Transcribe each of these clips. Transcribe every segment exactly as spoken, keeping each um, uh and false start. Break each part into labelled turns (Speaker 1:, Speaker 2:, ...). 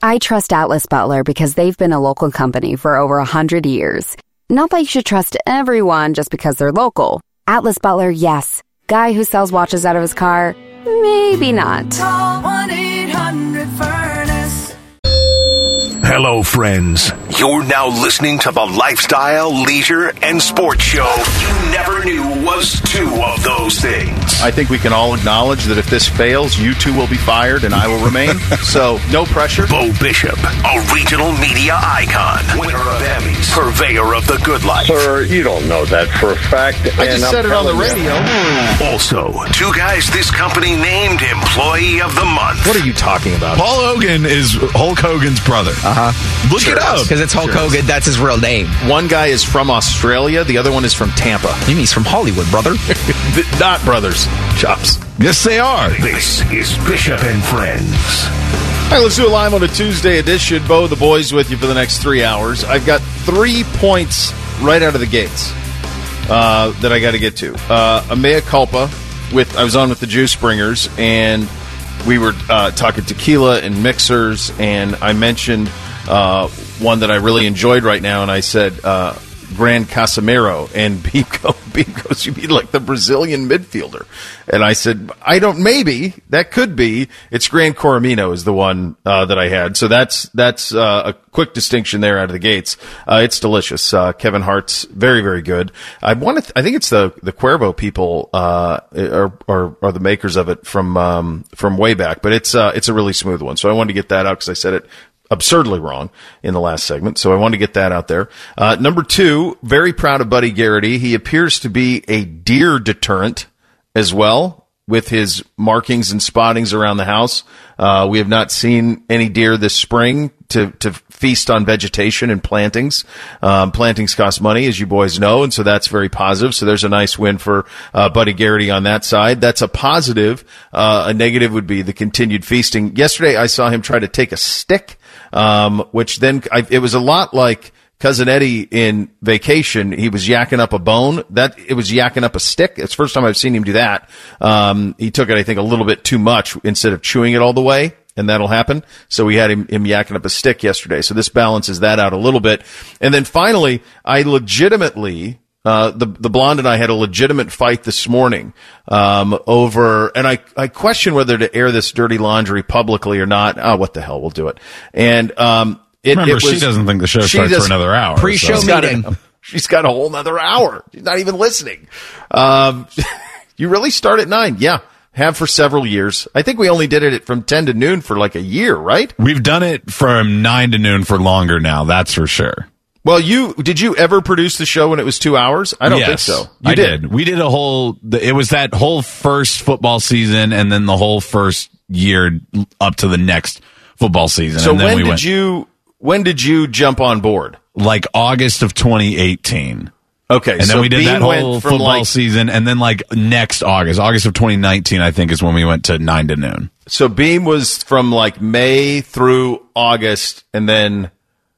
Speaker 1: I trust Atlas Butler because they've been a local company for over a hundred years. Not that you should trust everyone just because they're local. Atlas Butler, yes. Guy who sells watches out of his car, maybe not.
Speaker 2: Call one eight hundred furnace.
Speaker 3: Hello, friends. You're now listening to the Lifestyle, Leisure, and Sports Show you never knew was two of those things.
Speaker 4: I think we can all acknowledge that if this fails, you two will be fired and I will remain. So, no pressure.
Speaker 3: Bo Bishop, a regional media icon, winner of Emmys, purveyor of the good life.
Speaker 5: Sir, you don't know that for a fact.
Speaker 4: I just said it on the radio.
Speaker 3: Also, two guys this company named Employee of the Month.
Speaker 4: What are you talking about?
Speaker 6: Paul Hogan is Hulk Hogan's brother.
Speaker 7: Uh-huh.
Speaker 6: Look
Speaker 7: sure
Speaker 6: it up.
Speaker 7: Because it's Hulk sure Hogan. That's his real name.
Speaker 4: One guy is from Australia. The other one is from Tampa.
Speaker 7: You mean he's from Hollywood, brother?
Speaker 4: Not brothers. Chops.
Speaker 6: Yes, they are.
Speaker 3: This is Bishop and Friends.
Speaker 4: All right, let's do it live on a Tuesday edition. Bo, the boys with you for the next three hours. I've got three points right out of the gates uh, that I got to get to. Uh, a mea culpa. With I was on with the Juice Bringers, and we were uh, talking tequila and mixers, and I mentioned uh, one that I really enjoyed right now, and I said uh, Grand Casimiro, and Beam, go, Beam goes, you mean like the Brazilian midfielder? And I said, I don't, maybe, that could be. It's Grand Coromino is the one uh, that I had. So that's that's uh, a quick distinction there out of the gates. Uh, it's delicious. Uh, Kevin Hart's very, very good. I want to, th- I think it's the, the Cuervo people uh, are, are, are the makers of it from um, from way back, but it's uh, it's a really smooth one. So I wanted to get that out because I said it absurdly wrong in the last segment. So I wanted to get that out there. Uh, number two, very proud of Buddy Garrity. He appears to be a deer deterrent as well with his markings and spottings around the house. Uh, we have not seen any deer this spring to, to feast on vegetation and plantings. Um, plantings cost money, as you boys know, and so that's very positive. So there's a nice win for uh, Buddy Garrity on that side. That's a positive. Uh, a negative would be the continued feasting. Yesterday, I saw him try to take a stick, um, which then I, it was a lot like Cousin Eddie in Vacation. He was yakking up a bone. That it was yakking up a stick. It's the first time I've seen him do that. Um, he took it, I think, a little bit too much instead of chewing it all the way, and that'll happen. So we had him, him yakking up a stick yesterday. So this balances that out a little bit. And then finally, I legitimately, uh, the, the blonde and I had a legitimate fight this morning, um, over, and I, I question whether to air this dirty laundry publicly or not. Oh, what the hell, we'll do it. And, um, It,
Speaker 6: Remember,
Speaker 4: it was,
Speaker 6: she doesn't think the show starts
Speaker 4: does,
Speaker 6: for another hour.
Speaker 7: Pre-show
Speaker 6: so.
Speaker 7: meeting.
Speaker 4: Got a, she's got a whole nother hour. She's not even listening. Um, you really start at nine? Yeah. Have for several years. I think we only did it from ten to noon for like a year, right?
Speaker 6: We've done it from nine to noon for longer now. That's for sure.
Speaker 4: Well, you did you ever produce the show when it was two hours? I don't
Speaker 6: yes,
Speaker 4: think so. You
Speaker 6: I did. did. We did a whole. It was that whole first football season, and then the whole first year up to the next football season.
Speaker 4: So
Speaker 6: and then
Speaker 4: when
Speaker 6: we
Speaker 4: did
Speaker 6: went,
Speaker 4: you? When did you jump on board?
Speaker 6: Like August of twenty eighteen.
Speaker 4: Okay,
Speaker 6: and then
Speaker 4: so
Speaker 6: we did
Speaker 4: Bean
Speaker 6: that whole
Speaker 4: from
Speaker 6: football
Speaker 4: like,
Speaker 6: season, and then like next August, August of twenty nineteen, I think is when we went to nine to noon.
Speaker 4: So Beam was from like May through August, and then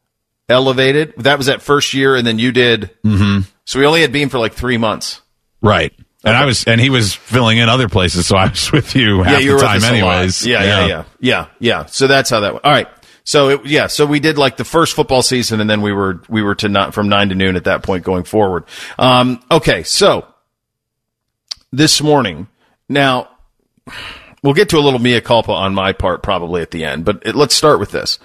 Speaker 4: elevated. That was that first year, and then you did.
Speaker 6: Mm-hmm.
Speaker 4: So we only had Beam for like three months,
Speaker 6: right? And okay. I was, and he was filling in other places, so I was with you half
Speaker 4: yeah, you
Speaker 6: the
Speaker 4: were
Speaker 6: time,
Speaker 4: with us
Speaker 6: anyways.
Speaker 4: Yeah, yeah, yeah, yeah, yeah, yeah. So that's how that went. All right. So it, yeah, so we did like the first football season, and then we were we were to not from nine to noon at that point going forward. Um, okay, so this morning, now we'll get to a little mea culpa on my part probably at the end, but it, let's start with this.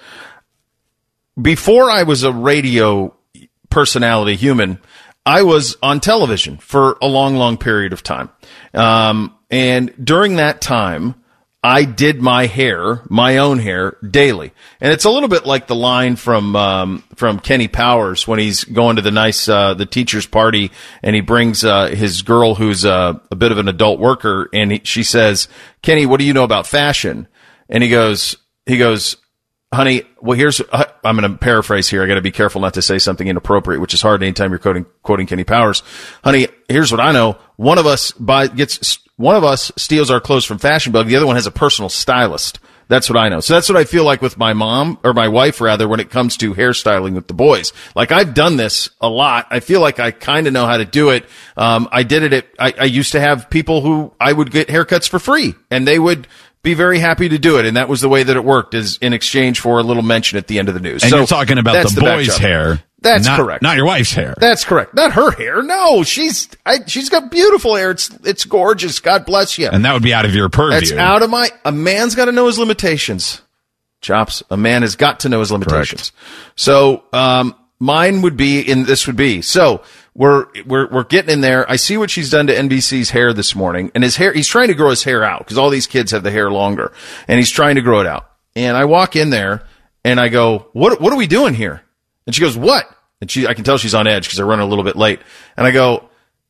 Speaker 4: Before I was a radio personality, human, I was on television for a long, long period of time, um, and during that time, I did my hair, my own hair, daily. And it's a little bit like the line from um from Kenny Powers when he's going to the nice uh the teacher's party, and he brings uh his girl who's uh, a bit of an adult worker, and he, she says, "Kenny, what do you know about fashion?" And he goes he goes, "Honey, well, here's," I'm going to paraphrase here. I got to be careful not to say something inappropriate, which is hard anytime you're quoting, quoting Kenny Powers. "Honey, here's what I know. One of us buy, gets, one of us steals our clothes from Fashion Bug. The other one has a personal stylist. That's what I know." So that's what I feel like with my mom, or my wife rather, when it comes to hairstyling with the boys. Like, I've done this a lot. I feel like I kind of know how to do it. Um, I did it at, I, I used to have people who I would get haircuts for free, and they would be very happy to do it. And that was the way that it worked, is in exchange for a little mention at the end of the news.
Speaker 6: And
Speaker 4: so
Speaker 6: you're talking about
Speaker 4: that's
Speaker 6: the,
Speaker 4: the
Speaker 6: boy's
Speaker 4: backdrop.
Speaker 6: hair.
Speaker 4: That's
Speaker 6: not,
Speaker 4: correct.
Speaker 6: Not your wife's hair.
Speaker 4: That's correct. Not her hair. No, she's I, she's got beautiful hair. It's it's gorgeous. God bless you.
Speaker 6: And that would be out of your purview.
Speaker 4: That's out of my. A man's got to know his limitations. Chops. A man has got to know his limitations. Correct. So um, mine would be, and this would be. So we're we're we're getting in there. I see what she's done to N B C's hair this morning, and his hair. He's trying to grow his hair out because all these kids have the hair longer, and he's trying to grow it out. And I walk in there, and I go, "What what are we doing here?" And she goes, "What?" And she, I can tell she's on edge because I run a little bit late. And I go,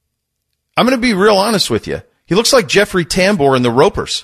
Speaker 4: "I'm going to be real honest with you. He looks like Jeffrey Tambor in The Ropers."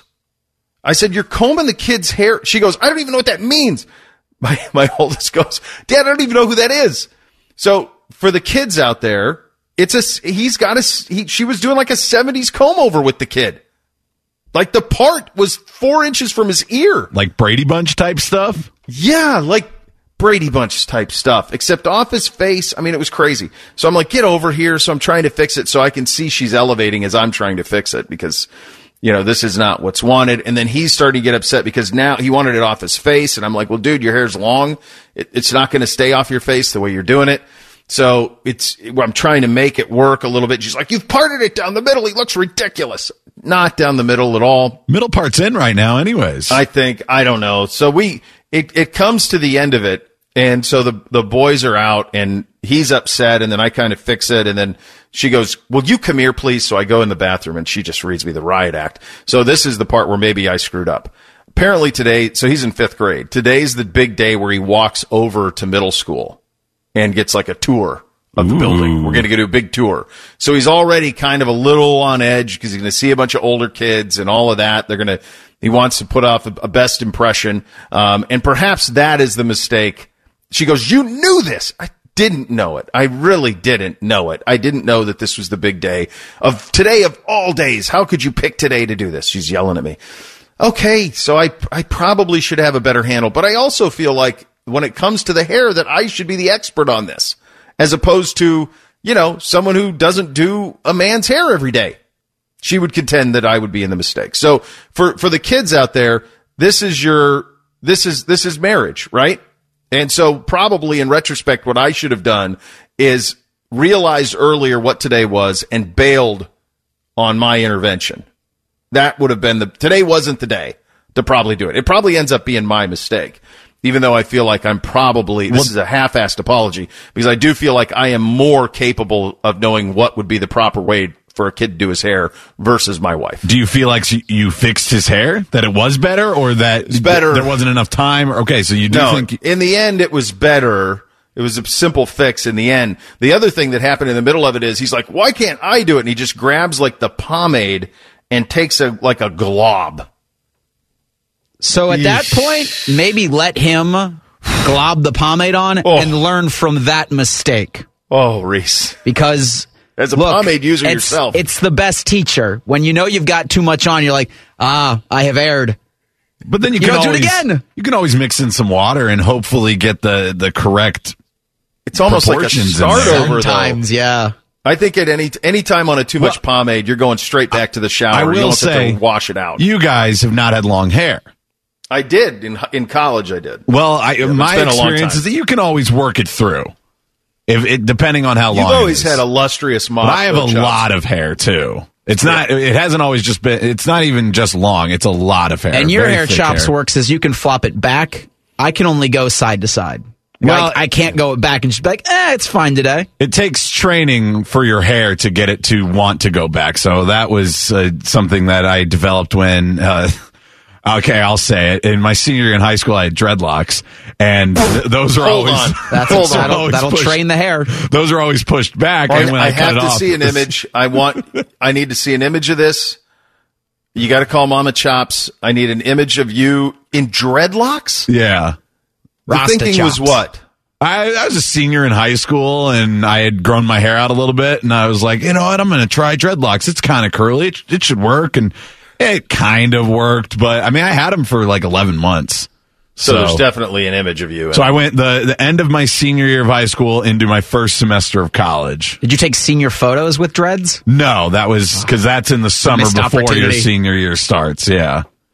Speaker 4: I said, "You're combing the kid's hair." She goes, "I don't even know what that means." My my oldest goes, "Dad, I don't even know who that is." So for the kids out there, it's a he's got a he, she was doing like a seventies comb over with the kid. Like the part was four inches from his ear.
Speaker 6: Like Brady Bunch type stuff?
Speaker 4: Yeah, like Brady Bunch type stuff, except off his face. I mean, it was crazy. So I'm like, get over here. So I'm trying to fix it so I can see she's elevating as I'm trying to fix it because, you know, this is not what's wanted. And then he's starting to get upset because now he wanted it off his face. And I'm like, well, dude, your hair's long. It, it's not going to stay off your face the way you're doing it. So it's, I'm trying to make it work a little bit. She's like, you've parted it down the middle. He looks ridiculous. Not down the middle at all.
Speaker 6: Middle part's in right now anyways.
Speaker 4: I think, I don't know. So we, it, it comes to the end of it. And so the, the boys are out and he's upset and then I kind of fix it. And then she goes, will you come here, please? So I go in the bathroom and she just reads me the riot act. So this is the part where maybe I screwed up. Apparently today, so he's in fifth grade. Today's the big day where he walks over to middle school and gets like a tour of the
Speaker 6: Ooh.
Speaker 4: building. We're going to go do a big tour. So he's already kind of a little on edge because he's going to see a bunch of older kids and all of that. They're going to, he wants to put off a, a best impression. Um, and perhaps that is the mistake. She goes, you knew this. I didn't know it. I really didn't know it. I didn't know that this was the big day of today of all days. How could you pick today to do this? She's yelling at me. Okay. So I, I probably should have a better handle, but I also feel like when it comes to the hair that I should be the expert on this as opposed to, you know, someone who doesn't do a man's hair every day. She would contend that I would be in the mistake. So for, for the kids out there, this is your, this is, this is marriage, right? And so probably in retrospect, what I should have done is realized earlier what today was and bailed on my intervention. That would have been the, today wasn't the day to probably do it. It probably ends up being my mistake, even though I feel like I'm probably, this is a half-assed apology, because I do feel like I am more capable of knowing what would be the proper way for a kid to do his hair versus my wife.
Speaker 6: Do you feel like you fixed his hair? That it was better or that
Speaker 4: it's better.
Speaker 6: There wasn't enough time? Okay, so you do
Speaker 4: no,
Speaker 6: think...
Speaker 4: in the end, it was better. It was a simple fix in the end. The other thing that happened in the middle of it is he's like, why can't I do it? And he just grabs like the pomade and takes a like a glob.
Speaker 7: So at that point, maybe let him glob the pomade on
Speaker 4: oh.
Speaker 7: and learn from that mistake.
Speaker 4: Oh, Reese.
Speaker 7: Because...
Speaker 4: As a
Speaker 7: Look,
Speaker 4: pomade user
Speaker 7: it's,
Speaker 4: yourself.
Speaker 7: It's the best teacher. When you know you've got too much on, you're like, ah, I have erred.
Speaker 6: But then you,
Speaker 7: you
Speaker 6: can
Speaker 7: don't
Speaker 6: always,
Speaker 7: do it again.
Speaker 6: You can always mix in some water and hopefully get the, the correct
Speaker 4: It's almost like a start over,
Speaker 7: Sometimes,
Speaker 4: though.
Speaker 7: yeah.
Speaker 4: I think at any any time on a too much
Speaker 6: well,
Speaker 4: pomade, you're going straight back to the shower.
Speaker 6: I will
Speaker 4: you don't
Speaker 6: say,
Speaker 4: have to wash it out.
Speaker 6: You guys have not had long hair.
Speaker 4: I did. In in college, I did.
Speaker 6: Well, I,
Speaker 4: yeah,
Speaker 6: my experience
Speaker 4: is
Speaker 6: is that you can always work it through. If it, depending on how
Speaker 4: You've
Speaker 6: long.
Speaker 4: You've always
Speaker 6: it is.
Speaker 4: had a lustrous mop.
Speaker 6: But I have a lot of hair too. It's not. It hasn't always just been. It's not even just long. It's a lot of hair.
Speaker 7: And your
Speaker 6: Very
Speaker 7: hair
Speaker 6: thick
Speaker 7: chops
Speaker 6: hair.
Speaker 7: works as you can flop it back. I can only go side to side.
Speaker 6: Well,
Speaker 7: like, I can't go back and just be like, eh, it's fine today.
Speaker 6: It takes training for your hair to get it to want to go back. So that was uh, something that I developed when. Uh, Okay, I'll say it. In my senior year in high school, I had dreadlocks, and th- those are
Speaker 4: Hold
Speaker 6: always
Speaker 4: on.
Speaker 7: That's
Speaker 6: those are
Speaker 7: that'll,
Speaker 6: always
Speaker 7: that'll
Speaker 6: pushed-
Speaker 7: train the hair.
Speaker 6: Those are always pushed back,
Speaker 4: I,
Speaker 6: and when I,
Speaker 4: I
Speaker 6: cut
Speaker 4: have
Speaker 6: it
Speaker 4: to
Speaker 6: off,
Speaker 4: see an image. I want. I need to see an image of this. You got to call Mama Chops. I need an image of you in dreadlocks.
Speaker 6: Yeah,
Speaker 4: The
Speaker 7: Rasta
Speaker 4: thinking
Speaker 7: chops.
Speaker 4: was what?
Speaker 6: I, I was a senior in high school, and I had grown my hair out a little bit, and I was like, you know what, I'm going to try dreadlocks. It's kind of curly. It, it should work, and it kind of worked, but I mean, I had them for like eleven months.
Speaker 4: So,
Speaker 6: So,
Speaker 4: there's definitely an image of you. In
Speaker 6: so
Speaker 4: it.
Speaker 6: I went the, the end of my senior year of high school into my first semester of college.
Speaker 7: Did you take senior photos with dreads?
Speaker 6: No, that was because that's in the summer
Speaker 7: Missed
Speaker 6: before your
Speaker 7: opportunity.
Speaker 6: senior year starts. Yeah.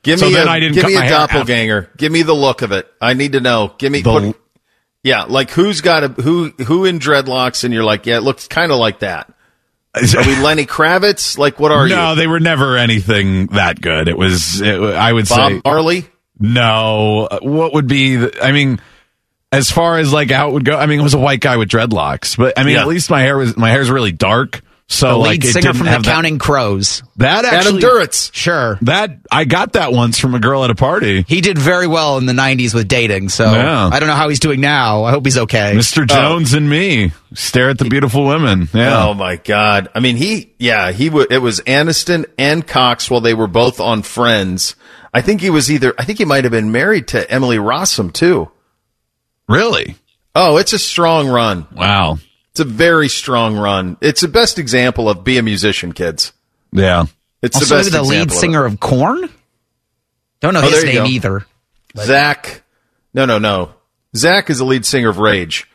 Speaker 4: Give
Speaker 6: so
Speaker 4: me
Speaker 6: then
Speaker 4: a,
Speaker 6: I didn't
Speaker 4: give
Speaker 6: cut
Speaker 4: me
Speaker 6: my
Speaker 4: a
Speaker 6: hair
Speaker 4: doppelganger. Give me the look of it. I need to know. Give me,
Speaker 6: The-
Speaker 4: put, yeah, like who's got a, who, who in dreadlocks and you're like, yeah, it looks kind of like that. Are we Lenny Kravitz? Like, what are you?
Speaker 6: No, they were never anything that good. It was, it, I would
Speaker 4: Bob
Speaker 6: say.
Speaker 4: Marley?
Speaker 6: No. What would be, the, I mean, as far as like how it would go, I mean, it was a white guy with dreadlocks, but I mean,
Speaker 4: Yeah.
Speaker 6: at least my hair was, my hair's really dark. So
Speaker 7: The
Speaker 6: like,
Speaker 7: lead
Speaker 6: it
Speaker 7: singer
Speaker 6: didn't
Speaker 7: from the
Speaker 6: have that-
Speaker 7: Counting Crows.
Speaker 6: That
Speaker 4: Adam
Speaker 6: actually,
Speaker 4: Duritz.
Speaker 7: Sure.
Speaker 6: that, I got that once from a girl at a party.
Speaker 7: He did very well in the nineties with dating, so
Speaker 6: Yeah.
Speaker 7: I don't know how he's doing now. I hope he's okay.
Speaker 6: Mister Jones and me stare at the beautiful women. Yeah.
Speaker 4: Oh my God! I mean, he, yeah, he. W- it was Aniston and Cox while they were both on Friends. I think he was either. I think he might have been married to Emily Rossum too.
Speaker 6: Really?
Speaker 4: Oh, it's a strong run.
Speaker 6: Wow.
Speaker 4: It's a very strong run. It's the best example of be a musician, kids.
Speaker 6: Yeah.
Speaker 4: It's
Speaker 7: Also,
Speaker 4: the best
Speaker 7: the lead
Speaker 4: example of
Speaker 7: singer of Korn. Don't know
Speaker 4: Oh,
Speaker 7: his
Speaker 4: there you
Speaker 7: name
Speaker 4: go.
Speaker 7: either.
Speaker 4: it. Zach. No, no, no. Zach is the lead singer of Rage.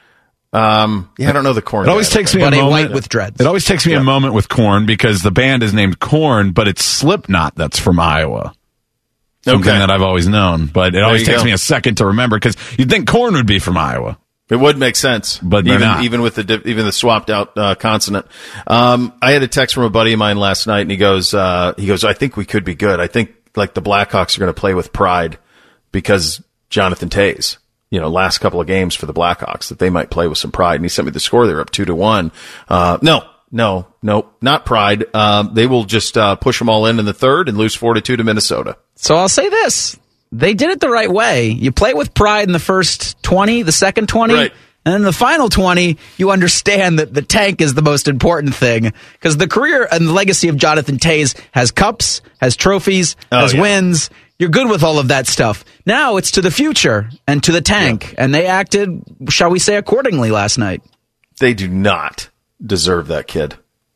Speaker 4: Um, yeah, I don't know the Korn.
Speaker 6: It always
Speaker 4: guy.
Speaker 6: takes me
Speaker 7: But
Speaker 6: a
Speaker 7: a
Speaker 6: moment
Speaker 7: white with dreads.
Speaker 6: It always takes me
Speaker 4: Yeah.
Speaker 6: a moment with Korn because the band is named Korn, but it's Slipknot that's from Iowa. Something
Speaker 4: Okay.
Speaker 6: that I've always known, but it always
Speaker 4: you
Speaker 6: takes
Speaker 4: go.
Speaker 6: me a second to remember because you'd think Korn would be from Iowa.
Speaker 4: It would make sense,
Speaker 6: But they're
Speaker 4: even
Speaker 6: not.
Speaker 4: even with the di- even the swapped out uh, consonant. Um, I had a text from a buddy of mine last night, and he goes, uh, he goes, I think we could be good. I think like the Blackhawks are going to play with pride because Jonathan Toews, you know, last couple of games for the Blackhawks, that they might play with some pride. And he sent me the score; they're up two to one. Uh, no, no, no, not pride. Um, they will just uh, push them all in in the third and lose four to two to Minnesota.
Speaker 7: So I'll say this. They did it the right way. You play with pride in the first twenty, the second twenty,
Speaker 4: Right.
Speaker 7: and then the final twenty, you understand that the tank is the most important thing. Because the career and the legacy of Jonathan Toews has cups, has trophies,
Speaker 4: Oh,
Speaker 7: has
Speaker 4: yeah.
Speaker 7: wins. You're good with all of that stuff. Now it's to the future and to the tank. And they acted, shall we say, accordingly last night.
Speaker 4: They do not deserve that kid.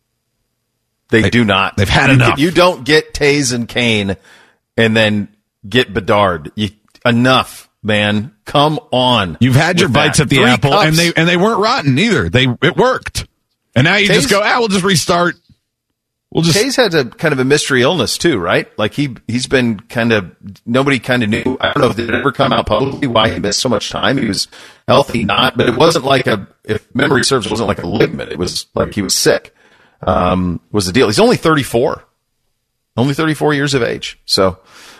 Speaker 4: They, do not.
Speaker 6: they've had
Speaker 4: you,
Speaker 6: enough.
Speaker 4: You don't get Taze and Kane and then get Bedard. You, enough, man. Come on.
Speaker 6: You've had your
Speaker 4: with
Speaker 6: bites
Speaker 4: that.
Speaker 6: at the
Speaker 4: Three
Speaker 6: apple,
Speaker 4: cups.
Speaker 6: and they and they weren't rotten either. They it worked, and now you just
Speaker 4: Taze-
Speaker 6: go, ah, we'll just restart. We'll just
Speaker 4: Taze had a kind of a mystery illness too, right? Like he he's been kind of nobody kind of knew. I don't know if it ever come out publicly why he missed so much time. He was healthy, not, but it wasn't like a. If memory serves, it wasn't like a ligament. It was like he was sick. Um, was the deal? He's only thirty-four, only thirty-four years of age. So,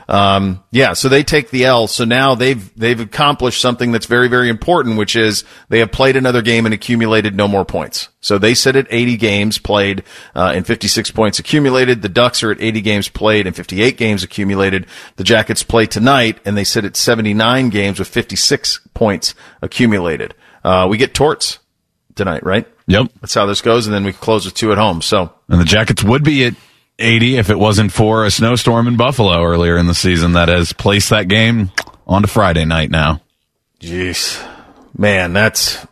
Speaker 4: um, yeah. So they take the L. So now they've they've accomplished something that's very very important, which is they have played another game and accumulated no more points. So they sit at eighty games played uh, and fifty-six points accumulated. The Ducks are at eighty games played and fifty-eight games accumulated. The Jackets play tonight and they sit at seventy-nine games with fifty-six points accumulated. Uh, we get Torts tonight, right?
Speaker 6: Yep.
Speaker 4: That's how this goes, and then we close with two at home. So
Speaker 6: And the Jackets would be at eighty if it wasn't for a snowstorm in Buffalo earlier in the season that has placed that game onto Friday night now.
Speaker 4: jeez, man, that's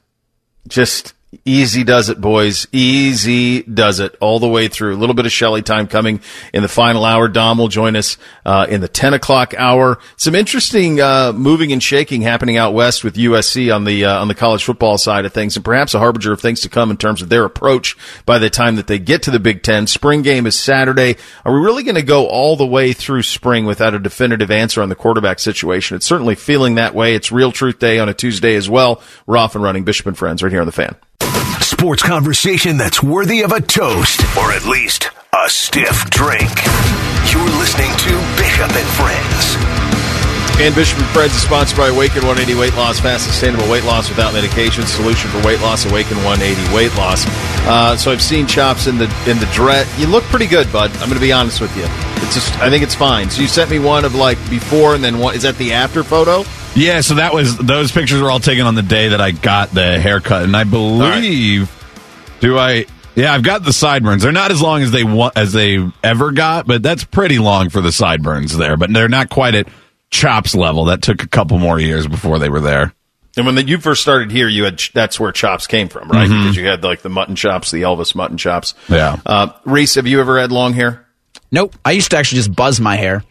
Speaker 4: just easy does it, boys. Easy does it all the way through. A little bit of Shelley time coming in the final hour. Dom will join us uh, in the ten o'clock hour. Some interesting uh, moving and shaking happening out west with U S C on the uh, on the college football side of things, and perhaps a harbinger of things to come in terms of their approach by the time that they get to the Big Ten. Spring game is Saturday. Are we really going to go all the way through spring without a definitive answer on the quarterback situation? It's certainly feeling that way. It's Real Truth Day on a Tuesday as well. We're off and running. Bishop and Friends right here on The Fan.
Speaker 3: Sports conversation that's worthy of a toast or at least a stiff drink. You're listening to Bishop and Friends.
Speaker 4: And Bishop and Friends is sponsored by Awaken one eighty Weight Loss, fast, sustainable weight loss without medication. Solution for weight loss, Awaken one eighty Weight Loss. Uh, so I've seen Chops in the in the dread. You look pretty good, bud. I'm going to be honest with you. It's just, I think it's fine. So you sent me one of like before and then one. Is that the after photo?
Speaker 6: Yeah, so that was those pictures were all taken on the day that I got the haircut, and I believe do I yeah I've got the sideburns. They're not as long as they want as they ever got, but that's pretty long for the sideburns there. But they're not quite at Chops level. That took a couple more years before they were there.
Speaker 4: And when the, you first started here, you had that's where Chops came from, right? Mm-hmm. Because you had like the mutton chops, the Elvis mutton chops.
Speaker 6: Yeah.
Speaker 4: Uh, Reese, have you ever had long hair?
Speaker 7: Nope. I used to actually just buzz my hair.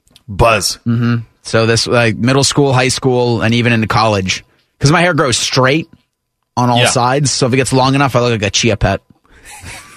Speaker 4: Buzz.
Speaker 7: Mm-hmm. So this, like middle school, high school, and even into college. Because my hair grows straight on all
Speaker 4: Yeah.
Speaker 7: sides. So if it gets long enough, I look like a chia pet.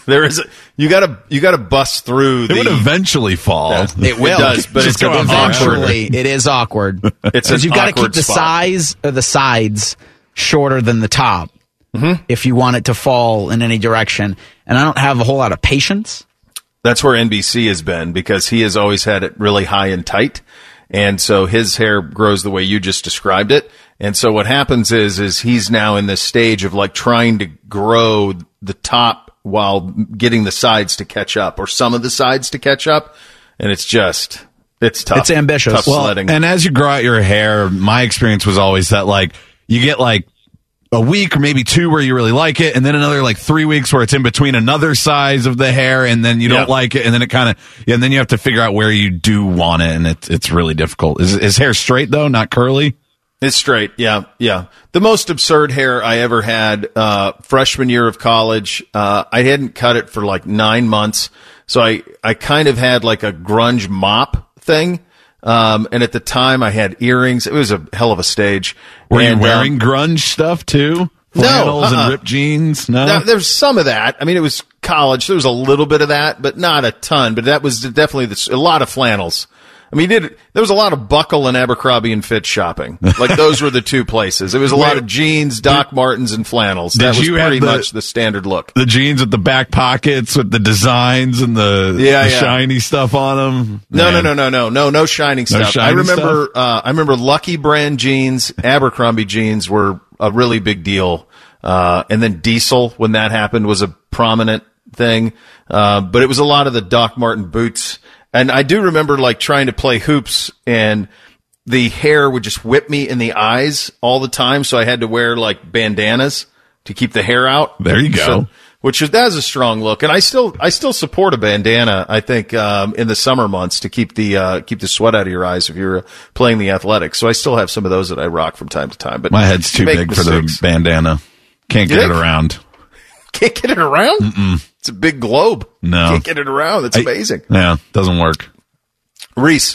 Speaker 4: There is a, you got to you got to bust through.
Speaker 6: It
Speaker 4: the,
Speaker 6: would eventually fall.
Speaker 4: Yeah,
Speaker 7: It will.
Speaker 4: It does, but
Speaker 6: Just
Speaker 4: it's
Speaker 6: go
Speaker 4: an
Speaker 7: Eventually, it is awkward.
Speaker 4: It's
Speaker 7: Because
Speaker 4: an
Speaker 7: you've got to keep
Speaker 4: awkward
Speaker 7: the
Speaker 4: spot.
Speaker 7: size of the sides shorter than the top
Speaker 4: Mm-hmm.
Speaker 7: if you want it to fall in any direction. And I don't have a whole lot of patience.
Speaker 4: That's where N B C has been because he has always had it really high and tight. And so his hair grows the way you just described it. And so what happens is, is he's now in this stage of like trying to grow the top while getting the sides to catch up or some of the sides to catch up. And it's just, it's tough.
Speaker 7: It's ambitious.
Speaker 4: Tough
Speaker 6: Well,
Speaker 4: sledding.
Speaker 6: and as you grow out your hair, my experience was always that like you get like a week or maybe two where you really like it, and then another like three weeks where it's in between another size of the hair, and then you
Speaker 4: Yeah.
Speaker 6: don't like it, and then it kind of, yeah, and then you have to figure out where you do want it, and it's it's really difficult. Is his hair straight though, not curly?
Speaker 4: It's straight. Yeah. Yeah. The most absurd hair I ever had, uh, freshman year of college, uh, I hadn't cut it for like nine months. So I, I kind of had like a grunge mop thing. Um, and at the time I had earrings. It was a hell of a stage.
Speaker 6: Were
Speaker 4: And,
Speaker 6: you wearing
Speaker 4: um,
Speaker 6: grunge stuff too? Flannels
Speaker 4: uh-uh.
Speaker 6: and ripped jeans? No.
Speaker 4: Now, there's some of that. I mean, it was college. There was a little bit of that, but not a ton. But that was definitely the, a lot of flannels. I mean, did there was a lot of Buckle and Abercrombie and Fitch shopping. Like those were the two places. It was a lot of jeans, Doc Martens, and flannels.
Speaker 6: Did
Speaker 4: That was
Speaker 6: you have
Speaker 4: pretty
Speaker 6: the-
Speaker 4: much the standard look.
Speaker 6: The jeans with the back pockets with the designs and the,
Speaker 4: Yeah,
Speaker 6: the
Speaker 4: yeah.
Speaker 6: shiny stuff on them.
Speaker 4: No, no, no, no, no, no, no shining
Speaker 6: No
Speaker 4: stuff. I
Speaker 6: shining
Speaker 4: remember, uh, I remember Lucky Brand jeans, Abercrombie jeans were a really big deal. Uh, and then Diesel, when that happened, was a prominent thing. Uh, but it was a lot of the Doc Marten boots. And I do remember like trying to play hoops and the hair would just whip me in the eyes all the time. So I had to wear like bandanas to keep the hair out.
Speaker 6: There you go.
Speaker 4: So, which is, that's a strong look. And I still, I still support a bandana, I think, um, in the summer months to keep the, uh, keep the sweat out of your eyes if you're playing the athletics. So I still have some of those that I rock from time to time, but
Speaker 6: My head's too
Speaker 4: make
Speaker 6: big
Speaker 4: mistakes.
Speaker 6: for the bandana. Can't
Speaker 4: You
Speaker 6: get it
Speaker 4: think?
Speaker 6: around.
Speaker 4: Can't get it around? Mm-mm. It's a big globe.
Speaker 6: No.
Speaker 4: Can't get it around. That's
Speaker 6: I-
Speaker 4: amazing.
Speaker 6: Yeah, doesn't work.
Speaker 4: Reese.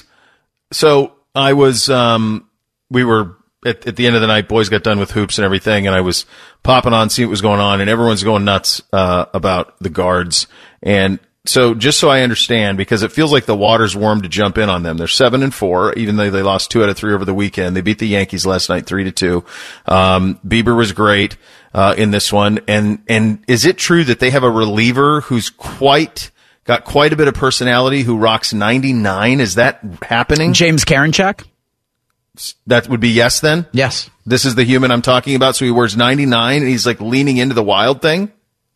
Speaker 4: So I was, um, we were at, at the end of the night, boys got done with hoops and everything, and I was popping on, seeing what was going on, and everyone's going nuts, uh, about the guards. And so just so I understand, because it feels like the water's warm to jump in on them. They're seven and four, even though they lost two out of three over the weekend. They beat the Yankees last night, three to two. Um, Bieber was great, uh, in this one. And, and is it true that they have a reliever who's quite, got quite a bit of personality who rocks ninety-nine? Is that happening?
Speaker 7: James Karinchak?
Speaker 4: That would be yes then?
Speaker 7: Yes.
Speaker 4: This is the human I'm talking about. So he wears ninety-nine and he's like leaning into the wild thing.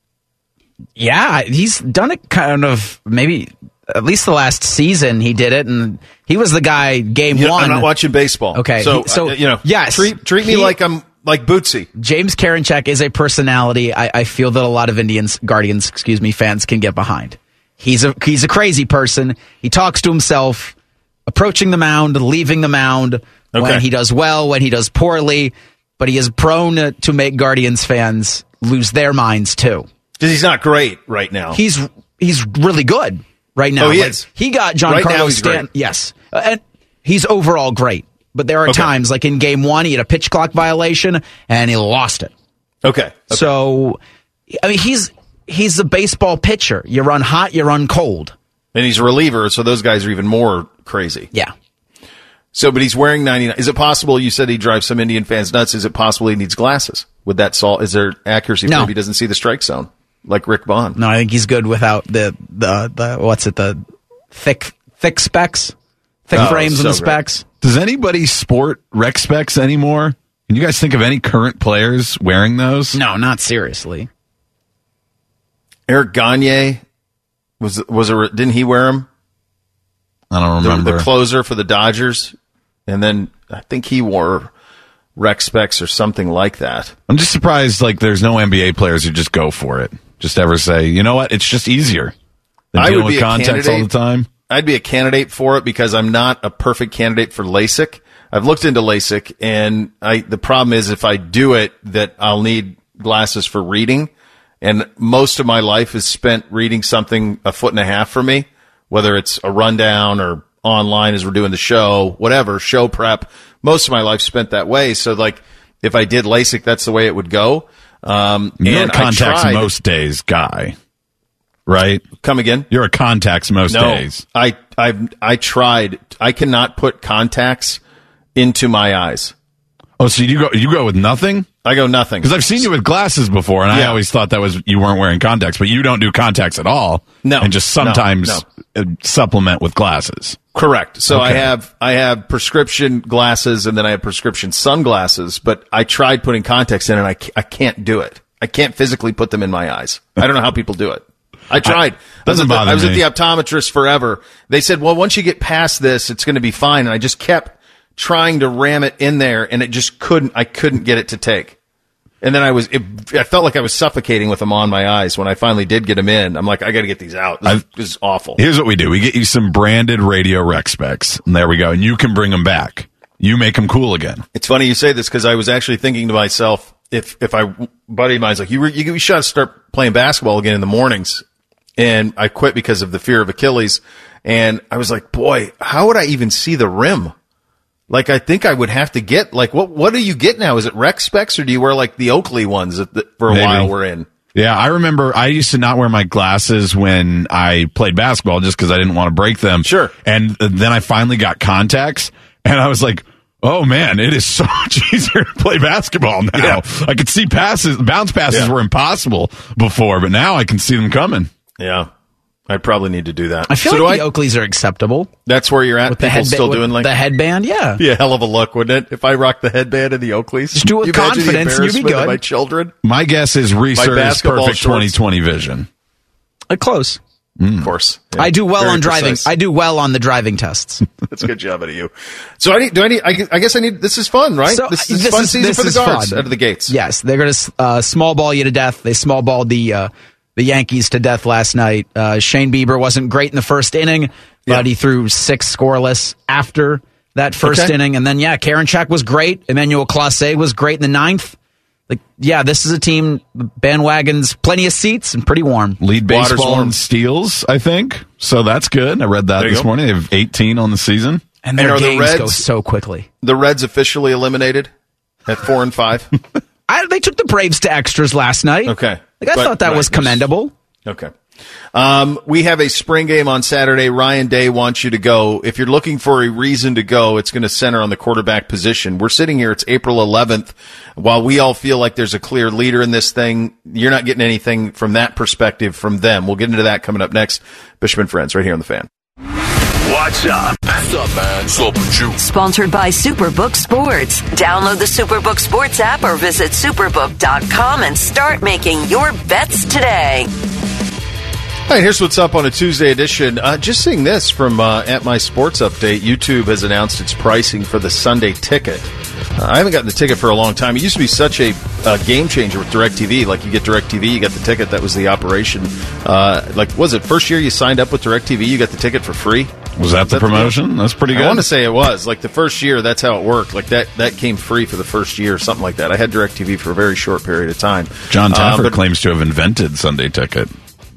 Speaker 7: Yeah, he's done it kind of maybe at least the last season he did it, and he was the guy game
Speaker 4: You know,
Speaker 7: one.
Speaker 4: I'm not watching baseball.
Speaker 7: Okay,
Speaker 4: So,
Speaker 7: so,
Speaker 4: uh, you know,
Speaker 7: yes,
Speaker 4: treat, treat me
Speaker 7: he-
Speaker 4: like I'm like Bootsy.
Speaker 7: James Karinchak is a personality I, I feel that a lot of Indians, Guardians, excuse me, fans can get behind. He's a he's a crazy person. He talks to himself, approaching the mound, leaving the mound,
Speaker 4: Okay.
Speaker 7: when he does well, when he does poorly, but he is prone to, to make Guardians fans lose their minds too.
Speaker 4: Because he's not great right now.
Speaker 7: He's he's really good right now.
Speaker 4: Oh, he
Speaker 7: Like,
Speaker 4: is.
Speaker 7: He got
Speaker 4: Right now
Speaker 7: Giancarlo
Speaker 4: he's
Speaker 7: Stanton.
Speaker 4: great.
Speaker 7: Yes, Uh, and he's overall great. But there are
Speaker 4: Okay.
Speaker 7: times, like in Game One, he had a pitch clock violation and he lost it.
Speaker 4: okay. okay.
Speaker 7: So, I mean, he's he's a baseball pitcher. You run hot, you run cold.
Speaker 4: And he's a reliever, so those guys are even more crazy.
Speaker 7: Yeah.
Speaker 4: So, but he's wearing ninety-nine. Is it possible, you said he drives some Indian fans nuts, is it possible he needs glasses? Would that solve, is there accuracy
Speaker 7: No.
Speaker 4: maybe he doesn't see the strike zone? Like Rick Bond.
Speaker 7: No, I think he's good without the the, the what's it the thick thick specs, thick
Speaker 4: Oh,
Speaker 7: frames
Speaker 4: so
Speaker 7: and the
Speaker 4: great.
Speaker 7: specs.
Speaker 6: Does anybody sport rec specs anymore? Can you guys think of any current players wearing those?
Speaker 7: No, not seriously.
Speaker 4: Eric Gagne, was, was a, didn't he wear them?
Speaker 6: I don't
Speaker 4: The,
Speaker 6: remember.
Speaker 4: the closer for the Dodgers. And then I think he wore rec specs or something like that.
Speaker 6: I'm just surprised like there's no N B A players who just go for it. Just ever say, you know what, it's just easier than
Speaker 4: I
Speaker 6: dealing
Speaker 4: would be
Speaker 6: with
Speaker 4: a
Speaker 6: contacts all the
Speaker 4: candidate-
Speaker 6: time.
Speaker 4: I'd be a candidate for it because I'm not a perfect candidate for LASIK. I've looked into LASIK, and I the problem is if I do it, that I'll need glasses for reading, and most of my life is spent reading something a foot and a half from me, whether it's a rundown or online as we're doing the show, whatever, show prep. Most of my life spent that way. So, like, if I did LASIK, that's the way it would go. Um,
Speaker 6: You're
Speaker 4: and
Speaker 6: in contacts
Speaker 4: I tried,
Speaker 6: most days, guy. right?
Speaker 4: Come again?
Speaker 6: You're a contacts most
Speaker 4: No,
Speaker 6: days.
Speaker 4: I I've I tried. I cannot put contacts into my eyes.
Speaker 6: Oh, so you go you go with nothing?
Speaker 4: I go nothing.
Speaker 6: Because I've seen you with glasses before, and I
Speaker 4: Yeah.
Speaker 6: always thought that was you weren't wearing contacts, but you don't do contacts at all.
Speaker 4: No.
Speaker 6: And just sometimes
Speaker 4: No,
Speaker 6: uh, supplement with glasses.
Speaker 4: Correct. So I
Speaker 6: Okay.
Speaker 4: have I have prescription glasses and then I have prescription sunglasses, but I tried putting contacts in and I, ca- I can't do it. I can't physically put them in my eyes. I don't know how people do it. I tried. I, was,
Speaker 6: doesn't
Speaker 4: at the,
Speaker 6: bother
Speaker 4: I was at
Speaker 6: me.
Speaker 4: the optometrist forever. They said, well, once you get past this, it's going to be fine. And I just kept trying to ram it in there and it just couldn't, I couldn't get it to take. And then I was, it, I felt like I was suffocating with them on my eyes. When I finally did get them in, I'm like, I got to get these out. This, is- this is awful.
Speaker 6: Here's what we do. We get you some branded Radio Rec specs, and there we go. And you can bring them back. You make them cool again.
Speaker 4: It's funny you say this because I was actually thinking to myself, if if I buddy of mine's like you, were, you you should start playing basketball again in the mornings, and I quit because of the fear of Achilles, and I was like, boy, how would I even see the rim? Like I think I would have to get like what what do you get now? Is it rec specs or do you wear like the Oakley ones that, that for a
Speaker 6: Maybe.
Speaker 4: while we're in?
Speaker 6: Yeah, I remember I used to not wear my glasses when I played basketball just because I didn't want to break them.
Speaker 4: Sure.
Speaker 6: And then I finally got contacts, and I was like, oh, man, it is so much easier to play basketball now.
Speaker 4: Yeah.
Speaker 6: I could see passes. Bounce passes
Speaker 4: Yeah.
Speaker 6: were impossible before, but now I can see them coming.
Speaker 4: Yeah, I probably need to do that.
Speaker 7: I feel
Speaker 4: so
Speaker 7: like
Speaker 4: do
Speaker 7: the
Speaker 4: I,
Speaker 7: Oakleys are acceptable.
Speaker 4: that's where you're at.
Speaker 7: With the
Speaker 4: People
Speaker 7: headband,
Speaker 4: still
Speaker 7: with
Speaker 4: doing like
Speaker 7: the headband, yeah.
Speaker 4: be a hell of a look, wouldn't it? If I rocked the headband and the Oakleys,
Speaker 7: Just do it with
Speaker 4: You imagine the
Speaker 7: confidence and you'd be
Speaker 4: embarrassment of
Speaker 7: good.
Speaker 4: My children,
Speaker 6: My guess is Research
Speaker 4: basketball
Speaker 6: perfect
Speaker 4: shorts.
Speaker 6: twenty twenty vision.
Speaker 7: Uh, close.
Speaker 4: of course. Yeah,
Speaker 7: I do well
Speaker 4: very
Speaker 7: on driving.
Speaker 4: precise.
Speaker 7: I do well on the driving tests.
Speaker 4: That's a good job out of you. So I need. Do I need? I guess, I guess I need. This is fun, right?
Speaker 7: So,
Speaker 4: this is
Speaker 7: this
Speaker 4: fun
Speaker 7: is-
Speaker 4: season
Speaker 7: this
Speaker 4: for the
Speaker 7: is
Speaker 4: Guards
Speaker 7: fun.
Speaker 4: out of the gates.
Speaker 7: Yes, they're going to uh, small ball you to death. They small balled the uh, the Yankees to death last night. Uh, Shane Bieber wasn't great in the first inning, but
Speaker 4: Yeah.
Speaker 7: he threw six scoreless after that first
Speaker 4: Okay.
Speaker 7: inning. And then, yeah, Karinchak was great. Emmanuel Clase was great in the ninth. Like, yeah, this is a team, bandwagons, plenty of seats and pretty warm.
Speaker 6: Lead
Speaker 4: Water's
Speaker 6: baseball
Speaker 4: warm.
Speaker 6: in steals, I think. So that's good. I read that
Speaker 4: There you
Speaker 6: this
Speaker 4: go.
Speaker 6: morning. They have eighteen on the season.
Speaker 7: And their
Speaker 4: And are the
Speaker 7: games go
Speaker 4: Reds-
Speaker 7: so quickly.
Speaker 4: The Reds officially eliminated at four and five.
Speaker 7: I, they took the Braves to extras last night.
Speaker 4: Okay.
Speaker 7: Like, I
Speaker 4: But-
Speaker 7: thought that
Speaker 4: right,
Speaker 7: was
Speaker 4: there's-
Speaker 7: commendable.
Speaker 4: Okay. Um, we have a spring game on Saturday. Ryan Day wants you to go. If you're looking for a reason to go, it's going to center on the quarterback position. We're sitting here. It's April eleventh. While we all feel like there's a clear leader in this thing, you're not getting anything from that perspective from them. We'll get into that coming up next. Bishop and Friends right here on The Fan.
Speaker 3: What's up?
Speaker 8: What's up, man? What's up with you?
Speaker 9: Sponsored by Superbook Sports. Download the Superbook Sports app or visit superbook dot com and start making your bets today.
Speaker 4: All right, here's what's up on a Tuesday edition. Uh, just seeing this from uh, at my sports update. YouTube has announced its pricing for the Sunday ticket. Uh, I haven't gotten the ticket for a long time. It used to be such a uh, game changer with DirecTV. Like you get DirecTV, you got the ticket. That was the operation. Uh, like was it first year you signed up with DirecTV, you got the ticket for free?
Speaker 6: Was that the promotion? That's pretty good.
Speaker 4: I want to say it was like the first year. That's how it worked. Like that that came free for the first year, something like that. I had DirecTV for a very short period of time.
Speaker 6: John
Speaker 4: Um,
Speaker 6: Taffer
Speaker 4: but-
Speaker 6: claims to have invented Sunday Ticket.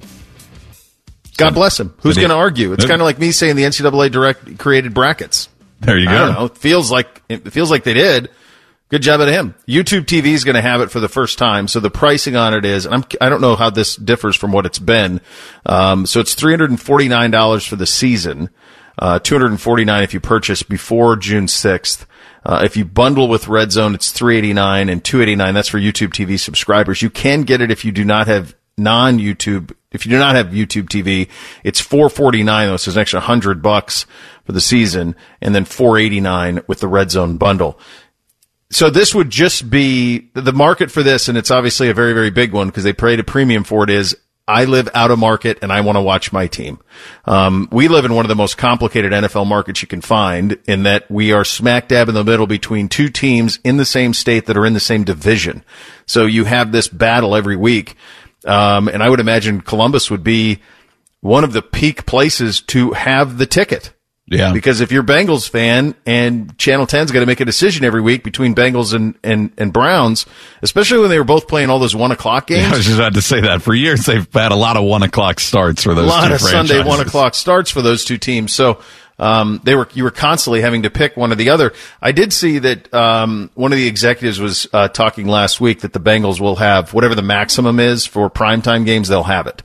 Speaker 4: God bless him. Who's
Speaker 6: Did he-
Speaker 4: going to argue? It's
Speaker 6: Did-
Speaker 4: kind of like me saying the N C double A direct created brackets.
Speaker 6: There you
Speaker 4: I don't
Speaker 6: go.
Speaker 4: know. It feels like it feels like they did. Good job at him. YouTube T V is going to have it for the first time, so the pricing on it is, and I'm, I don't know how this differs from what it's been. Um, so it's three hundred and forty nine dollars for the season, uh, two hundred and forty nine if you purchase before June sixth. Uh, if you bundle with Red Zone, it's three eighty nine and two eighty nine. That's for YouTube T V subscribers. You can get it if you do not have non-YouTube. If you do not have YouTube T V, it's four forty nine though, so it's an extra hundred bucks for the season, and then four eighty nine with the Red Zone bundle. So this would just be the market for this, and it's obviously a very, very big one because they paid a premium for it. Is I live out of market and I want to watch my team. Um, we live in one of the most complicated N F L markets you can find, in that we are smack dab in the middle between two teams in the same state that are in the same division. So you have this battle every week. Um, and I would imagine Columbus would be one of the peak places to have the ticket.
Speaker 6: Yeah.
Speaker 4: Because if you're a Bengals fan and Channel ten's got to make a decision every week between Bengals and, and, and Browns, especially when they were both playing all those one o'clock games.
Speaker 6: I was just about to say that. For years, they've had a lot of one o'clock starts for those
Speaker 4: a lot
Speaker 6: two
Speaker 4: of
Speaker 6: franchises.
Speaker 4: Sunday one o'clock starts for those two teams. So, um, they were, you were constantly having to pick one or the other. I did see that, um, one of the executives was, uh, talking last week that the Bengals will have whatever the maximum is for primetime games, they'll have it.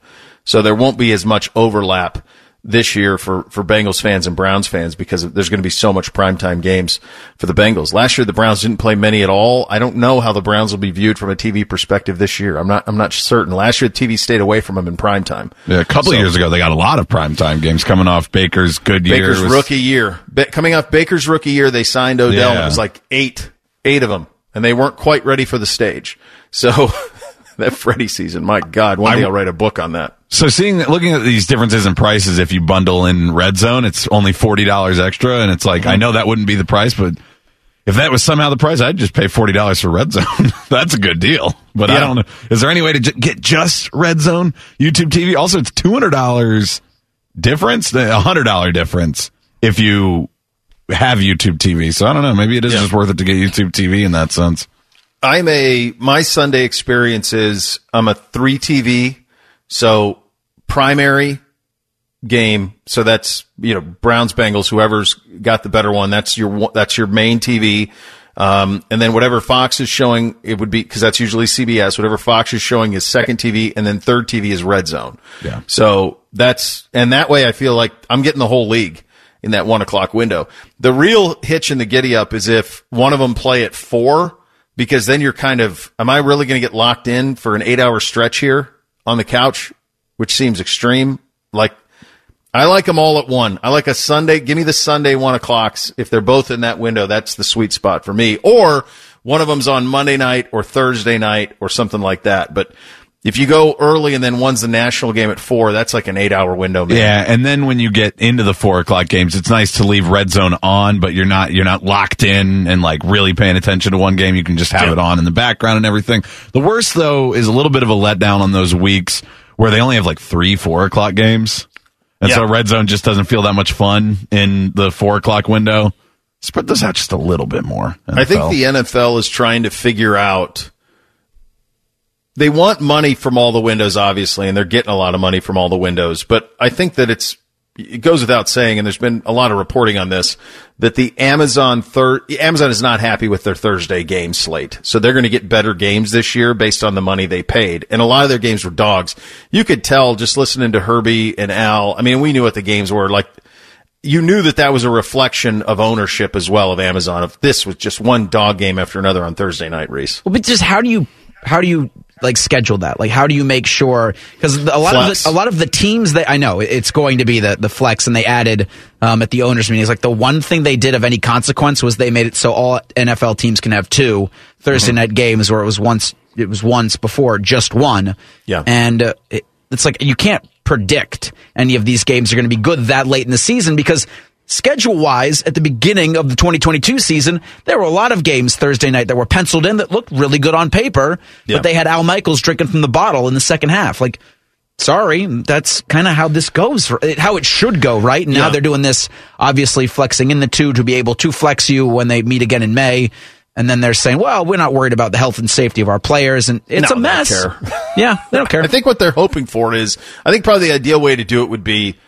Speaker 4: So there won't be as much overlap this year for, for Bengals fans and Browns fans because there's going to be so much primetime games for the Bengals. Last year, the Browns didn't play many at all. I don't know how the Browns will be viewed from a T V perspective this year. I'm not, I'm not certain. Last year, the T V stayed away from them in primetime.
Speaker 6: Yeah, a couple so, of years ago, they got a lot of primetime games coming off Baker's good year.
Speaker 4: Baker's was, rookie year. Ba- coming off Baker's rookie year, they signed Odell. Yeah. It was like eight, eight of them, and they weren't quite ready for the stage. So that Freddie season, my God, one day I'll write a book on that.
Speaker 6: So seeing, looking at these differences in prices, if you bundle in Red Zone, it's only forty dollars extra, and it's like, mm-hmm. I know that wouldn't be the price, but if that was somehow the price, I'd just pay forty dollars for Red Zone. That's a good deal. But yeah. I don't know. Is there any way to j- get just Red Zone YouTube T V? Also, it's two hundred dollars difference, a one hundred dollars difference if you have YouTube T V. So I don't know. Maybe it is yeah. just worth it to get YouTube T V in that sense.
Speaker 4: I'm a, my Sunday experience is I'm a three T V. So primary game. So that's, you know, Browns, Bengals, whoever's got the better one. That's your, that's your main T V. Um, and then whatever Fox is showing, it would be, cause that's usually C B S, whatever Fox is showing is second T V. And then third T V is Red Zone.
Speaker 6: Yeah.
Speaker 4: So that's, and that way I feel like I'm getting the whole league in that one o'clock window. The real hitch in the giddy up is if one of them play at four, because then you're kind of, am I really going to get locked in for an eight hour stretch here on the couch, which seems extreme? Like, I like them all at one. I like a Sunday. Give me the Sunday one o'clocks. If they're both in that window, that's the sweet spot for me. Or one of them's on Monday night or Thursday night or something like that. But if you go early and then one's the national game at four, that's like an eight hour window, man.
Speaker 6: Yeah, and then when you get into the four o'clock games, it's nice to leave Red Zone on, but you're not you're not locked in and like really paying attention to one game. You can just have yeah. it on in the background and everything. The worst though is a little bit of a letdown on those weeks where they only have like three four o'clock games, and yeah. so Red Zone just doesn't feel that much fun in the four o'clock window. Spread those out just a little bit more. N F L.
Speaker 4: I think the N F L is trying to figure out. They want money from all the windows, obviously, and they're getting a lot of money from all the windows. But I think that it's, it goes without saying, and there's been a lot of reporting on this, that the Amazon third, Amazon is not happy with their Thursday game slate. So they're going to get better games this year based on the money they paid. And a lot of their games were dogs. You could tell just listening to Herbie and Al. I mean, we knew what the games were like. You knew that that was a reflection of ownership as well of Amazon. If this was just one dog game after another on Thursday night, Reese.
Speaker 7: Well, but just how do you, how do you, like schedule that? Like, how do you make sure? Because a lot flex. of the, a lot of the teams that I know it's going to be the the flex, and they added um, at the owners' meetings. Like the one thing they did of any consequence was they made it so all N F L teams can have two Thursday mm-hmm. night games, where it was once it was once before just one.
Speaker 4: Yeah,
Speaker 7: and uh, it, it's like you can't predict any of these games are going to be good that late in the season because. Schedule-wise, at the beginning of the twenty twenty-two season, there were a lot of games Thursday night that were penciled in that looked really good on paper, yeah. but they had Al Michaels drinking from the bottle in the second half. Like, sorry, that's kind of how this goes, how it should go, right? And now yeah. they're doing this, obviously flexing in the two to be able to flex you when they meet again in May. And then they're saying, well, we're not worried about the health and safety of our players. And it's no, a mess.
Speaker 4: They don't care.
Speaker 7: Yeah, they don't care.
Speaker 4: I think what they're hoping for is, I think probably the ideal way to do it would be,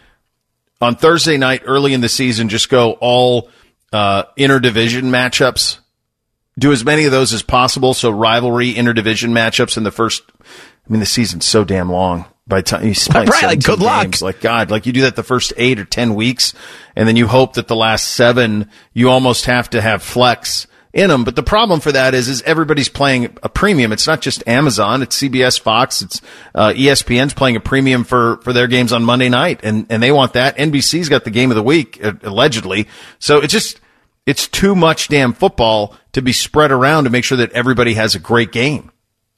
Speaker 4: on Thursday night, early in the season, just go all uh, interdivision matchups. Do as many of those as possible. So rivalry interdivision matchups in the first. I mean, the season's so damn long. By the time you play
Speaker 7: right, like good luck.
Speaker 4: Games, like God, like you do that the first eight or ten weeks, and then you hope that the last seven you almost have to have flex in them. But the problem for that is, is everybody's playing a premium. It's not just Amazon. It's C B S, Fox. It's uh, E S P N's playing a premium for, for their games on Monday night, and and they want that. N B C's got the game of the week uh, allegedly. So it's just it's too much damn football to be spread around to make sure that everybody has a great game.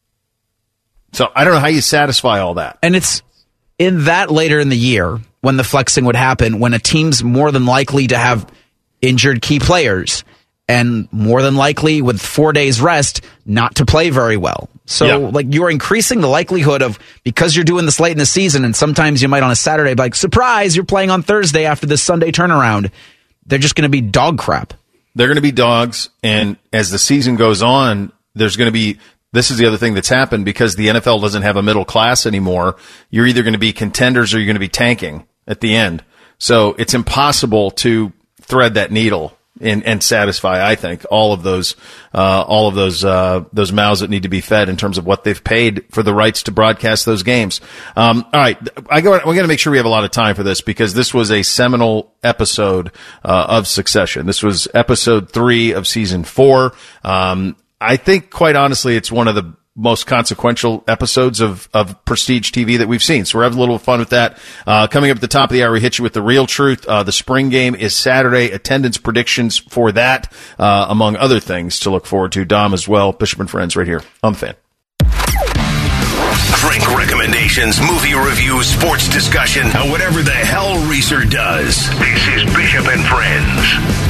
Speaker 4: So I don't know how you satisfy all that.
Speaker 7: And it's in that later in the year when the flexing would happen, when a team's more than likely to have injured key players. And more than likely, with four days rest, not to play very well. So, yeah. like, you're increasing the likelihood of, because you're doing this late in the season, and sometimes you might on a Saturday be like, surprise, you're playing on Thursday after this Sunday turnaround. They're just going to be dog crap.
Speaker 4: They're going to be dogs, and as the season goes on, there's going to be, this is the other thing that's happened, because the N F L doesn't have a middle class anymore. You're either going to be contenders or you're going to be tanking at the end. So it's impossible to thread that needle. and, and satisfy, I think, all of those, uh, all of those, uh, those mouths that need to be fed in terms of what they've paid for the rights to broadcast those games. Um, all right. I go, we're going to make sure we have a lot of time for this because this was a seminal episode, uh, of Succession. This was episode three of season four. Um, I think quite honestly, it's one of the most consequential episodes of, of prestige T V that we've seen. So we're having a little fun with that. Uh, coming up at the top of the hour, we hit you with the real truth. Uh, the spring game is Saturday. Attendance predictions for that, uh, among other things to look forward to. Dom as well. Bishop and Friends right here on The Fan.
Speaker 3: Drink recommendations, movie reviews, sports discussion, and whatever the hell Reeser does. This is Bishop and Friends.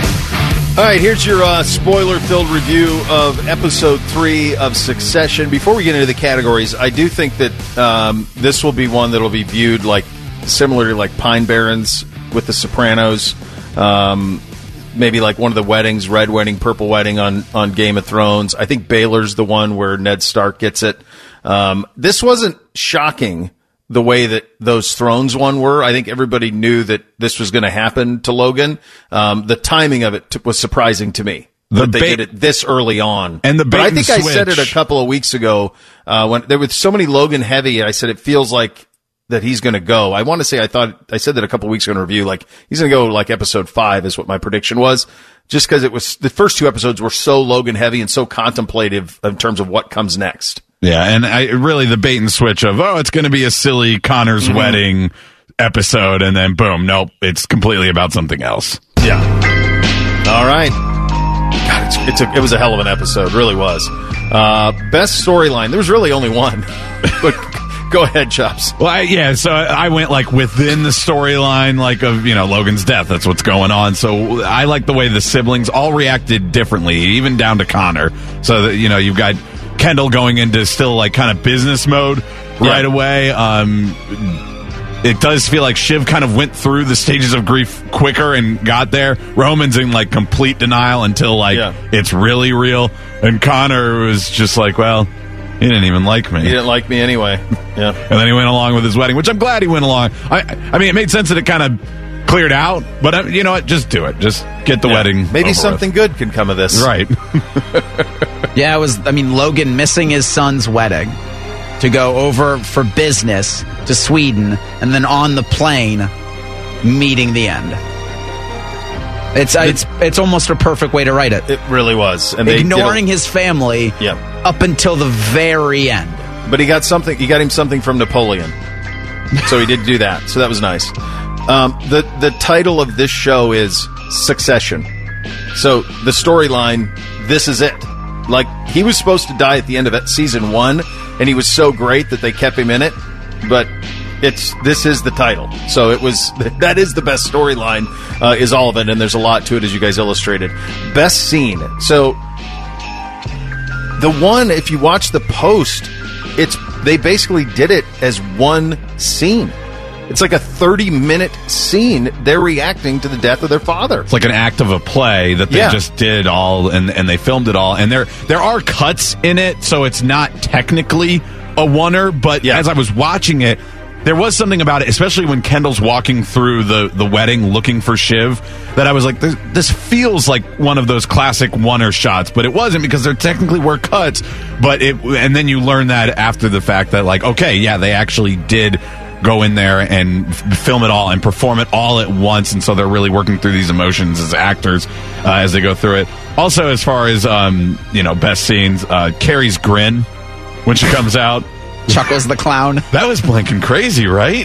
Speaker 4: All right, here's your uh, spoiler-filled review of episode three of Succession. Before we get into the categories, I do think that um, this will be one that will be viewed like similar to like Pine Barrens with The Sopranos, um, maybe like one of the weddings, Red Wedding, Purple Wedding on, on Game of Thrones. I think Baylor's the one where Ned Stark gets it. Um, this wasn't shocking the way that those Thrones one were. I think everybody knew that this was going to happen to Logan. Um, the timing of it t- was surprising to me.
Speaker 6: The
Speaker 4: that they
Speaker 6: bait,
Speaker 4: did it this early on.
Speaker 6: And the bait
Speaker 4: but I think
Speaker 6: and
Speaker 4: I said it a couple of weeks ago, uh, when there was so many Logan heavy. I said, it feels like that he's going to go. I want to say, I thought, I said that a couple of weeks ago in a review, like he's going to go like episode five is what my prediction was. Just because it was, the first two episodes were so Logan heavy and so contemplative in terms of what comes next.
Speaker 6: Yeah, and I really the bait and switch of, oh, it's going to be a silly Connor's mm-hmm. wedding episode, and then boom, nope, it's completely about something else.
Speaker 4: Yeah. All right. God, it's, it's a, it was a hell of an episode, really was. Uh, best storyline. There was really only one. But go ahead, Chops.
Speaker 6: Well, I, yeah, so I went like within the storyline, like of, you know, Logan's death. That's what's going on. So I like the way the siblings all reacted differently, even down to Connor. So that, you know, you've got Kendall going into still like kind of business mode right yeah. away. Um, it does feel like Shiv kind of went through the stages of grief quicker and got there. Roman's in like complete denial until like yeah. it's really real. And Connor was just like, well, he didn't even like me.
Speaker 4: He didn't like me anyway. Yeah.
Speaker 6: And then he went along with his wedding, which I'm glad he went along. I, I mean, it made sense that it kind of cleared out, but uh, you know what? Just do it. Just get the
Speaker 4: yeah.
Speaker 6: wedding.
Speaker 4: Maybe
Speaker 6: over
Speaker 4: something
Speaker 6: with.
Speaker 4: good can come of this.
Speaker 6: Right.
Speaker 7: Yeah, it was, I mean, Logan missing his son's wedding to go over for business to Sweden and then on the plane meeting the end. It's uh, it's it's almost a perfect way to write it.
Speaker 4: It really was. And
Speaker 7: ignoring
Speaker 4: they
Speaker 7: his family
Speaker 4: yeah.
Speaker 7: up until the very end.
Speaker 4: But he got something. He got him something from Napoleon, so he did do that. So that was nice. Um, the the title of this show is Succession. So the storyline, this is it. Like, he was supposed to die at the end of it, season one, and he was so great that they kept him in it. But it's this is the title, so it was that is the best storyline. Uh, is all of it, and there's a lot to it, as you guys illustrated. Best scene. So the one, if you watch the post, it's they basically did it as one scene. It's like a thirty-minute scene. They're reacting to the death of their father.
Speaker 6: It's like an act of a play that they yeah. just did all, and and they filmed it all. And there there are cuts in it, so it's not technically a oneer. But yeah. as I was watching it, there was something about it, especially when Kendall's walking through the, the wedding looking for Shiv, that I was like, this, this feels like one of those classic oneer shots. But it wasn't, because there technically were cuts. But it, and then you learn that after the fact that, like, okay, yeah, they actually did go in there and f- film it all and perform it all at once, and so they're really working through these emotions as actors uh, as they go through it. Also, as far as um, you know, best scenes, uh, Carrie's grin when she comes out,
Speaker 7: Chuckles the clown.
Speaker 6: That was blanking crazy, right?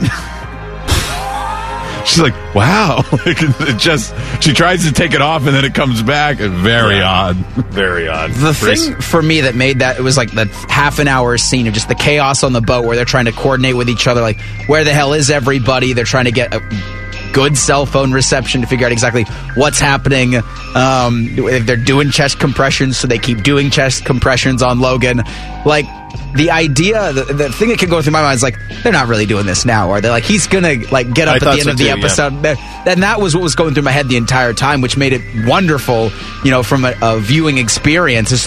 Speaker 6: She's like, wow. It just, she tries to take it off and then it comes back. Very yeah. odd.
Speaker 4: Very odd.
Speaker 7: The Chris. thing for me that made that, it was like the half an hour scene of just the chaos on the boat where they're trying to coordinate with each other. Like, where the hell is everybody? They're trying to get a good cell phone reception to figure out exactly what's happening. Um, they're doing chest compressions, so they keep doing chest compressions on Logan. Like, the idea, the, the thing that could go through my mind is like, they're not really doing this now, are they? Like, he's gonna like get up
Speaker 4: I
Speaker 7: at the end
Speaker 4: so
Speaker 7: of the
Speaker 4: too,
Speaker 7: episode,
Speaker 4: yeah.
Speaker 7: and that was what was going through my head the entire time, which made it wonderful, you know, from a, a viewing experience. It's like,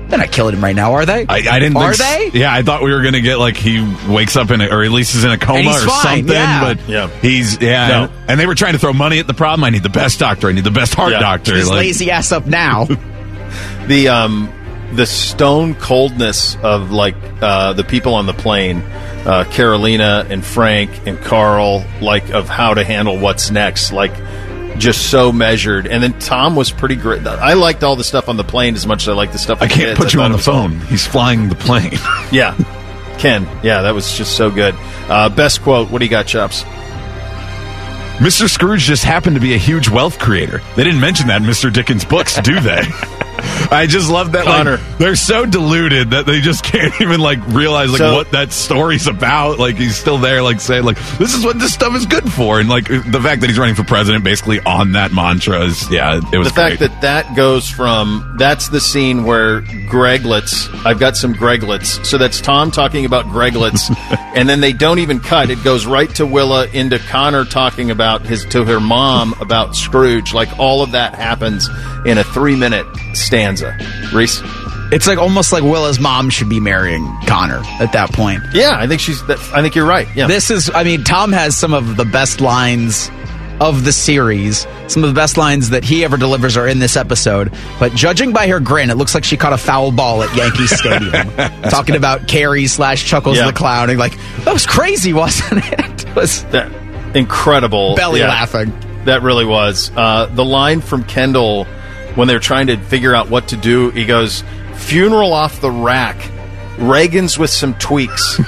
Speaker 7: They're not killing him right now, are they?
Speaker 6: I, I didn't.
Speaker 7: Are
Speaker 6: think,
Speaker 7: they?
Speaker 6: Yeah, I thought we were going to get like he wakes up in a, or at least is in a coma
Speaker 7: And he's
Speaker 6: or
Speaker 7: fine,
Speaker 6: something.
Speaker 7: yeah.
Speaker 6: But
Speaker 4: Yeah.
Speaker 6: he's yeah.
Speaker 4: No.
Speaker 6: And, and they were trying to throw money at the problem. I need the best doctor. I need the best heart
Speaker 4: Yeah.
Speaker 6: doctor.
Speaker 7: His
Speaker 6: Like,
Speaker 7: lazy ass up now.
Speaker 4: The um, the stone coldness of like uh, the people on the plane, uh, Carolina and Frank and Carl, like of how to handle what's next, like just so measured. And then Tom was pretty great. I liked all the stuff on the plane as much as I liked the stuff.
Speaker 6: I
Speaker 4: with
Speaker 6: can't
Speaker 4: kids.
Speaker 6: put you
Speaker 4: I
Speaker 6: on the
Speaker 4: thought it was
Speaker 6: phone. He's flying the plane.
Speaker 4: all- Yeah, Ken. Yeah, that was just so good. Uh, best quote. What do you got, Chops?
Speaker 6: Mister Scrooge just happened to be a huge wealth creator. They didn't mention that in Mister Dickens' books, do they? I just love that.
Speaker 4: Connor.
Speaker 6: Like, they're so deluded that they just can't even like realize like
Speaker 4: So-
Speaker 6: what that story's about. Like he's still there, like saying like this is what this stuff is good for, and like the fact that he's running for president basically on that mantra is yeah, it was
Speaker 4: The fact
Speaker 6: great.
Speaker 4: that that goes from that's the scene where Greglets. I've got some Greglets. So that's Tom talking about Greglets, and then they don't even cut. It goes right to Willa into Connor talking about his to her mom about Scrooge. Like all of that happens in a three minute stanza. Reese.
Speaker 7: It's like almost like Willa's mom should be marrying Connor at that point.
Speaker 4: Yeah, I think she's. That, I think you're right. Yeah.
Speaker 7: This is, I mean, Tom has some of the best lines of the series. Some of the best lines that he ever delivers are in this episode. But judging by her grin, it looks like she caught a foul ball at Yankee Stadium. Talking about Carrie slash Chuckles
Speaker 4: Yeah.
Speaker 7: the Clown. And like, that was crazy, wasn't it? It was
Speaker 4: that incredible
Speaker 7: belly
Speaker 4: yeah.
Speaker 7: laughing.
Speaker 4: That really was. Uh, the line from Kendall when they're trying to figure out what to do, he goes, funeral off the rack. Reagan's with some tweaks.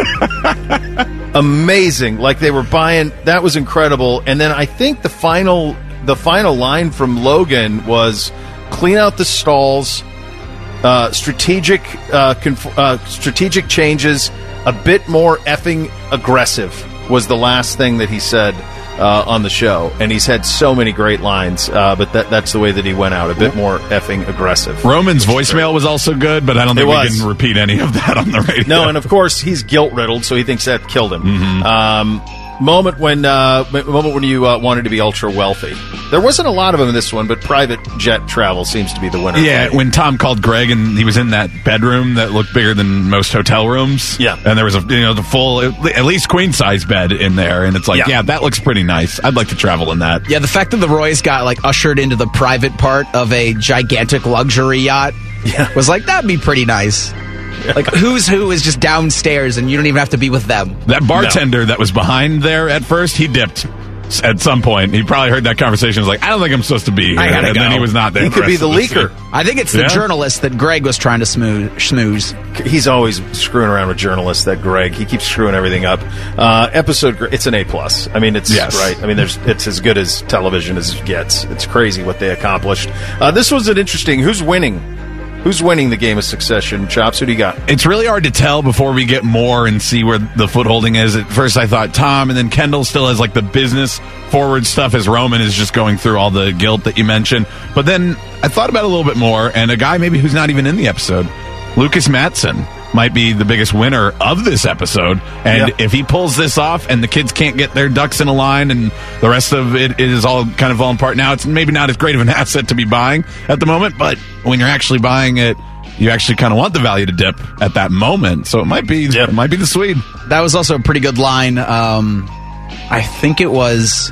Speaker 4: Amazing. Like they were buying, that was incredible. And then I think the final the final line from Logan was clean out the stalls, uh, strategic uh, conf- uh, strategic changes, a bit more effing aggressive was the last thing that he said uh, on the show. And he's had so many great lines, uh, but that, that's the way that he went out, a bit more effing aggressive.
Speaker 6: Roman's voicemail was also good, but I don't
Speaker 4: It
Speaker 6: think we
Speaker 4: was.
Speaker 6: can repeat any of that on the radio.
Speaker 4: No, and of course he's guilt riddled, so he thinks that killed him.
Speaker 6: Mm-hmm.
Speaker 4: Um, moment when uh, moment when you uh, wanted to be ultra wealthy. There wasn't a lot of them in this one, but private jet travel seems to be the winner.
Speaker 6: Yeah, when Tom called Greg and he was in that bedroom that looked bigger than most hotel rooms.
Speaker 4: Yeah.
Speaker 6: And there was a you know the full at least queen size bed in there, and it's like
Speaker 4: Yeah.
Speaker 6: yeah. that looks pretty nice. I'd like to travel in that.
Speaker 7: Yeah, the fact that the Roys got like ushered into the private part of a gigantic luxury yacht
Speaker 4: Yeah.
Speaker 7: was like, that'd be pretty nice. Like, who's who is just downstairs and you don't even have to be with them.
Speaker 6: That bartender that was behind there at first, he dipped at some point. He probably heard that conversation. Was like, I don't think I'm supposed to be here.
Speaker 7: I gotta
Speaker 6: and
Speaker 7: go.
Speaker 6: then he was not there.
Speaker 4: He could be
Speaker 6: rest
Speaker 4: the
Speaker 6: of
Speaker 4: leaker.
Speaker 6: scene.
Speaker 7: I think it's the
Speaker 6: Yeah.
Speaker 7: journalist that Greg was trying to smooth, schmooze.
Speaker 4: He's always screwing around with journalists. That Greg, he keeps screwing everything up. Uh, episode, gr- it's an A plus. I mean, it's
Speaker 6: Yes.
Speaker 4: right. I mean, there's it's as good as television as it gets. It's crazy what they accomplished. Uh, this was an interesting. Who's winning? Who's winning the game of Succession? Chops, who do you got?
Speaker 6: It's really hard to tell before we get more and see where the footholding is. At first, I thought Tom, and then Kendall still has like the business forward stuff as Roman is just going through all the guilt that you mentioned. But then I thought about it a little bit more, and a guy maybe who's not even in the episode, Lucas Matson, might be the biggest winner of this episode. And
Speaker 4: Yeah.
Speaker 6: if he pulls this off and the kids can't get their ducks in a line and the rest of it is all kind of falling apart now, it's maybe not as great of an asset to be buying at the moment, but when you're actually buying it, you actually kind of want the value to dip at that moment. So it might be
Speaker 4: Yep.
Speaker 6: it might be the Swede.
Speaker 7: That was also a pretty good line. Um, I think it was.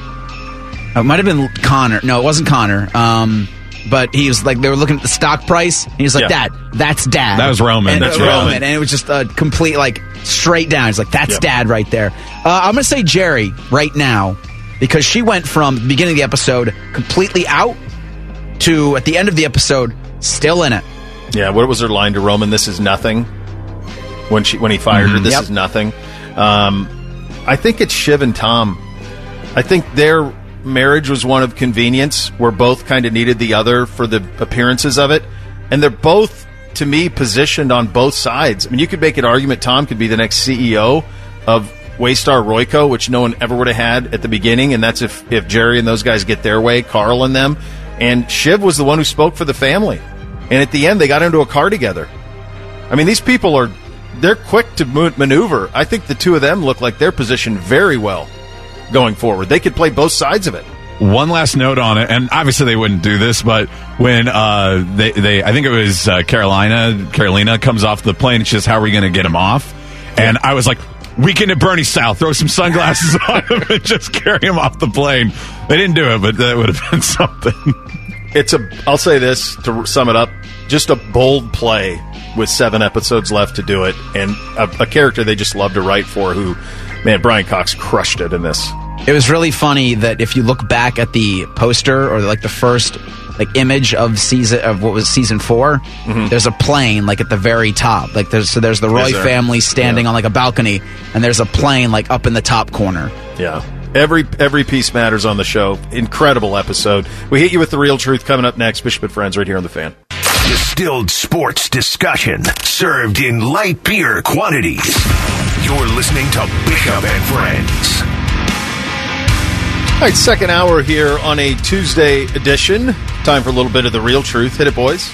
Speaker 7: It might have been Connor. No, it wasn't Connor. Um, but he was like, they were looking at the stock price. And he was like,
Speaker 4: Yeah.
Speaker 7: Dad, that's Dad.
Speaker 6: That was Roman.
Speaker 7: And,
Speaker 6: That's
Speaker 7: uh,
Speaker 6: Roman.
Speaker 7: And it was just a complete, like, straight down. He's like, that's
Speaker 4: Yep.
Speaker 7: Dad right there. Uh, I'm going to say Jerry right now because she went from the beginning of the episode completely out to, at the end of the episode, still in it.
Speaker 4: Yeah, what was her line to Roman? This is nothing. When she when he fired her, this
Speaker 7: Yep.
Speaker 4: is nothing. Um, I think it's Shiv and Tom. I think their marriage was one of convenience, where both kind of needed the other for the appearances of it, and they're both, to me, positioned on both sides. I mean, you could make an argument Tom could be the next C E O of Waystar Royco, which no one ever would have had at the beginning, and that's if if Jerry and those guys get their way, Carl and them. And Shiv was the one who spoke for the family. And at the end, they got into a car together. I mean, these people are, they're quick to mo- maneuver. I think the two of them look like they're positioned very well going forward. They could play both sides of it.
Speaker 6: One last note on it, and obviously they wouldn't do this, but when uh, they, they, I think it was uh, Carolina, Carolina comes off the plane, and she says, "How are we going to get him off?" And I was like, "Weekend at Bernie style, throw some sunglasses on him and just carry him off the plane." They didn't do it, but that would have been something.
Speaker 4: It's a. I'll say this to sum it up: just a bold play with seven episodes left to do it, and a, a character they just love to write for. Who, man, Brian Cox crushed it in this.
Speaker 7: It was really funny that if you look back at the poster or like the first like image of season of what was season four, mm-hmm. there's a plane like at the very top. Like there's so there's the Roy there? family standing yeah. on like a balcony, and there's a plane like up in the top corner.
Speaker 4: Yeah. Every every piece matters on the show. Incredible episode. We hit you with the real truth coming up next. Bishop and Friends right here on The Fan.
Speaker 3: Distilled sports discussion served in light beer quantities. You're listening to Bishop and Friends.
Speaker 4: All right, second hour here on a Tuesday edition. Time for a little bit of the real truth. Hit it, boys.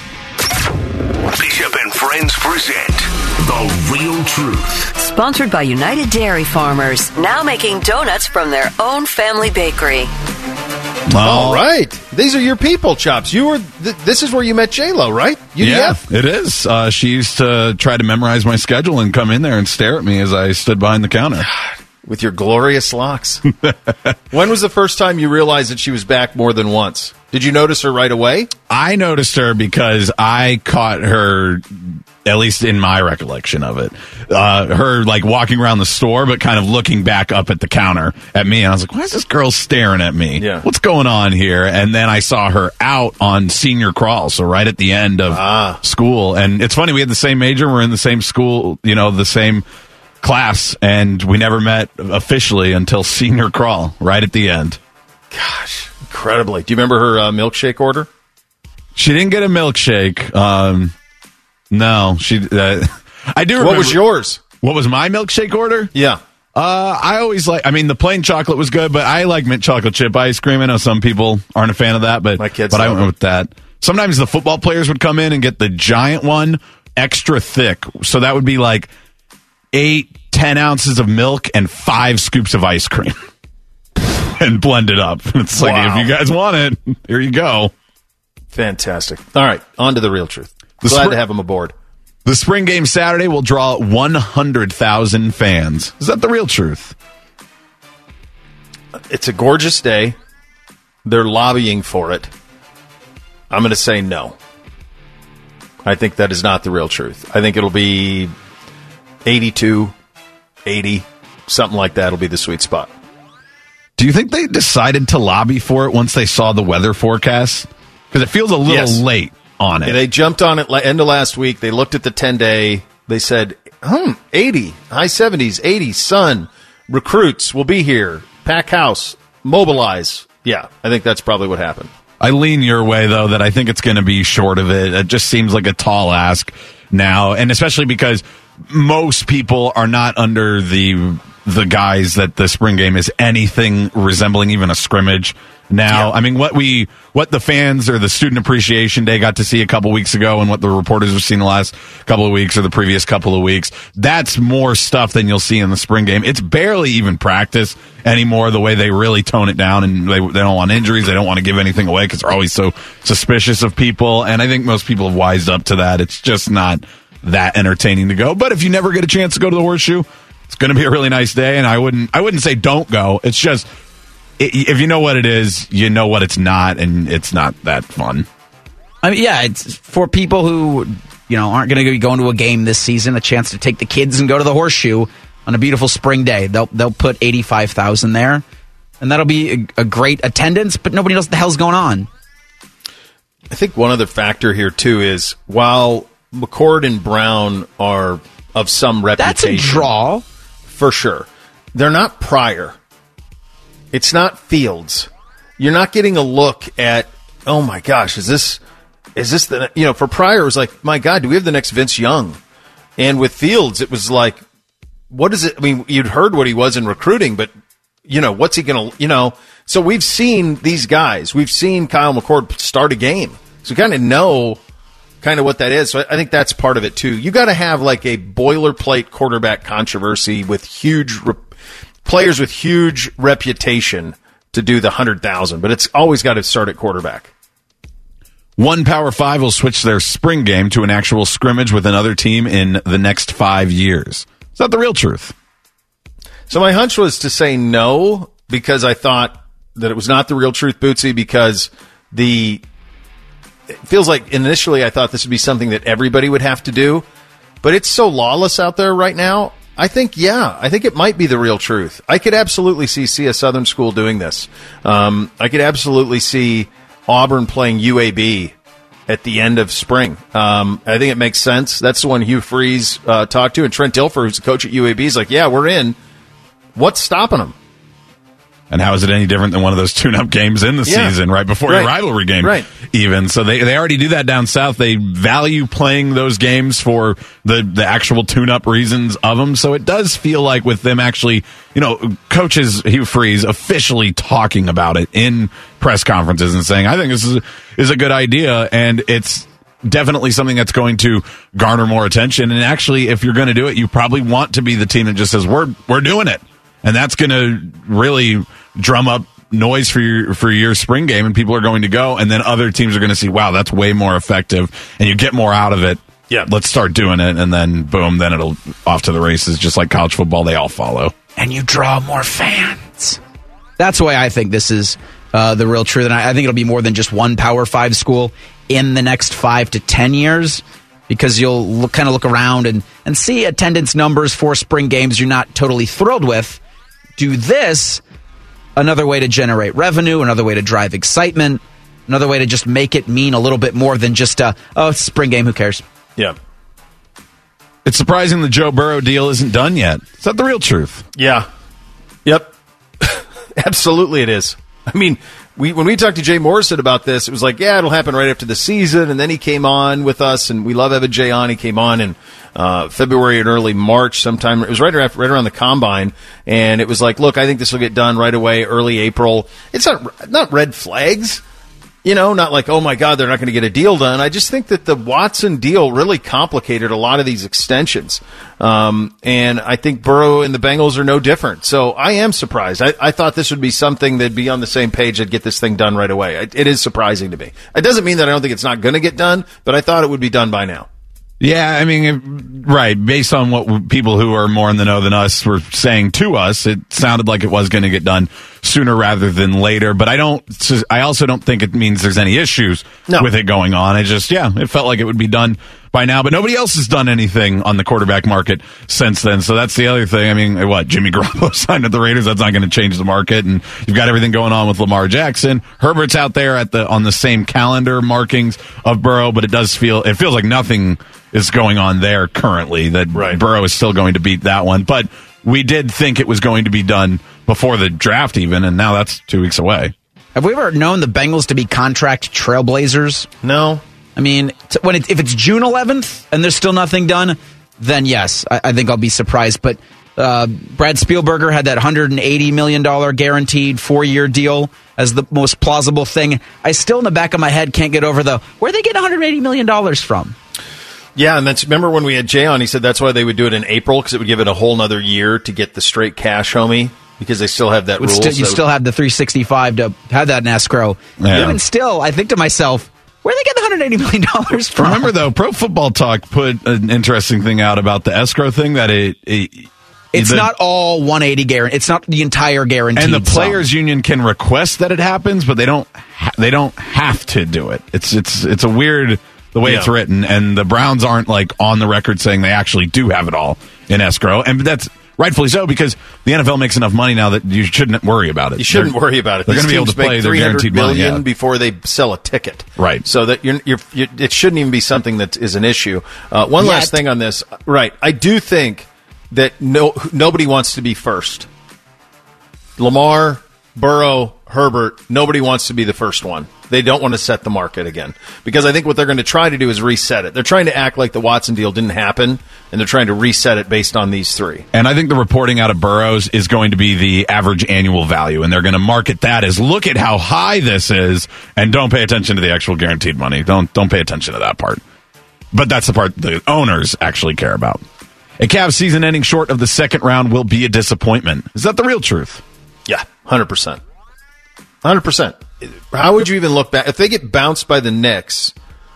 Speaker 3: Bishop and Friends present The Real Truth.
Speaker 9: Sponsored by United Dairy Farmers, now making donuts from their own family bakery.
Speaker 4: All right. These are your people, Chops. You were. Th- this is where you met J-Lo, right? U D F?
Speaker 6: Yeah, it is. Uh, she used to try to memorize my schedule and come in there and stare at me as I stood behind the counter.
Speaker 4: With your glorious locks. When was the first time you realized that she was back more than once? Did you notice her right away?
Speaker 6: I noticed her because I caught her, at least in my recollection of it, uh, her like walking around the store, but kind of looking back up at the counter at me. And I was like, why is this girl staring at me?
Speaker 4: Yeah.
Speaker 6: What's going on here? And then I saw her out on senior crawl, so right at the end of
Speaker 4: ah.
Speaker 6: school. And it's funny, we had the same major. We're in the same school, you know, the same class, and we never met officially until senior crawl, right at the end.
Speaker 4: Gosh, incredibly. Do you remember her uh, milkshake order?
Speaker 6: She didn't get a milkshake. Um, no, she. Uh, I do remember.
Speaker 4: What was yours?
Speaker 6: What was my milkshake order?
Speaker 4: Yeah.
Speaker 6: Uh, I always like, I mean, the plain chocolate was good, but I like mint chocolate chip ice cream. I know some people aren't a fan of that, but,
Speaker 4: My kids
Speaker 6: but I went
Speaker 4: it.
Speaker 6: with that. Sometimes the football players would come in and get the giant one extra thick. So that would be like eight, ten ounces of milk and five scoops of ice cream and blend it up. It's like,
Speaker 4: wow.
Speaker 6: if you guys want it, here you go.
Speaker 4: Fantastic. All right, on to the real truth.
Speaker 6: The
Speaker 4: Glad
Speaker 6: spring,
Speaker 4: to have him aboard.
Speaker 6: The spring game Saturday will draw one hundred thousand fans. Is that the real truth?
Speaker 4: It's a gorgeous day. They're lobbying for it. I'm going to say no. I think that is not the real truth. I think it'll be eighty-two, eighty, something like that will be the sweet spot.
Speaker 6: Do you think they decided to lobby for it once they saw the weather forecast? Because it feels a little
Speaker 4: Yes.
Speaker 6: late on it.
Speaker 4: Yeah, they jumped on it end of last week. They looked at the ten-day. They said, hmm, eighty, high seventies, eighty, sun, recruits will be here, pack house, mobilize. Yeah, I think that's probably what happened.
Speaker 6: I lean your way, though, that I think it's going to be short of it. It just seems like a tall ask now, and especially because most people are not under the the guise that the spring game is anything resembling even a scrimmage now.
Speaker 4: Yeah.
Speaker 6: I mean, what we what the fans or the Student Appreciation Day got to see a couple weeks ago and what the reporters have seen the last couple of weeks or the previous couple of weeks, that's more stuff than you'll see in the spring game. It's barely even practice anymore, the way they really tone it down, and they, they don't want injuries. They don't want to give anything away because they're always so suspicious of people, and I think most people have wised up to that. It's just not that entertaining to go. But if you never get a chance to go to the Horseshoe, it's going to be a really nice day, and I wouldn't I wouldn't say don't go. It's just, if you know what it is, you know what it's not, and it's not that fun.
Speaker 7: I mean, yeah, it's for people who, you know, aren't going to be going to a game this season, a chance to take the kids and go to the Horseshoe on a beautiful spring day. They'll they'll put eighty-five thousand there, and that'll be a, a great attendance, but nobody knows what the hell's going on.
Speaker 4: I think one other factor here, too, is while McCord and Brown are of some reputation.
Speaker 7: That's a draw.
Speaker 4: For sure. They're not Pryor. It's not Fields. You're not getting a look at, oh my gosh, is this, is this the, you know, for Pryor, it was like, my God, do we have the next Vince Young? And with Fields, it was like, what is it? I mean, you'd heard what he was in recruiting, but, you know, what's he going to, you know, so we've seen these guys. We've seen Kyle McCord start a game. So we kind of know kind of what that is. So I think that's part of it, too. You got to have like a boilerplate quarterback controversy with huge re- players with huge reputation to do the one hundred thousand, but it's always got to start at quarterback.
Speaker 6: One Power Five will switch their spring game to an actual scrimmage with another team in the next five years. Is that the real truth?
Speaker 4: So my hunch was to say no, because I thought that it was not the real truth, Bootsy, because the it feels like initially I thought this would be something that everybody would have to do, but it's so lawless out there right now. I think, yeah, I think it might be the real truth. I could absolutely see, see a Southern school doing this. Um, I could absolutely see Auburn playing U A B at the end of spring. Um, I think it makes sense. That's the one Hugh Freeze uh, talked to, and Trent Dilfer, who's the coach at U A B, is like, yeah, we're in. What's stopping them?
Speaker 6: And how is it any different than one of those tune-up games in the
Speaker 4: Yeah.
Speaker 6: season, right before
Speaker 4: Right.
Speaker 6: your rivalry game?
Speaker 4: Right.
Speaker 6: Even. So they, they already do that down south. They value playing those games for the, the actual tune-up reasons of them. So it does feel like with them actually, you know, coaches Hugh Freeze officially talking about it in press conferences and saying, I think this is, is a good idea, and it's definitely something that's going to garner more attention. And actually, if you're going to do it, you probably want to be the team that just says, we're we're doing it. And that's going to really drum up noise for your for your spring game, and people are going to go, and then other teams are going to see, wow, that's way more effective, and you get more out of it.
Speaker 4: Yeah.
Speaker 6: Let's start doing it, and then boom, then it'll off to the races, just like college football, they all follow.
Speaker 7: And you draw more fans. That's why I think this is uh, the real truth, and I, I think it'll be more than just one Power Five school in the next five to ten years, because you'll look, kind of look around and, and see attendance numbers for spring games you're not totally thrilled with. Do this, another way to generate revenue, another way to drive excitement, another way to just make it mean a little bit more than just a, oh, it's a spring game, who cares?
Speaker 4: Yeah.
Speaker 6: It's surprising the Joe Burrow deal isn't done yet. Is that the real truth?
Speaker 4: Yeah. Yep. Absolutely it is. I mean, we when we talked to Jay Morrison about this, it was like, yeah, it'll happen right after the season, and then he came on with us, and we love Evan Jay on. He came on in uh, February and early March sometime. It was right around, right around the Combine, and it was like, look, I think this will get done right away, early April. It's not not red flags. You know, not like, oh, my God, they're not going to get a deal done. I just think that the Watson deal really complicated a lot of these extensions. Um, and I think Burrow and the Bengals are no different. So I am surprised. I, I thought this would be something that'd be on the same page and get this thing done right away. It, it is surprising to me. It doesn't mean that I don't think it's not going to get done, but I thought it would be done by now.
Speaker 6: Yeah, I mean, it, right. Based on what people who are more in the know than us were saying to us, it sounded like it was going to get done sooner rather than later. But I don't. I also don't think it means there's any issues
Speaker 4: No.
Speaker 6: with it going on. I just, yeah, it felt like it would be done by now. But nobody else has done anything on the quarterback market since then. So that's the other thing. I mean, what, Jimmy Garoppolo signed at the Raiders? That's not going to change the market. And you've got everything going on with Lamar Jackson. Herbert's out there at the on the same calendar markings of Burrow, but it does feel it feels like nothing is going on there currently. That
Speaker 4: Right.
Speaker 6: Burrow is still going to beat that one. But we did think it was going to be done before the draft even, and now that's two weeks away.
Speaker 7: Have we ever known the Bengals to be contract trailblazers?
Speaker 4: No.
Speaker 7: I mean, t- when it, if it's June eleventh and there's still nothing done, then yes, I, I think I'll be surprised. But uh, Brad Spielberger had that one hundred eighty million dollars guaranteed four-year deal as the most plausible thing. I still, in the back of my head, can't get over the, where they get one hundred eighty million dollars from?
Speaker 4: Yeah, and that's remember when we had Jay on, he said that's why they would do it in April, because it would give it a whole nother year to get the straight cash, homie, because they still have that
Speaker 7: Would
Speaker 4: rule.
Speaker 7: still, you
Speaker 4: so-
Speaker 7: still have the three sixty-five to have that in escrow.
Speaker 6: Yeah.
Speaker 7: Even still, I think to myself, where do they get the one hundred eighty million dollars from?
Speaker 6: Remember, though, Pro Football Talk put an interesting thing out about the escrow thing that it. it
Speaker 7: It's
Speaker 6: the,
Speaker 7: not all one eighty guarantee. It's not the entire guarantee.
Speaker 6: and the players' union can request that it happens, but they don't. Ha- they don't have to do it. It's it's it's a weird the way
Speaker 4: Yeah.
Speaker 6: it's written, and the Browns aren't like on the record saying they actually do have it all in escrow, and that's rightfully so because the N F L makes enough money now that you shouldn't worry about it.
Speaker 4: You shouldn't
Speaker 6: They're-
Speaker 4: worry about it.
Speaker 6: They're
Speaker 4: These
Speaker 6: going to be able to
Speaker 4: teams make
Speaker 6: play their
Speaker 4: three hundred
Speaker 6: guaranteed money
Speaker 4: million
Speaker 6: yeah.
Speaker 4: before they sell a ticket.
Speaker 6: Right.
Speaker 4: So that you're, you're, you're, it shouldn't even be something that is an issue. Uh, one
Speaker 7: Yet.
Speaker 4: last thing on this. Right. I do think that no nobody wants to be first. Lamar, Burrow, Herbert, nobody wants to be the first one. They don't want to set the market again. Because I think what they're going to try to do is reset it. They're trying to act like the Watson deal didn't happen, and they're trying to reset it based on these three.
Speaker 6: And I think the reporting out of Burrows is going to be the average annual value, and they're going to market that as look at how high this is, and don't pay attention to the actual guaranteed money. Don't don't pay attention to that part. But that's the part the owners actually care about. A Cavs season ending short of the second round will be a disappointment. Is that the real truth?
Speaker 4: Yeah, one hundred percent. one hundred percent. How would you even look back? If they get bounced by the Knicks,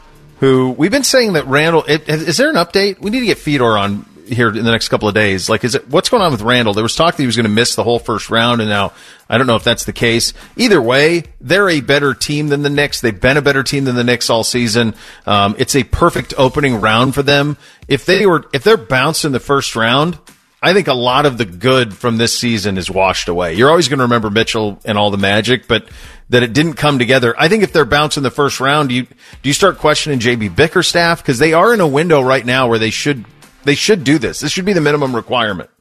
Speaker 4: who we've been saying that Randall, is there an update? We need to get Fedor on here in the next couple of days. Like, is it, what's going on with Randall? There was talk that he was going to miss the whole first round, and now I don't know if that's the case. Either way, they're a better team than the Knicks. They've been a better team than the Knicks all season. Um, it's a perfect opening round for them. If they were, if they're bounced in the first round, I think a lot of the good from this season is washed away. You're always going to remember Mitchell and all the magic, but that it didn't come together. I think if they're bounced in the first round, do you, do you start questioning J B Bickerstaff? Because they are in a window right now where they should they should do this. This should be the minimum requirement.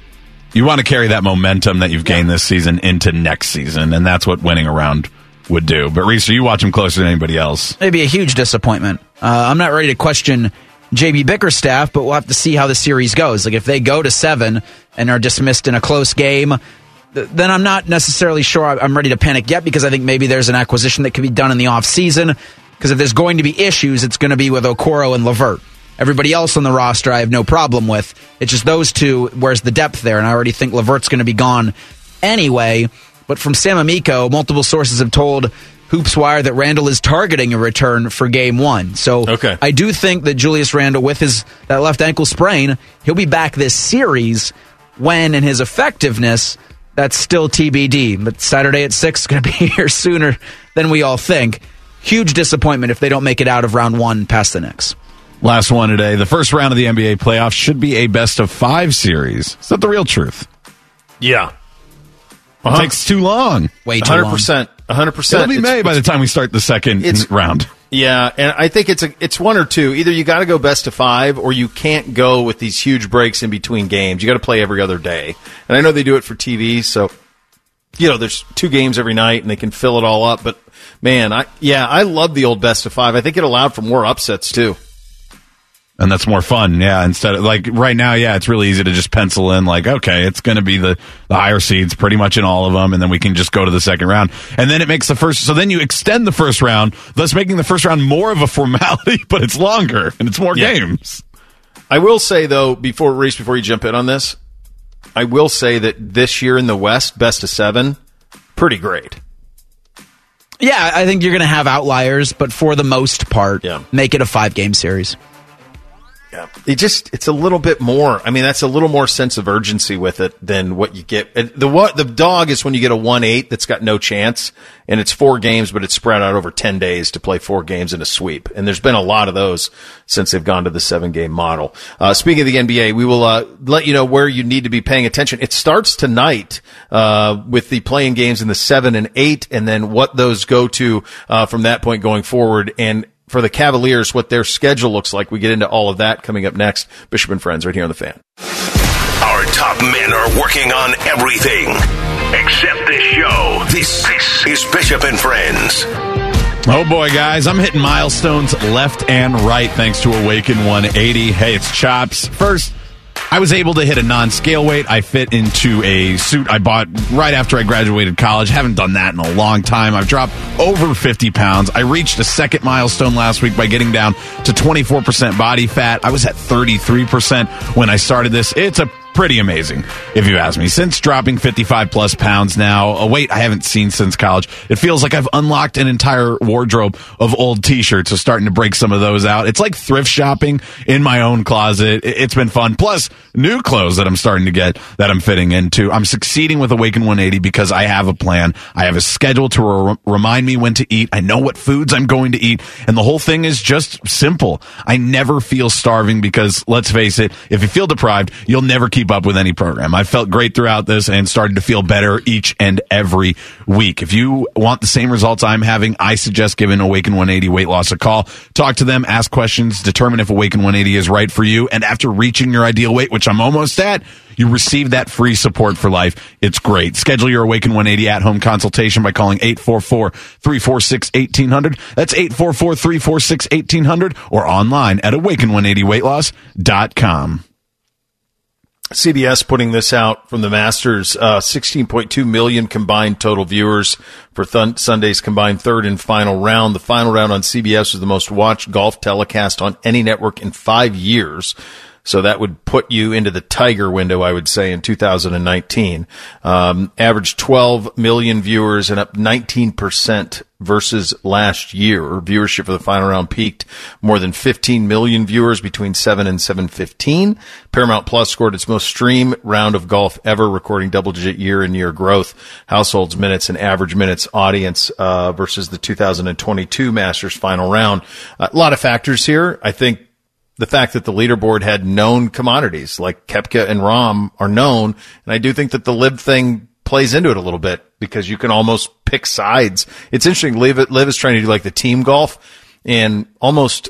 Speaker 6: You want to carry that momentum that you've gained this season into next season, and that's what winning a round would do. But, Reese, you watch him closer than anybody else.
Speaker 7: Maybe a huge disappointment. Uh, I'm not ready to question J B Bickerstaff, but we'll have to see how the series goes. Like, if they go to seven and are dismissed in a close game, th- then I'm not necessarily sure I'm ready to panic yet, because I think maybe there's an acquisition that could be done in the offseason. Because if there's going to be issues, it's going to be with Okoro and LeVert. Everybody else on the roster I have no problem with. It's just those two, where's the depth there? And I already think LeVert's going to be gone anyway. But from Sam Amico, multiple sources have told HoopsWire that Randall is targeting a return for game one. So
Speaker 4: okay.
Speaker 7: I do think that Julius Randle, with his that left ankle sprain, he'll be back this series. When in his effectiveness, that's still T B D. But Saturday at six is going to be here sooner than we all think. Huge disappointment if they don't make it out of round one past the Knicks.
Speaker 6: Last one today. The first round of the N B A playoffs should be a best of five series. Is that the real truth?
Speaker 4: Yeah.
Speaker 6: Uh-huh. It takes too long.
Speaker 7: Way too
Speaker 4: one hundred percent.
Speaker 7: long.
Speaker 4: one hundred percent.
Speaker 6: It'll be May by the time we start the second round.
Speaker 4: Yeah, and I think it's a it's one or two. Either you got to go best of five, or you can't go with these huge breaks in between games. You got to play every other day. And I know they do it for T V, so you know there's two games every night, and they can fill it all up. But man, I yeah, I love the old best of five. I think it allowed for more upsets too.
Speaker 6: And that's more fun, yeah. Instead of, like, right now, yeah, it's really easy to just pencil in, like, okay, it's going to be the, the higher seeds pretty much in all of them, and then we can just go to the second round. And then it makes the first, so then you extend the first round, thus making the first round more of a formality, but it's longer, and it's more yeah. games.
Speaker 4: I will say, though, before, Reese, before you jump in on this, I will say that this year in the West, best of seven, pretty great.
Speaker 7: Yeah, I think you're going to have outliers, but for the most part,
Speaker 4: yeah.
Speaker 7: make it a five-game series.
Speaker 4: Yeah, it just it's a little bit more. I mean, that's a little more sense of urgency with it than what you get. The what the dog is when you get a one eight that's got no chance, and it's four games, but it's spread out over ten days to play four games in a sweep. And there's been a lot of those since they've gone to the seven game model. Uh, speaking of the N B A, we will uh, let you know where you need to be paying attention. It starts tonight uh, with the playing games in the seven and eight, and then what those go to uh, from that point going forward. And for the Cavaliers, what their schedule looks like. We get into all of that coming up next. Bishop and Friends right here on The Fan.
Speaker 3: Our top men are working on everything except this show. This, this is Bishop and Friends.
Speaker 6: Oh boy, guys, I'm hitting milestones left and right thanks to Awaken one eighty. Hey, it's Chops. First, I was able to hit a non-scale weight. I fit into a suit I bought right after I graduated college. Haven't done that in a long time. I've dropped over fifty pounds. I reached a second milestone last week by getting down to twenty-four percent body fat. I was at thirty-three percent when I started this. It's a pretty amazing, if you ask me. Since dropping fifty-five plus pounds now, a weight I haven't seen since college, it feels like I've unlocked an entire wardrobe of old t-shirts, so starting to break some of those out. It's like thrift shopping in my own closet. It's been fun. Plus, new clothes that I'm starting to get that I'm fitting into. I'm succeeding with Awaken one eighty because I have a plan. I have a schedule to re- remind me when to eat. I know what foods I'm going to eat, and the whole thing is just simple. I never feel starving because, let's face it, if you feel deprived, you'll never keep up with any program. I felt great throughout this and started to feel better each and every week. If you want the same results I'm having, I suggest giving Awaken one eighty Weight Loss a call. Talk to them, ask questions, determine if Awaken one eighty is right for you. And after reaching your ideal weight, which I'm almost at, you receive that free support for life. It's great. Schedule your Awaken one eighty at-home consultation by calling eight four four, three four six, one eight zero zero. That's eight four four, three four six, one eight zero zero or online at awaken one eighty weight loss dot com.
Speaker 4: C B S putting this out from the Masters, uh, sixteen point two million combined total viewers for th- Sunday's combined third and final round. The final round on C B S was the most watched golf telecast on any network in five years. So that would put you into the Tiger window, I would say, in two thousand nineteen. Um, averaged twelve million viewers and up nineteen percent versus last year. Viewership for the final round peaked more than fifteen million viewers between seven and seven fifteen. Paramount Plus scored its most streamed round of golf ever, recording double-digit year-and-year growth. Households, minutes, and average minutes audience uh, versus the two thousand twenty-two Masters final round. Uh, a lot of factors here. I think the fact that the leaderboard had known commodities like Koepka and Rahm are known, and I do think that the Liv thing plays into it a little bit because you can almost pick sides. It's interesting. Liv, Liv is trying to do like the team golf, and almost,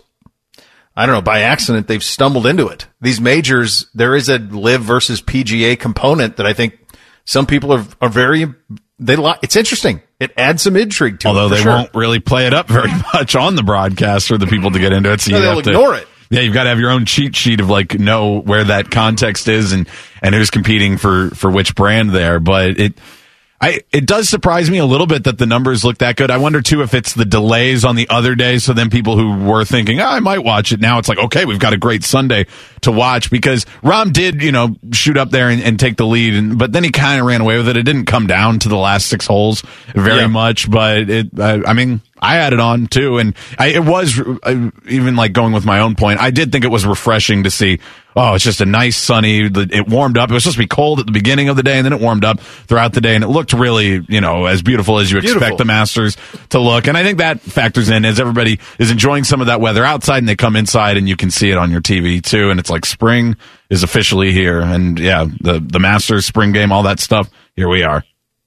Speaker 4: I don't know, by accident, they've stumbled into it. These majors, there is a Liv versus P G A component that I think some people are, are very, they like. It's interesting. It adds some intrigue to
Speaker 6: Although
Speaker 4: it. Although
Speaker 6: they
Speaker 4: sure.
Speaker 6: won't really play it up very much on the broadcast for the people to get into it. So
Speaker 4: no,
Speaker 6: you
Speaker 4: they'll
Speaker 6: have to
Speaker 4: ignore it.
Speaker 6: Yeah, you've got to have your own cheat sheet of like know where that context is and, and who's competing for, for which brand there. But it, I, it does surprise me a little bit that the numbers look that good. I wonder too if it's the delays on the other days. So then people who were thinking, oh, I might watch it now, it's like, okay, we've got a great Sunday to watch because Rahm did, you know, shoot up there and, and take the lead. And, but then he kind of ran away with it. It didn't come down to the last six holes very
Speaker 4: yeah.
Speaker 6: much, but it, I, I mean, I had it on too, and I, it was uh, even like going with my own point. I did think it was refreshing to see. Oh, it's just a nice sunny. It warmed up. It was supposed to be cold at the beginning of the day, and then it warmed up throughout the day, and it looked really, you know, as beautiful as you
Speaker 4: Beautiful.
Speaker 6: expect the Masters to look. And I think that factors in as everybody is enjoying some of that weather outside, and they come inside, and you can see it on your T V too. And it's like spring is officially here, and yeah, the the Masters spring game, all that stuff. Here we are.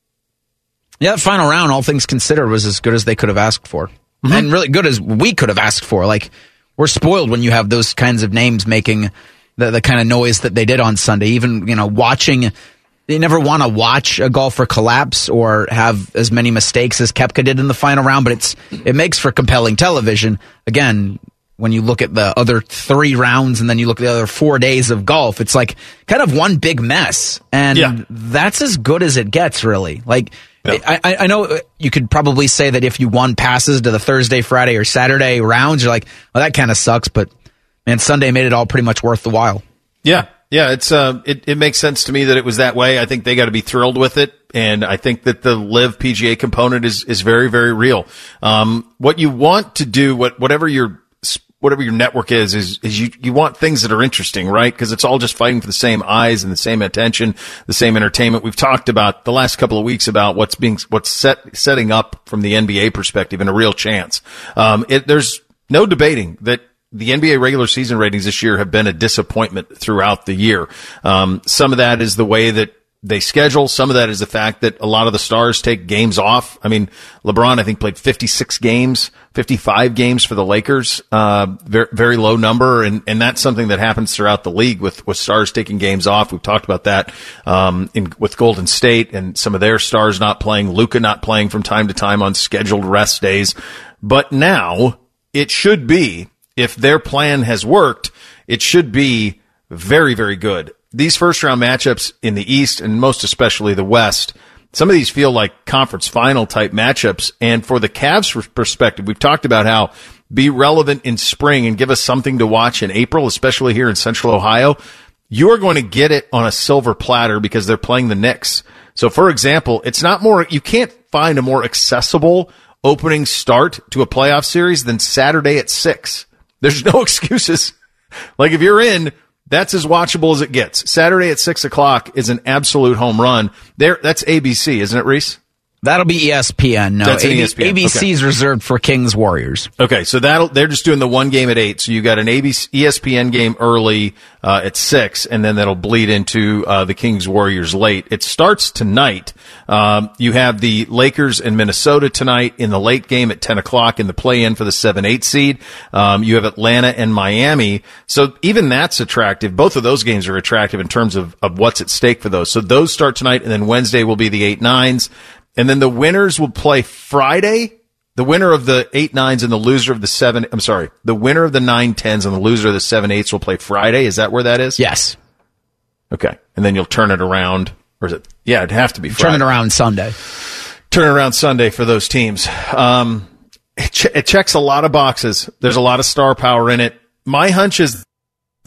Speaker 7: Yeah, that final round, all things considered, was as good as they could have asked for. Mm-hmm. And really good as we could have asked for. Like, we're spoiled when you have those kinds of names making the, the kind of noise that they did on Sunday. Even, you know, watching, you never want to watch a golfer collapse or have as many mistakes as Koepka did in the final round, but it's it makes for compelling television. Again, when you look at the other three rounds and then you look at the other four days of golf, it's like kind of one big mess. And
Speaker 4: yeah.
Speaker 7: that's as good as it gets, really. Like,
Speaker 4: Yeah.
Speaker 7: I, I know you could probably say that if you won passes to the Thursday, Friday, or Saturday rounds, you're like, well, that kind of sucks. But man, Sunday made it all pretty much worth the while.
Speaker 4: Yeah, yeah, it's uh, it it makes sense to me that it was that way. I think they got to be thrilled with it, and I think that the Live P G A component is is very very real. Um, what you want to do, what whatever your whatever your network is, is, is you, you want things that are interesting, right? Because it's all just fighting for the same eyes and the same attention, the same entertainment. We've talked about the last couple of weeks about what's being, what's set, setting up from the N B A perspective and a real chance. Um, it, there's no debating that the N B A regular season ratings this year have been a disappointment throughout the year. Um, some of that is the way that they schedule. Some of that is the fact that a lot of the stars take games off. I mean, LeBron, I think, played fifty-six games, fifty-five games for the Lakers. Uh, very, very low number. And, and that's something that happens throughout the league with, with stars taking games off. We've talked about that, um, in, with Golden State and some of their stars not playing, Luka not playing from time to time on scheduled rest days. But now it should be, if their plan has worked, it should be very, very good. These first round matchups in the East and most especially the West, some of these feel like conference final type matchups. And for the Cavs perspective, we've talked about how be relevant in spring and give us something to watch in April, especially here in Central Ohio. You're going to get it on a silver platter because they're playing the Knicks. So for example, it's not more, you can't find a more accessible opening start to a playoff series than Saturday at six. There's no excuses. Like if you're in, that's as watchable as it gets. Saturday at six o'clock is an absolute home run. There, that's A B C, isn't it, Reese?
Speaker 7: That'll be E S P N. No,
Speaker 4: That's an
Speaker 7: A B-
Speaker 4: E S P N.
Speaker 7: A B C is
Speaker 4: Okay.
Speaker 7: reserved for Kings Warriors.
Speaker 4: Okay, so that'll they're just doing the one game at eight. So you got an A B C, E S P N game early uh, at six, and then that'll bleed into uh, the Kings Warriors late. It starts tonight. Um, you have the Lakers and Minnesota tonight in the late game at ten o'clock in the play-in for the seven eight seed. Um, you have Atlanta and Miami. So even that's attractive. Both of those games are attractive in terms of, of what's at stake for those. So those start tonight, and then Wednesday will be the eight nines. And then the winners will play Friday. The winner of the eight nines and the loser of the seven, I'm sorry, the winner of the nine tens and the loser of the seven eights will play Friday. Is that where that is?
Speaker 7: Yes.
Speaker 4: Okay. And then you'll turn it around. Or is it? Yeah, it'd have to be Friday.
Speaker 7: Turn it around Sunday.
Speaker 4: Turn it around Sunday for those teams. Um, it, ch- it checks a lot of boxes. There's a lot of star power in it. My hunch is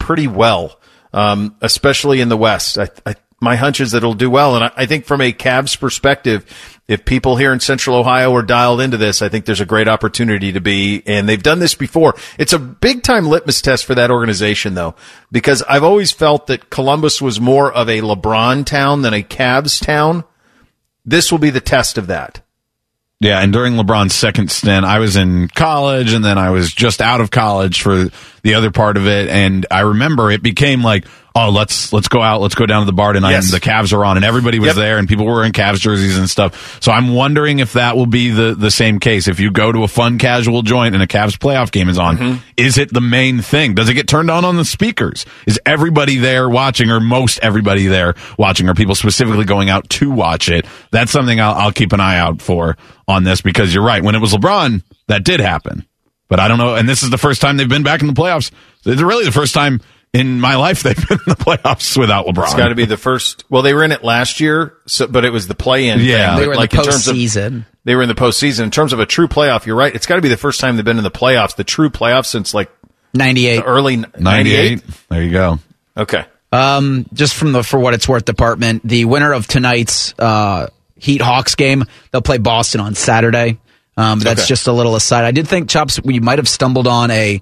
Speaker 4: pretty well, um, especially in the West. I, I, my hunch is that it'll do well. And I, I think from a Cavs perspective, if people here in Central Ohio are dialed into this, I think there's a great opportunity to be. And they've done this before. It's a big-time litmus test for that organization, though, because I've always felt that Columbus was more of a LeBron town than a Cavs town. This will be the test of that.
Speaker 6: Yeah, and during LeBron's second stint, I was in college, and then I was just out of college for the other part of it, and I remember it became like, oh, let's let's go out, let's go down to the bar tonight,
Speaker 4: Yes.
Speaker 6: and the Cavs are on, and everybody was
Speaker 4: Yep.
Speaker 6: there, and people were in Cavs jerseys and stuff. So I'm wondering if that will be the, the same case. If you go to a fun, casual joint and a Cavs playoff game is on,
Speaker 4: Mm-hmm.
Speaker 6: is it the main thing? Does it get turned on on the speakers? Is everybody there watching, or most everybody there watching? Are people specifically going out to watch it? That's something I'll, I'll keep an eye out for on this, because you're right. When it was LeBron, that did happen. But I don't know, and this is the first time they've been back in the playoffs. It's really the first time in my life they've been in the playoffs without LeBron.
Speaker 4: It's got to be the first. Well, they were in it last year, so, but it was the play-in.
Speaker 6: Yeah.
Speaker 4: thing.
Speaker 7: They were in
Speaker 4: like
Speaker 7: the
Speaker 4: in terms of-
Speaker 7: postseason.
Speaker 4: They were in the postseason. In terms of a true playoff, you're right. It's got to be the first time they've been in the playoffs, the true playoffs since like
Speaker 7: ninety-eight.
Speaker 4: the early
Speaker 6: ninety-eight.
Speaker 4: ninety-eight.
Speaker 6: There you go.
Speaker 4: Okay.
Speaker 7: Um, just from the for what it's worth department, the winner of tonight's uh, Heat Hawks game, they'll play Boston on Saturday. Um, that's
Speaker 4: Okay.
Speaker 7: just a little aside. I did think, Chops, we might have stumbled on a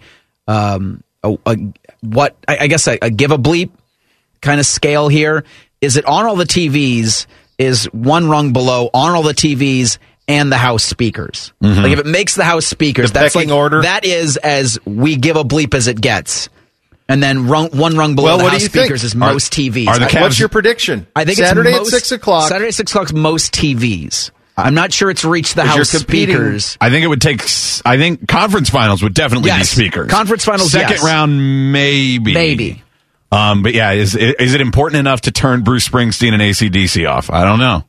Speaker 7: um a, a what I, I guess a, a give a bleep kind of scale here. Is it on all the T Vs? Is one rung below on all the T Vs and the house speakers? Like if it makes the house speakers,
Speaker 4: The
Speaker 7: that's
Speaker 4: pecking
Speaker 7: like
Speaker 4: order?
Speaker 7: that is as we give a bleep as it gets. And then rung, one rung below
Speaker 4: Well,
Speaker 7: the
Speaker 4: what do
Speaker 7: house
Speaker 4: you think?
Speaker 7: speakers is
Speaker 4: Are-
Speaker 7: most T Vs.
Speaker 6: are the
Speaker 7: I-
Speaker 6: Cavs-
Speaker 4: What's your prediction?
Speaker 7: I think
Speaker 4: Saturday
Speaker 7: it's most,
Speaker 4: at six o'clock.
Speaker 7: Saturday at six o'clock, most T Vs. I'm not sure it's reached the
Speaker 4: Because
Speaker 7: house
Speaker 4: you're competing-
Speaker 7: speakers.
Speaker 6: I think it would take. s- I think conference finals would definitely
Speaker 7: Yes.
Speaker 6: be speakers.
Speaker 7: Conference finals,
Speaker 6: second
Speaker 7: yes.
Speaker 6: round, maybe,
Speaker 7: Maybe.
Speaker 6: Um, but yeah, is is it important enough to turn Bruce Springsteen and A C D C off? I don't know.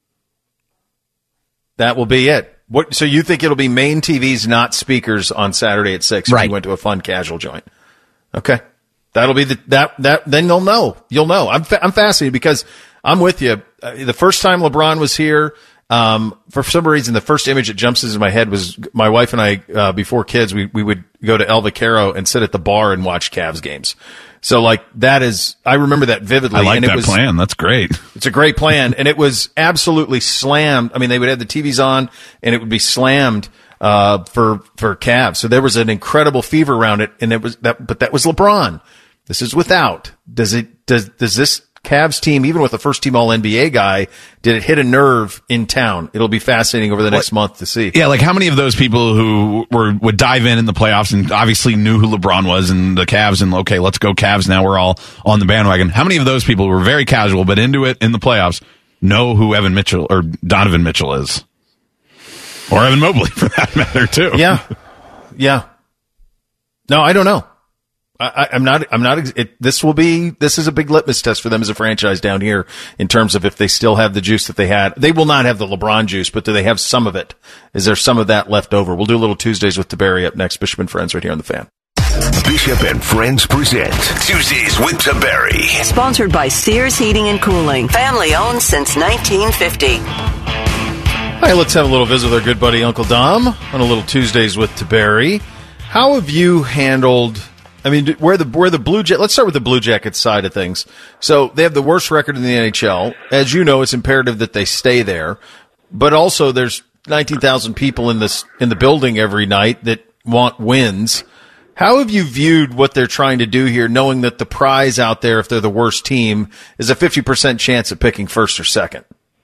Speaker 4: That will be it. What? So you think it'll be main T Vs, not speakers, on Saturday at six? If
Speaker 7: Right.
Speaker 4: you went to a fun casual joint. Okay, that'll be the that that. Then you'll know. You'll know. I'm fa- I'm fascinated because I'm with you. Uh, the first time LeBron was here, um, for some reason, the first image that jumps into my head was my wife and I, uh, before kids, we we would go to El Vaquero and sit at the bar and watch Cavs games. So like that is, I remember that vividly.
Speaker 6: I like
Speaker 4: and it
Speaker 6: that
Speaker 4: was,
Speaker 6: plan. That's great.
Speaker 4: It's a great plan, and it was absolutely slammed. I mean, they would have the T Vs on, and it would be slammed uh, for for Cavs. So there was an incredible fever around it, and it was that. But that was LeBron. This is without. Does it? Does does this Cavs team, even with a first team All N B A guy, did it hit a nerve in town? It'll be fascinating over the next month to see.
Speaker 6: Yeah, like how many of those people who were would dive in in the playoffs and obviously knew who LeBron was and the Cavs and okay, let's go Cavs now, we're all on the bandwagon. How many of those people were very casual but into it in the playoffs know who Evan Mitchell or Donovan Mitchell is? Or Evan Mobley for that matter too.
Speaker 4: Yeah, yeah. No, I don't know. I, I, I'm not. I'm not. It, this will be. This is a big litmus test for them as a franchise down here in terms of if they still have the juice that they had. They will not have the LeBron juice, but do they have some of it? Is there some of that left over? We'll do a little Tuesdays with DeBerry up next. Bishop and Friends right here on the Fan.
Speaker 3: Bishop and Friends present Tuesdays with DeBerry.
Speaker 9: Sponsored by Sears Heating and Cooling. Family owned since nineteen fifty.
Speaker 4: All right, let's have a little visit with our good buddy Uncle Dom on a little Tuesdays with DeBerry. How have you handled? I mean, where the where the Blue Jackets? Let's start with the Blue Jackets side of things. So they have the worst record in the N H L. As you know, it's imperative that they stay there. But also, there's nineteen thousand people in this in the building every night that want wins. How have you viewed what they're trying to do here, knowing that the prize out there, if they're the worst team, is a fifty percent chance of picking first or second?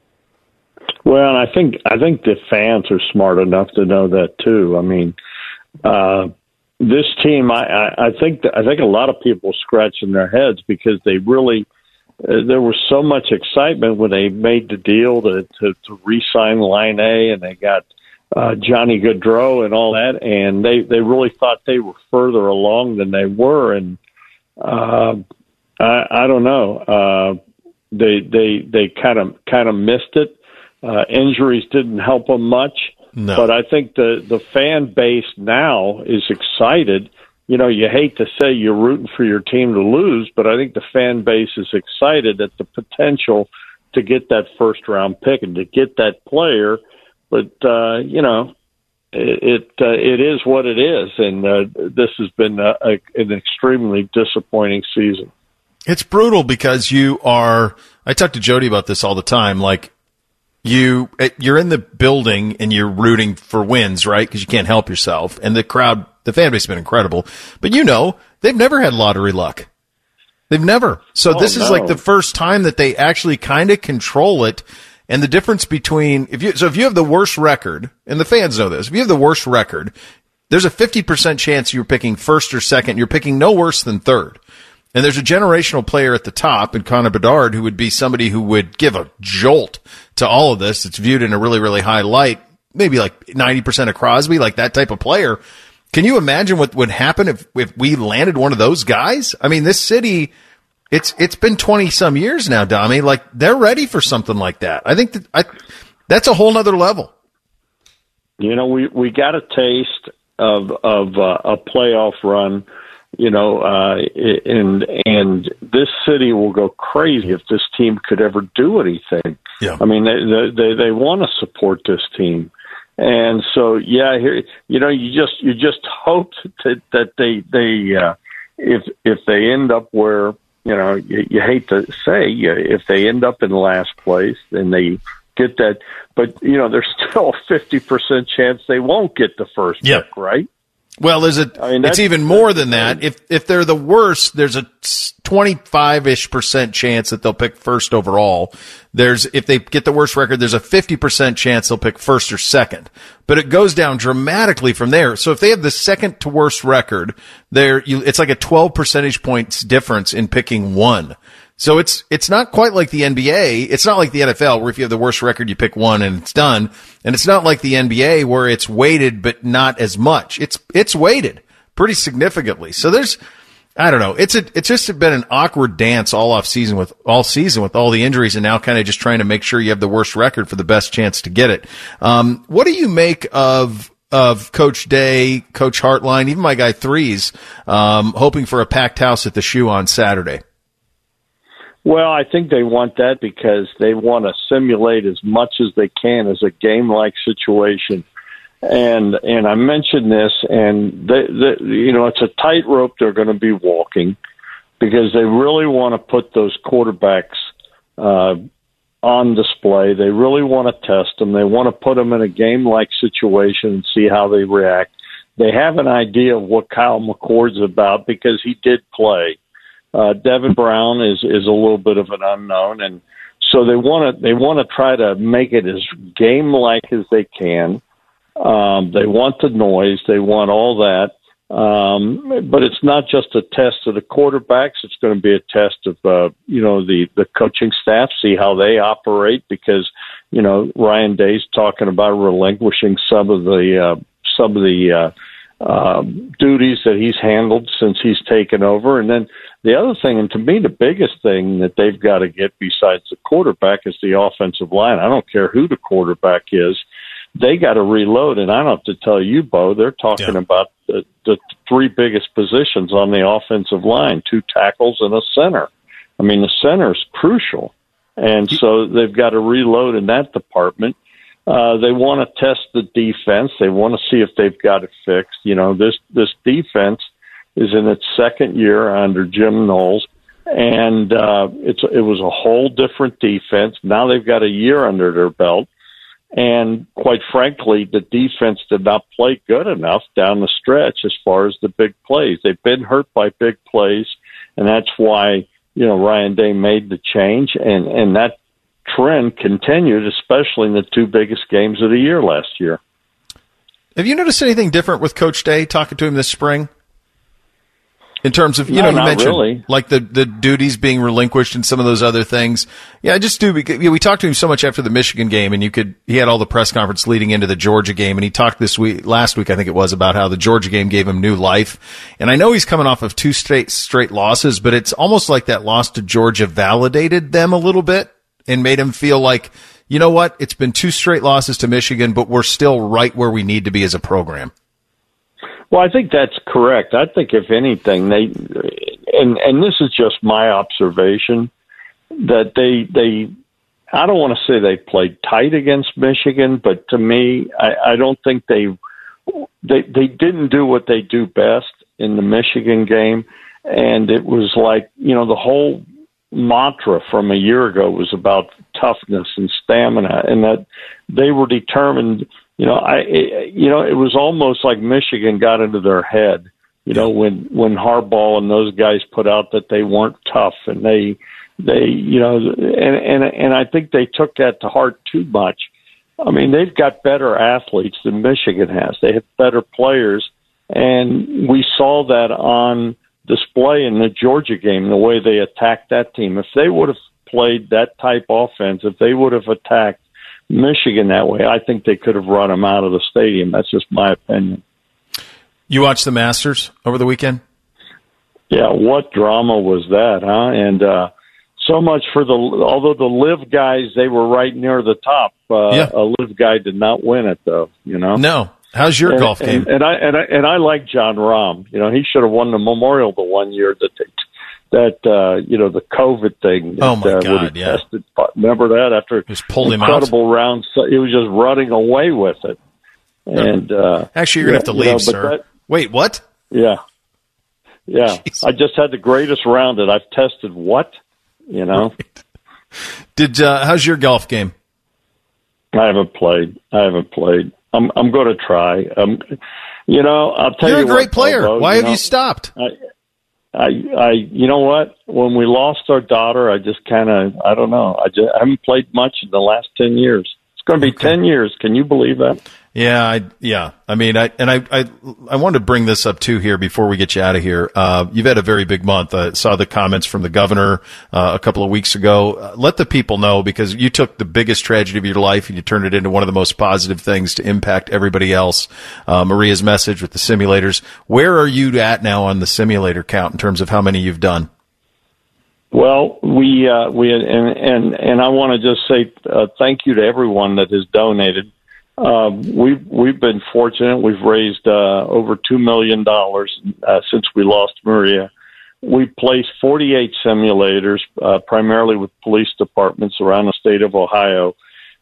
Speaker 5: Well, and I think I think the fans are smart enough to know that too. I mean, uh, this team, I, I, I think I think a lot of people scratching their heads because they really uh, there was so much excitement when they made the deal to to, to re-sign Line A, and they got uh, Johnny Gaudreau and all that, and they they really thought they were further along than they were, and uh, I, I don't know, uh, they they they kind of kind of missed it. Uh, injuries didn't help them much.
Speaker 4: No.
Speaker 5: But I think the, the fan base now is excited. You know, you hate to say you're rooting for your team to lose, but I think the fan base is excited at the potential to get that first round pick and to get that player. But, uh, you know, it uh, it is what it is, and uh, this has been a, a, an extremely disappointing season.
Speaker 4: It's brutal because you are. I talk to Jody about this all the time. Like you, you're in the building and you're rooting for wins, right? Because you can't help yourself. And the crowd, the fan base has been incredible. But you know, they've never had lottery luck. They've never. So
Speaker 5: oh,
Speaker 4: this is
Speaker 5: no.
Speaker 4: like the first time that they actually kind of control it. And the difference between if you so if you have the worst record, and the fans know this, if you have the worst record, there's a fifty percent chance you're picking first or second. You're picking no worse than third. And there's a generational player at the top in Connor Bedard who would be somebody who would give a jolt to all of this. It's viewed in a really, really high light, maybe like ninety percent of Crosby, like that type of player. Can you imagine what would happen if, if we landed one of those guys? I mean, this city, it's it's been twenty some years now, Dami. Like they're ready for something like that. I think that I, that's a whole nother level.
Speaker 5: You know, we, we got a taste of of uh, a playoff run. You know, uh, and and this city will go crazy if this team could ever do anything.
Speaker 4: Yeah.
Speaker 5: I mean, they they, they want to support this team, and so yeah, here you know, you just you just hope that that they they uh, if if they end up where you know you, you hate to say if they end up in last place, then they get that, but you know, there's still a fifty percent chance they won't get the first
Speaker 4: Yep.
Speaker 5: pick, right?
Speaker 4: Well, there's a,
Speaker 5: I mean,
Speaker 4: it's even more than that. If, if they're the worst, there's a twenty-five-ish percent chance that they'll pick first overall. There's, if they get the worst record, there's a fifty percent chance they'll pick first or second. But it goes down dramatically from there. So if they have the second to worst record, there, you, it's like a twelve percentage points difference in picking one. So it's, it's not quite like the N B A. It's not like the N F L where if you have the worst record, you pick one and it's done. And it's not like the N B A where it's weighted, but not as much. It's, it's weighted pretty significantly. So there's, I don't know. It's a, it's just been an awkward dance all off season with all season with all the injuries and now kind of just trying to make sure you have the worst record for the best chance to get it. Um, what do you make of, of Coach Day, Coach Hartline, even my guy Threes, um, hoping for a packed house at the Shoe on Saturday?
Speaker 5: Well, I think they want that because they want to simulate as much as they can as a game-like situation. And and I mentioned this, and they, they, you know, it's a tightrope they're going to be walking because they really want to put those quarterbacks uh, on display. They really want to test them. They want to put them in a game-like situation and see how they react. They have an idea of what Kyle McCord's about because he did play. Uh, Devin Brown is, is a little bit of an unknown, and so they want to they want to try to make it as game-like as they can. Um, they want the noise, they want all that, um, but it's not just a test of the quarterbacks. It's going to be a test of uh, you know the the coaching staff, see how they operate because you know Ryan Day's talking about relinquishing some of the uh, some of the uh, uh, duties that he's handled since he's taken over, and then. The other thing, and to me, the biggest thing that they've got to get besides the quarterback is the offensive line. I don't care who the quarterback is. They got to reload, and I don't have to tell you, Bo, they're talking
Speaker 4: yeah.
Speaker 5: about the, the three biggest positions on the offensive line, two tackles and a center. I mean, the center is crucial, and so they've got to reload in that department. Uh, they want to test the defense. They want to see if they've got it fixed. You know, this this defense is in its second year under Jim Knowles, and uh, it's it was a whole different defense. Now they've got a year under their belt, and quite frankly, the defense did not play good enough down the stretch as far as the big plays. They've been hurt by big plays, and that's why you know Ryan Day made the change, and, and that trend continued, especially in the two biggest games of the year last year.
Speaker 4: Have you noticed anything different with Coach Day talking to him this spring? In terms of, you
Speaker 5: no,
Speaker 4: know, you
Speaker 5: not
Speaker 4: mentioned
Speaker 5: really.
Speaker 4: like the, the duties being relinquished and some of those other things. Yeah, I just do. Because, you know, we talked to him so much after the Michigan game, and you could, he had all the press conference leading into the Georgia game, and he talked this week, last week, I think it was, about how the Georgia game gave him new life. And I know he's coming off of two straight, straight losses, but it's almost like that loss to Georgia validated them a little bit and made him feel like, you know what, it's been two straight losses to Michigan, but we're still right where we need to be as a program.
Speaker 5: Well, I think that's correct. I think if anything, they and and this is just my observation that they they I don't want to say they played tight against Michigan, but to me, I, I don't think they they they didn't do what they do best in the Michigan game, and it was like, you know, the whole mantra from a year ago was about toughness and stamina, and that they were determined. You know, I it, you know it was almost like Michigan got into their head. You know, when when Harbaugh and those guys put out that they weren't tough, and they they you know, and and and I think they took that to heart too much. I mean, they've got better athletes than Michigan has. They have better players, and we saw that on display in the Georgia game, the way they attacked that team. If they would have played that type offense, if they would have attacked Michigan that way, I think they could have run them out of the stadium. That's just my opinion.
Speaker 4: You watched the Masters over the weekend?
Speaker 5: Yeah, what drama was that, huh? And uh, so much for the, although the Live guys, they were right near the top. Uh,
Speaker 4: yeah.
Speaker 5: A Live guy did not win it, though, you know?
Speaker 4: No. How's your
Speaker 5: and,
Speaker 4: golf game?
Speaker 5: And, and I and I and I like John Rahm. You know, he should have won the Memorial the one year that they, that uh, you know, the COVID thing. That,
Speaker 4: oh my
Speaker 5: uh,
Speaker 4: God! Yeah,
Speaker 5: tested. Remember that after
Speaker 4: just pulled him out.
Speaker 5: Incredible round. So he was just running away with it. And uh,
Speaker 4: actually, you're gonna
Speaker 5: yeah,
Speaker 4: have to leave,
Speaker 5: you know,
Speaker 4: sir.
Speaker 5: That,
Speaker 4: Wait, what?
Speaker 5: Yeah, yeah. Jeez. I just had the greatest round that I've tested. What? You know?
Speaker 4: Right. Did uh, how's your golf game?
Speaker 5: I haven't played. I haven't played. I'm I'm going to try. Um, you know, I'll tell
Speaker 4: You're
Speaker 5: you.
Speaker 4: You're a great
Speaker 5: what,
Speaker 4: player.
Speaker 5: Bobo,
Speaker 4: Why
Speaker 5: you
Speaker 4: have
Speaker 5: know,
Speaker 4: you stopped?
Speaker 5: I, I, I, you know what? When we lost our daughter, I just kind of, I don't know. I just I haven't played much in the last ten years. It's going to be okay. ten years. Can you believe that?
Speaker 4: Yeah, I, yeah. I mean, I and I, I, I wanted to bring this up too here before we get you out of here. Uh, you've had a very big month. I saw the comments from the governor uh, a couple of weeks ago. Uh, let the people know, because you took the biggest tragedy of your life and you turned it into one of the most positive things to impact everybody else. Uh, Maria's message with the simulators. Where are you at now on the simulator count in terms of how many you've done?
Speaker 5: Well, we uh, we and and and I want to just say uh, thank you to everyone that has donated. Uh, we've we've been fortunate. We've raised uh, over two million dollars uh, since we lost Maria. We placed forty-eight simulators, uh, primarily with police departments around the state of Ohio.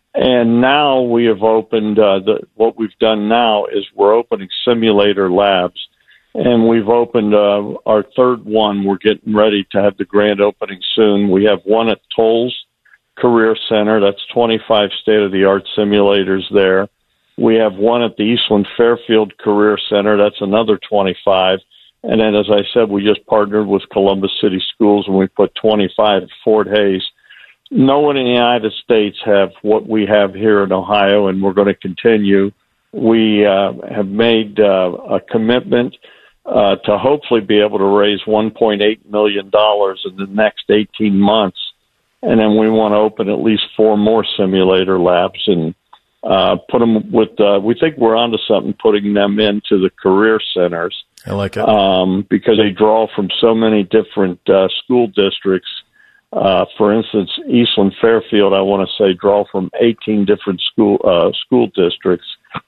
Speaker 5: And now we have opened. Uh, the, what we've done now is we're opening simulator labs, and we've opened uh, our third one. We're getting ready to have the grand opening soon. We have one at Tolles Career Center. That's twenty-five state-of-the-art simulators there. We have one at the Eastland Fairfield Career Center. That's another twenty-five. And then, as I said, we just partnered with Columbus City Schools, and we put twenty-five at Fort Hays. No one in the United States have what we have here in Ohio, and we're going to continue. We uh, have made uh, a commitment uh, to hopefully be able to raise one point eight million dollars in the next eighteen months. And then we want to open at least four more simulator labs and uh, put them with, uh, we think we're onto something, putting them into the career centers.
Speaker 4: I like it.
Speaker 5: Um, because they draw from so many different uh, school districts. Uh, for instance, Eastland Fairfield, I want to say, draw from eighteen different school uh, school districts.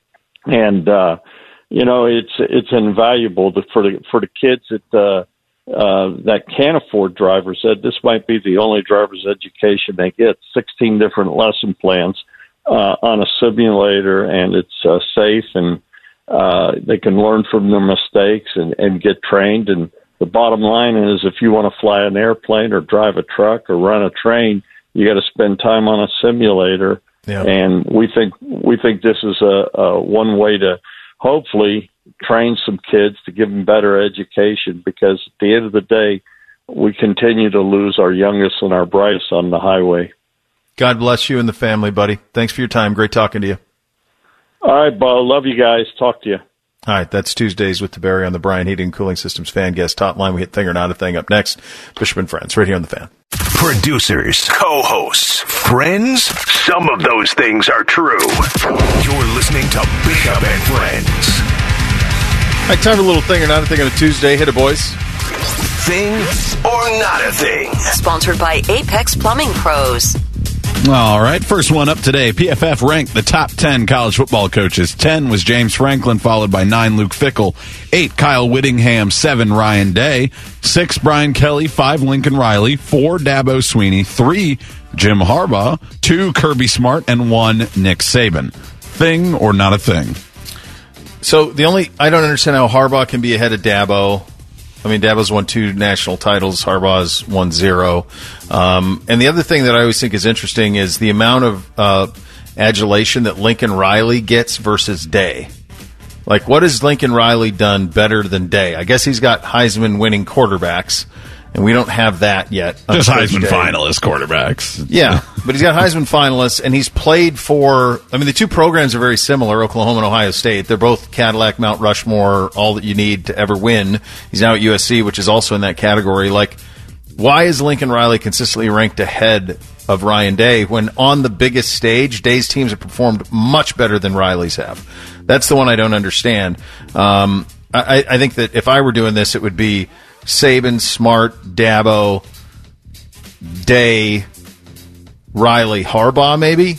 Speaker 5: And, uh, you know, it's it's invaluable to, for, the, for the kids that uh, Uh, that can't afford driver's ed. This might be the only driver's education they get. sixteen different lesson plans uh, on a simulator, and it's uh, safe, and uh, they can learn from their mistakes and, and get trained. And the bottom line is, if you want to fly an airplane or drive a truck or run a train, you got to spend time on a simulator.
Speaker 4: Yeah.
Speaker 5: And we think we think this is a, a one way to hopefully train some kids to give them better education, because at the end of the day, we continue to lose our youngest and our brightest on the highway.
Speaker 4: God bless you and the family, buddy. Thanks for your time. Great talking to you.
Speaker 5: All right, Bo. Love you guys. Talk to you.
Speaker 4: All right, that's Tuesdays with DeBerry on the Brian Heating and Cooling Systems Fan Guest Hotline. We hit Thing or Not a Thing up next. Bishop and Friends, right here on the Fan.
Speaker 3: Producers, co-hosts, friends, some of those things are true. You're listening to Bishop and Friends.
Speaker 4: All right, time for a little Thing or Not a Thing on a Tuesday. Hit it, boys.
Speaker 3: Thing or not a thing.
Speaker 9: Sponsored by Apex Plumbing Pros.
Speaker 6: All right, first one up today. P F F ranked the top ten college football coaches. ten was James Franklin, followed by nine Luke Fickell, eight Kyle Whittingham, seven Ryan Day, six Brian Kelly, five Lincoln Riley, four Dabo Sweeney, three Jim Harbaugh, two Kirby Smart, and one Nick Saban. Thing or not a thing?
Speaker 4: So the only I don't understand how Harbaugh can be ahead of Dabo. I mean, Dabo's won two national titles. Harbaugh's won zero. Um, and the other thing that I always think is interesting is the amount of uh, adulation that Lincoln Riley gets versus Day. Like, what has Lincoln Riley done better than Day? I guess he's got Heisman-winning quarterbacks, and we don't have that yet.
Speaker 6: Just Heisman finalist quarterbacks.
Speaker 4: Yeah, but he's got Heisman finalists, and he's played for, I mean, the two programs are very similar, Oklahoma and Ohio State. They're both Cadillac, Mount Rushmore, all that you need to ever win. He's now at U S C, which is also in that category. Like, why is Lincoln Riley consistently ranked ahead of Ryan Day when on the biggest stage, Day's teams have performed much better than Riley's have? That's the one I don't understand. Um, I, I think that if I were doing this, it would be Saban, Smart, Dabo, Day, Riley, Harbaugh, maybe.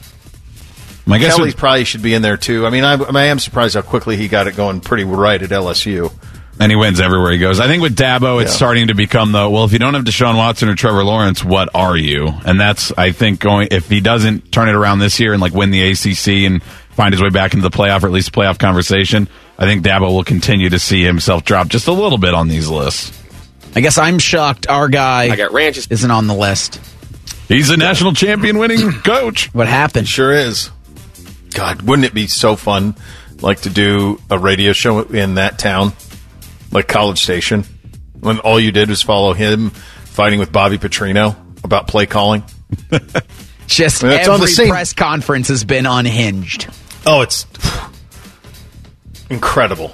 Speaker 6: My guess
Speaker 4: Kelly
Speaker 6: would,
Speaker 4: probably should be in there too. I mean, I, I am surprised how quickly he got it going pretty right at L S U.
Speaker 6: And he wins everywhere he goes. I think with Dabo, it's
Speaker 4: Yeah.
Speaker 6: starting to become the, well, if you don't have Deshaun Watson or Trevor Lawrence, what are you? And that's, I think, going, if he doesn't turn it around this year and like win the A C C and find his way back into the playoff or at least playoff conversation, I think Dabo will continue to see himself drop just a little bit on these lists.
Speaker 7: I guess I'm shocked our guy
Speaker 8: I got ranches.
Speaker 7: isn't on the list.
Speaker 6: He's a national champion winning coach.
Speaker 7: What happened?
Speaker 4: Sure is. God, wouldn't it be so fun, like, to do a radio show in that town, like College Station, when all you did was follow him fighting with Bobby Petrino about play calling?
Speaker 7: Just
Speaker 4: I mean, that's on
Speaker 7: every
Speaker 4: the same-
Speaker 7: press conference has been unhinged.
Speaker 4: Oh, it's incredible.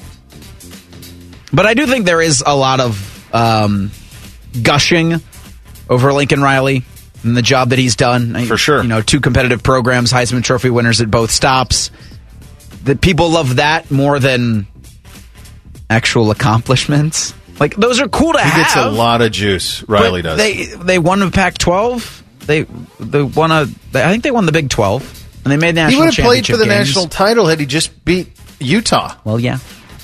Speaker 7: But I do think there is a lot of um, gushing over Lincoln Riley and the job that he's done.
Speaker 4: For sure.
Speaker 7: You know, two competitive programs, Heisman Trophy winners at both stops. That people love that more than actual accomplishments. Like, those are cool to
Speaker 4: He
Speaker 7: have.
Speaker 4: gets a lot of juice, Riley
Speaker 7: but
Speaker 4: does.
Speaker 7: They they won the Pac twelve. They they won a. They, I think they won the Big twelve, and they made national.
Speaker 4: He would have played for the
Speaker 7: championship games.
Speaker 4: national title had he just beat Utah.
Speaker 7: Well, yeah.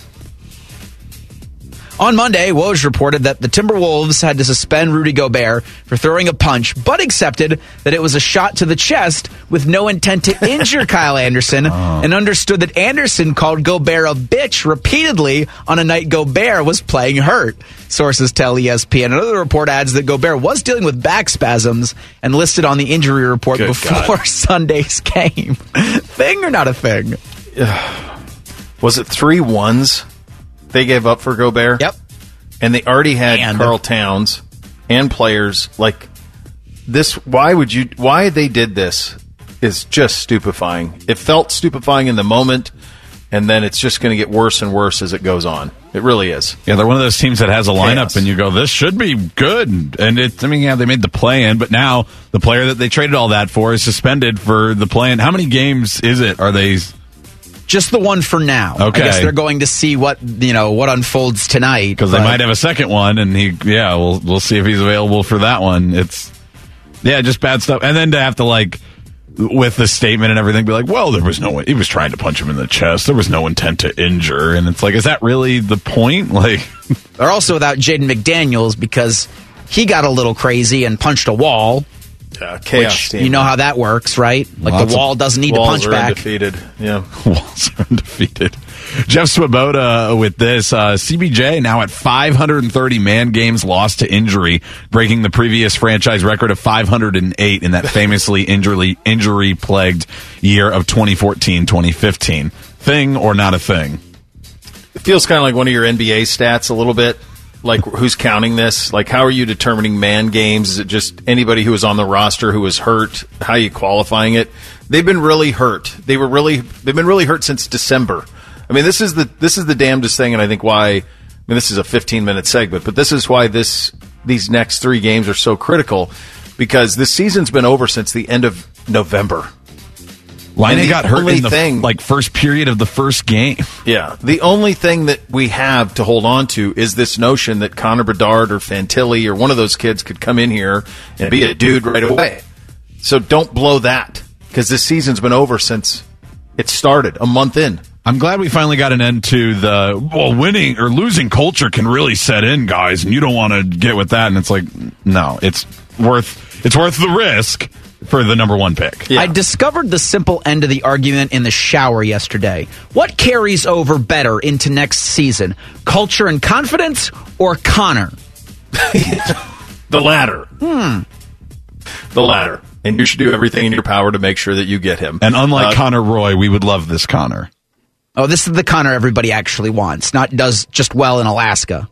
Speaker 7: On Monday, Woj reported that the Timberwolves had to suspend Rudy Gobert for throwing a punch, but accepted that it was a shot to the chest with no intent to injure Kyle Anderson, oh. and understood that Anderson called Gobert a bitch repeatedly on a night Gobert was playing hurt. Sources tell E S P N. Another report adds that Gobert was dealing with back spasms and listed on the injury report
Speaker 4: Good
Speaker 7: before
Speaker 4: God.
Speaker 7: Sunday's game. Thing or not a thing?
Speaker 4: Was it three ones they gave up for Gobert?
Speaker 7: Yep.
Speaker 4: And they already had
Speaker 7: And-
Speaker 4: Karl Towns and players like this. Why would you? Why they did this is just stupefying. It felt stupefying in the moment, and then it's just going to get worse and worse as it goes on. It really is.
Speaker 6: Yeah, they're one of those teams that has a lineup,
Speaker 4: Chaos.
Speaker 6: and you go, this should be good. And it, I mean, yeah, they made the play-in, but now the player that they traded all that for is suspended for the play-in. How many games is it? Are they?
Speaker 7: Just the one for now.
Speaker 6: Okay.
Speaker 7: I guess they're going to see what you know what unfolds tonight
Speaker 6: Because they
Speaker 7: but-
Speaker 6: might have a second one, and he, yeah, we'll we'll see if he's available for that one. It's, yeah, just bad stuff. And then to have to like, with the statement and everything, be like, well, there was no, he was trying to punch him in the chest. There was no intent to injure, and it's like, is that really the point? Like,
Speaker 7: They're also without Jaden McDaniels because he got a little crazy and punched a wall.
Speaker 4: Uh, chaos
Speaker 7: Which,
Speaker 4: team.
Speaker 7: you know how that works, right? Like
Speaker 6: Lots
Speaker 7: the
Speaker 6: of
Speaker 7: wall doesn't need
Speaker 4: Walls
Speaker 7: to punch
Speaker 4: are
Speaker 7: back.
Speaker 4: undefeated. Yeah.
Speaker 6: Walls are undefeated. Jeff Swoboda with this. Uh, C B J now at five hundred thirty man games lost to injury, breaking the previous franchise record of five hundred eight in that famously injury injury plagued year of twenty fourteen twenty fifteen. Thing or not a thing?
Speaker 4: It feels kind of like one of your N B A stats a little bit. Like, who's counting this? Like, how are you determining man games? Is it just anybody who was on the roster who was hurt? How are you qualifying it? They've been really hurt. They were really, they've been really hurt since December. I mean, this is the this is the damnedest thing, and I think why. I mean, this is a fifteen minute segment, but this is why this these next three games are so critical, because this season's been over since the end of November.
Speaker 6: Line
Speaker 4: And the
Speaker 6: got hurt
Speaker 4: only
Speaker 6: in the
Speaker 4: thing-
Speaker 6: like first period of the first game.
Speaker 4: Yeah. The only thing that we have to hold on to is this notion that Connor Bedard or Fantilli or one of those kids could come in here and be a dude right away. So don't blow that, because this season's been over since it started, a month in.
Speaker 6: I'm glad we finally got an end to the, well, winning or losing culture can really set in, guys, and you don't want to get with that. And it's like, no, it's worth it's worth the risk. for the number one pick.
Speaker 7: Yeah. I discovered the simple end of the argument in the shower yesterday. What carries over better into next season? Culture and confidence or Connor?
Speaker 4: The latter.
Speaker 7: Hmm.
Speaker 4: The latter. And you should do everything in your power to make sure that you get him.
Speaker 6: And unlike
Speaker 4: uh,
Speaker 6: Connor Roy, we would love this Connor.
Speaker 7: Oh, this is the Connor everybody actually wants, not does just well in Alaska.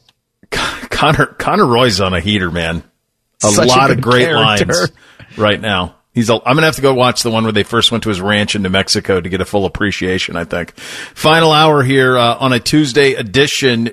Speaker 4: Connor Connor Roy's on a heater, man. A
Speaker 7: Such
Speaker 4: lot
Speaker 7: a
Speaker 4: of great
Speaker 7: character.
Speaker 4: lines right now. He's. A, I'm gonna have to go watch the one where they first went to his ranch in New Mexico to get a full appreciation, I think. Final hour here uh, on a Tuesday edition.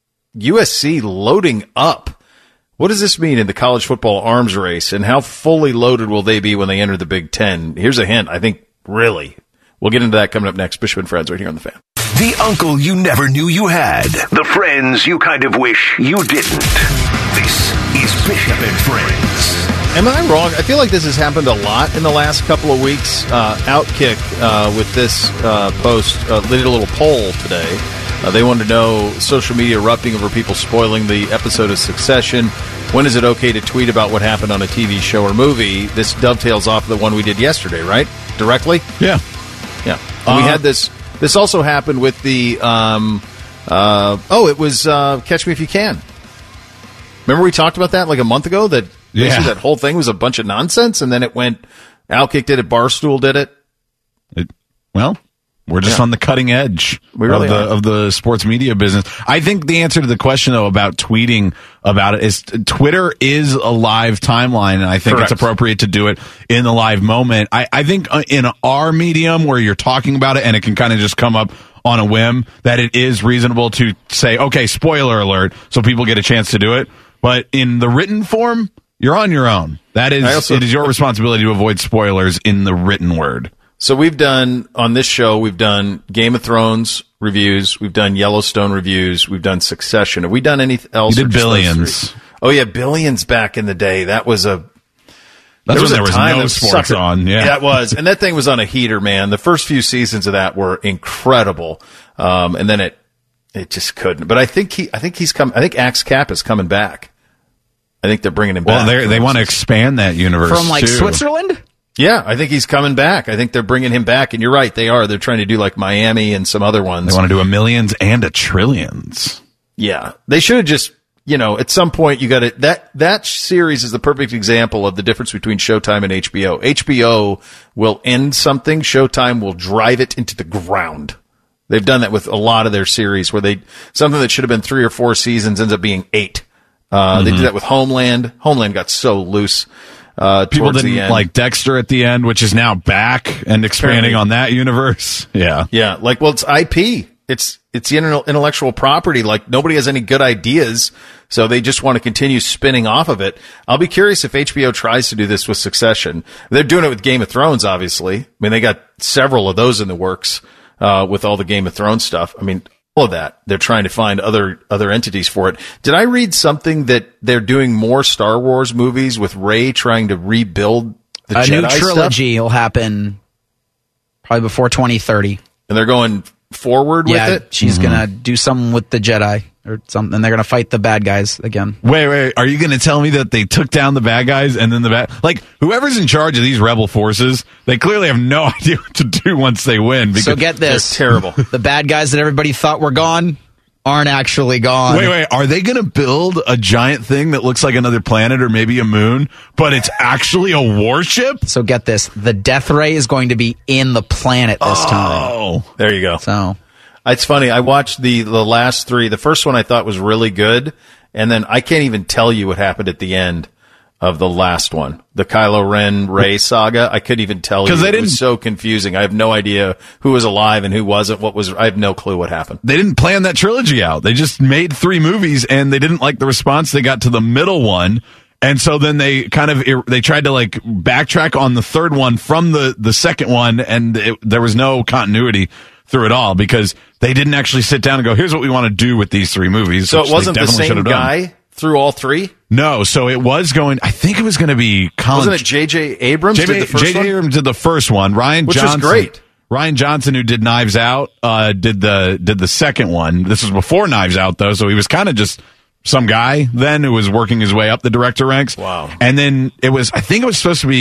Speaker 4: U S C loading up. What does this mean in the college football arms race, and how fully loaded will they be when they enter the Big Ten? Here's a hint. I think really. We'll get into that coming up next. Bishop and Friends right here on The Fan.
Speaker 3: The uncle you never knew you had. The friends you kind of wish you didn't. This is Bishop and Friends.
Speaker 4: Am I wrong? I feel like this has happened a lot in the last couple of weeks. Uh, Outkick, uh, with this uh, post, uh, they did a little poll today. Uh, they wanted to know social media erupting over people spoiling the episode of Succession. When is it okay to tweet about what happened on a T V show or movie? This dovetails off the one we did yesterday, right? Directly?
Speaker 6: Yeah.
Speaker 4: Yeah. And we
Speaker 6: Uh,
Speaker 4: had this. This also happened with the, um, uh, oh, it was uh, Catch Me If You Can. Remember we talked about that like a month ago? That
Speaker 6: Yeah.
Speaker 4: basically that whole thing was a bunch of nonsense, and then it went, Outkick did it, Barstool did it.
Speaker 6: It, well, we're just
Speaker 4: Yeah.
Speaker 6: on the cutting edge
Speaker 4: We really
Speaker 6: of the
Speaker 4: are.
Speaker 6: of the sports media business. I think the answer to the question though about tweeting about it is Twitter is a live timeline, and I think
Speaker 4: Correct.
Speaker 6: it's appropriate to do it in the live moment. I, I think uh, in our medium where you're talking about it and it can kind of just come up on a whim, that it is reasonable to say, okay, spoiler alert, so people get a chance to do it. But in the written form, you're on your own. That is,
Speaker 4: I also-
Speaker 6: it is your responsibility to avoid spoilers in the written word.
Speaker 4: So we've done, on this show, we've done Game of Thrones reviews, we've done Yellowstone reviews, we've done Succession. Have we done anything else?
Speaker 6: You
Speaker 4: or
Speaker 6: did
Speaker 4: just those
Speaker 6: Billions.
Speaker 4: three? Oh, yeah, Billions back in the day. That was a...
Speaker 6: That's when
Speaker 4: a
Speaker 6: there was
Speaker 4: time
Speaker 6: no
Speaker 4: that
Speaker 6: sports
Speaker 4: sucker-
Speaker 6: on. Yeah.
Speaker 4: That was. And that thing was on a heater, man. The first few seasons of that were incredible. Um, and then it, it just couldn't. But I think he, I think he's come, I think Axe Cap is coming back. I think they're bringing him
Speaker 6: Well,
Speaker 4: back.
Speaker 6: they they want to expand that universe
Speaker 7: From like
Speaker 6: too.
Speaker 7: Switzerland?
Speaker 4: Yeah, I think he's coming back. I think they're bringing him back. And you're right, they are. They're trying to do like Miami and some other ones.
Speaker 6: They want to do a millions and a trillions.
Speaker 4: Yeah. They should have just, you know, at some point you got to, that, that series is the perfect example of the difference between Showtime and H B O. H B O will end something. Showtime will drive it into the ground. They've done that with a lot of their series where they, something that should have been three or four seasons ends up being eight. Uh,
Speaker 6: Mm-hmm.
Speaker 4: they did that with Homeland. Homeland got so loose. Uh,
Speaker 6: People
Speaker 4: towards the
Speaker 6: didn't
Speaker 4: end.
Speaker 6: like Dexter at the end, which is now back and expanding
Speaker 4: Apparently.
Speaker 6: on that universe. Yeah.
Speaker 4: Yeah, like, well, it's I P. It's it's the inter- intellectual property. Like, nobody has any good ideas, so they just want to continue spinning off of it. I'll be curious if H B O tries to do this with Succession. They're doing it with Game of Thrones, obviously. I mean, they got several of those in the works uh, with all the Game of Thrones stuff. I mean, all of that. They're trying to find other other entities for it. Did I read something that they're doing more Star Wars movies with Rey trying to rebuild the
Speaker 7: A
Speaker 4: Jedi
Speaker 7: new
Speaker 4: stuff?
Speaker 7: trilogy will happen probably before twenty thirty.
Speaker 4: And they're going forward
Speaker 7: Yeah,
Speaker 4: with it?
Speaker 7: she's gonna do something with the Jedi or something. And they're gonna fight the bad guys again.
Speaker 6: Wait, wait. Are you going to tell me that they took down the bad guys and then the bad, like whoever's in charge of these rebel forces, they clearly have no idea what to do once they win. Because
Speaker 7: So get this:
Speaker 4: they're terrible.
Speaker 7: The bad guys that everybody thought were gone aren't actually gone.
Speaker 6: Wait, wait. Are they going to build a giant thing that looks like another planet or maybe a moon, but it's actually a warship?
Speaker 7: So get this: the Death Ray is going to be in the planet this time.
Speaker 6: Oh,
Speaker 4: There you go.
Speaker 7: So
Speaker 4: It's funny. I watched the, the last three. The first one I thought was really good. And then I can't even tell you what happened at the end of the last one. The Kylo Ren Rey saga. I couldn't even tell you.
Speaker 6: 'Cause they
Speaker 4: It
Speaker 6: didn't-
Speaker 4: was so confusing. I have no idea who was alive and who wasn't. What was, I have no clue what happened.
Speaker 6: they didn't plan that trilogy out. They just made three movies and they didn't like the response they got to the middle one. And so then they kind of, they tried to like backtrack on the third one from the, the second one. And it, there was no continuity through it all because they didn't actually sit down and go, here's what we want to do with these three movies.
Speaker 4: So
Speaker 6: which
Speaker 4: it
Speaker 6: they
Speaker 4: wasn't the
Speaker 6: definitely should
Speaker 4: same
Speaker 6: have done.
Speaker 4: guy through all three?
Speaker 6: No, so it was going, I think it was going to be Colin.
Speaker 4: Wasn't it J J. Abrams
Speaker 6: J J
Speaker 4: did the first
Speaker 6: J J
Speaker 4: one?
Speaker 6: Abrams did the first one. Ryan
Speaker 4: Which was
Speaker 6: Johnson.
Speaker 4: great.
Speaker 6: Ryan Johnson, who did Knives Out, uh, did the did the second one. This was before Knives Out, though, so he was kind of just some guy then who was working his way up the director ranks.
Speaker 4: Wow.
Speaker 6: And then it was, I think it was supposed to be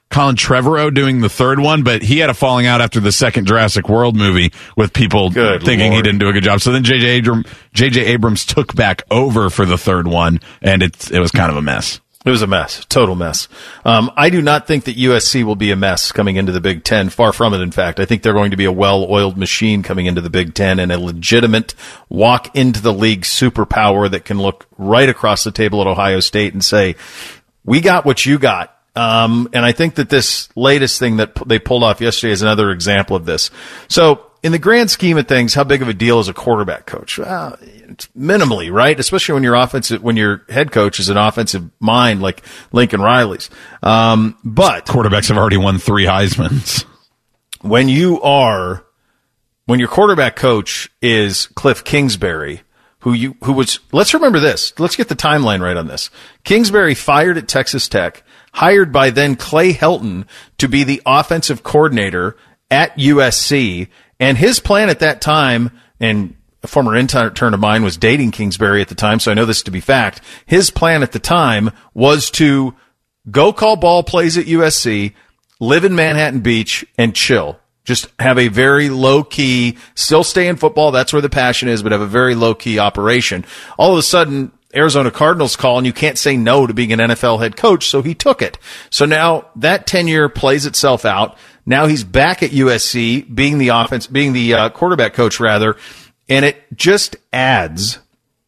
Speaker 6: Colin Trevorrow doing the third one, but he had a falling out after the second Jurassic World movie with people
Speaker 4: Good
Speaker 6: thinking
Speaker 4: Lord.
Speaker 6: he didn't do a good job. So then J J Abrams, J J Abrams took back over for the third one, and it, it was kind of a mess.
Speaker 4: It was a mess, total mess. Um, I do not think that U S C will be a mess coming into the Big Ten. Far from it, in fact. I think they're going to be a well-oiled machine coming into the Big Ten and a legitimate walk into the league superpower that can look right across the table at Ohio State and say, we got what you got. Um, and I think that this latest thing that p- they pulled off yesterday is another example of this. So, in the grand scheme of things, how big of a deal is a quarterback coach? Well, it's minimally, right? Especially when your offensive, when your head coach is an offensive mind like Lincoln Riley's. Um, but
Speaker 6: Quarterbacks have already won three Heismans.
Speaker 4: when you are, when your quarterback coach is Cliff Kingsbury, who you, who was, let's remember this. Let's get the timeline right on this. Kingsbury fired at Texas Tech, hired by then Clay Helton to be the offensive coordinator at U S C. And his plan at that time, and a former intern of mine was dating Kingsbury at the time, so I know this to be fact. His plan at the time was to go call ball plays at U S C, live in Manhattan Beach, and chill. Just have a very low-key, still stay in football, that's where the passion is, but have a very low-key operation. All of a sudden, Arizona Cardinals call, and you can't say no to being an N F L head coach, so he took it. So now that tenure plays itself out. Now he's back at U S C, being the offense, being the uh, quarterback coach, rather, and it just adds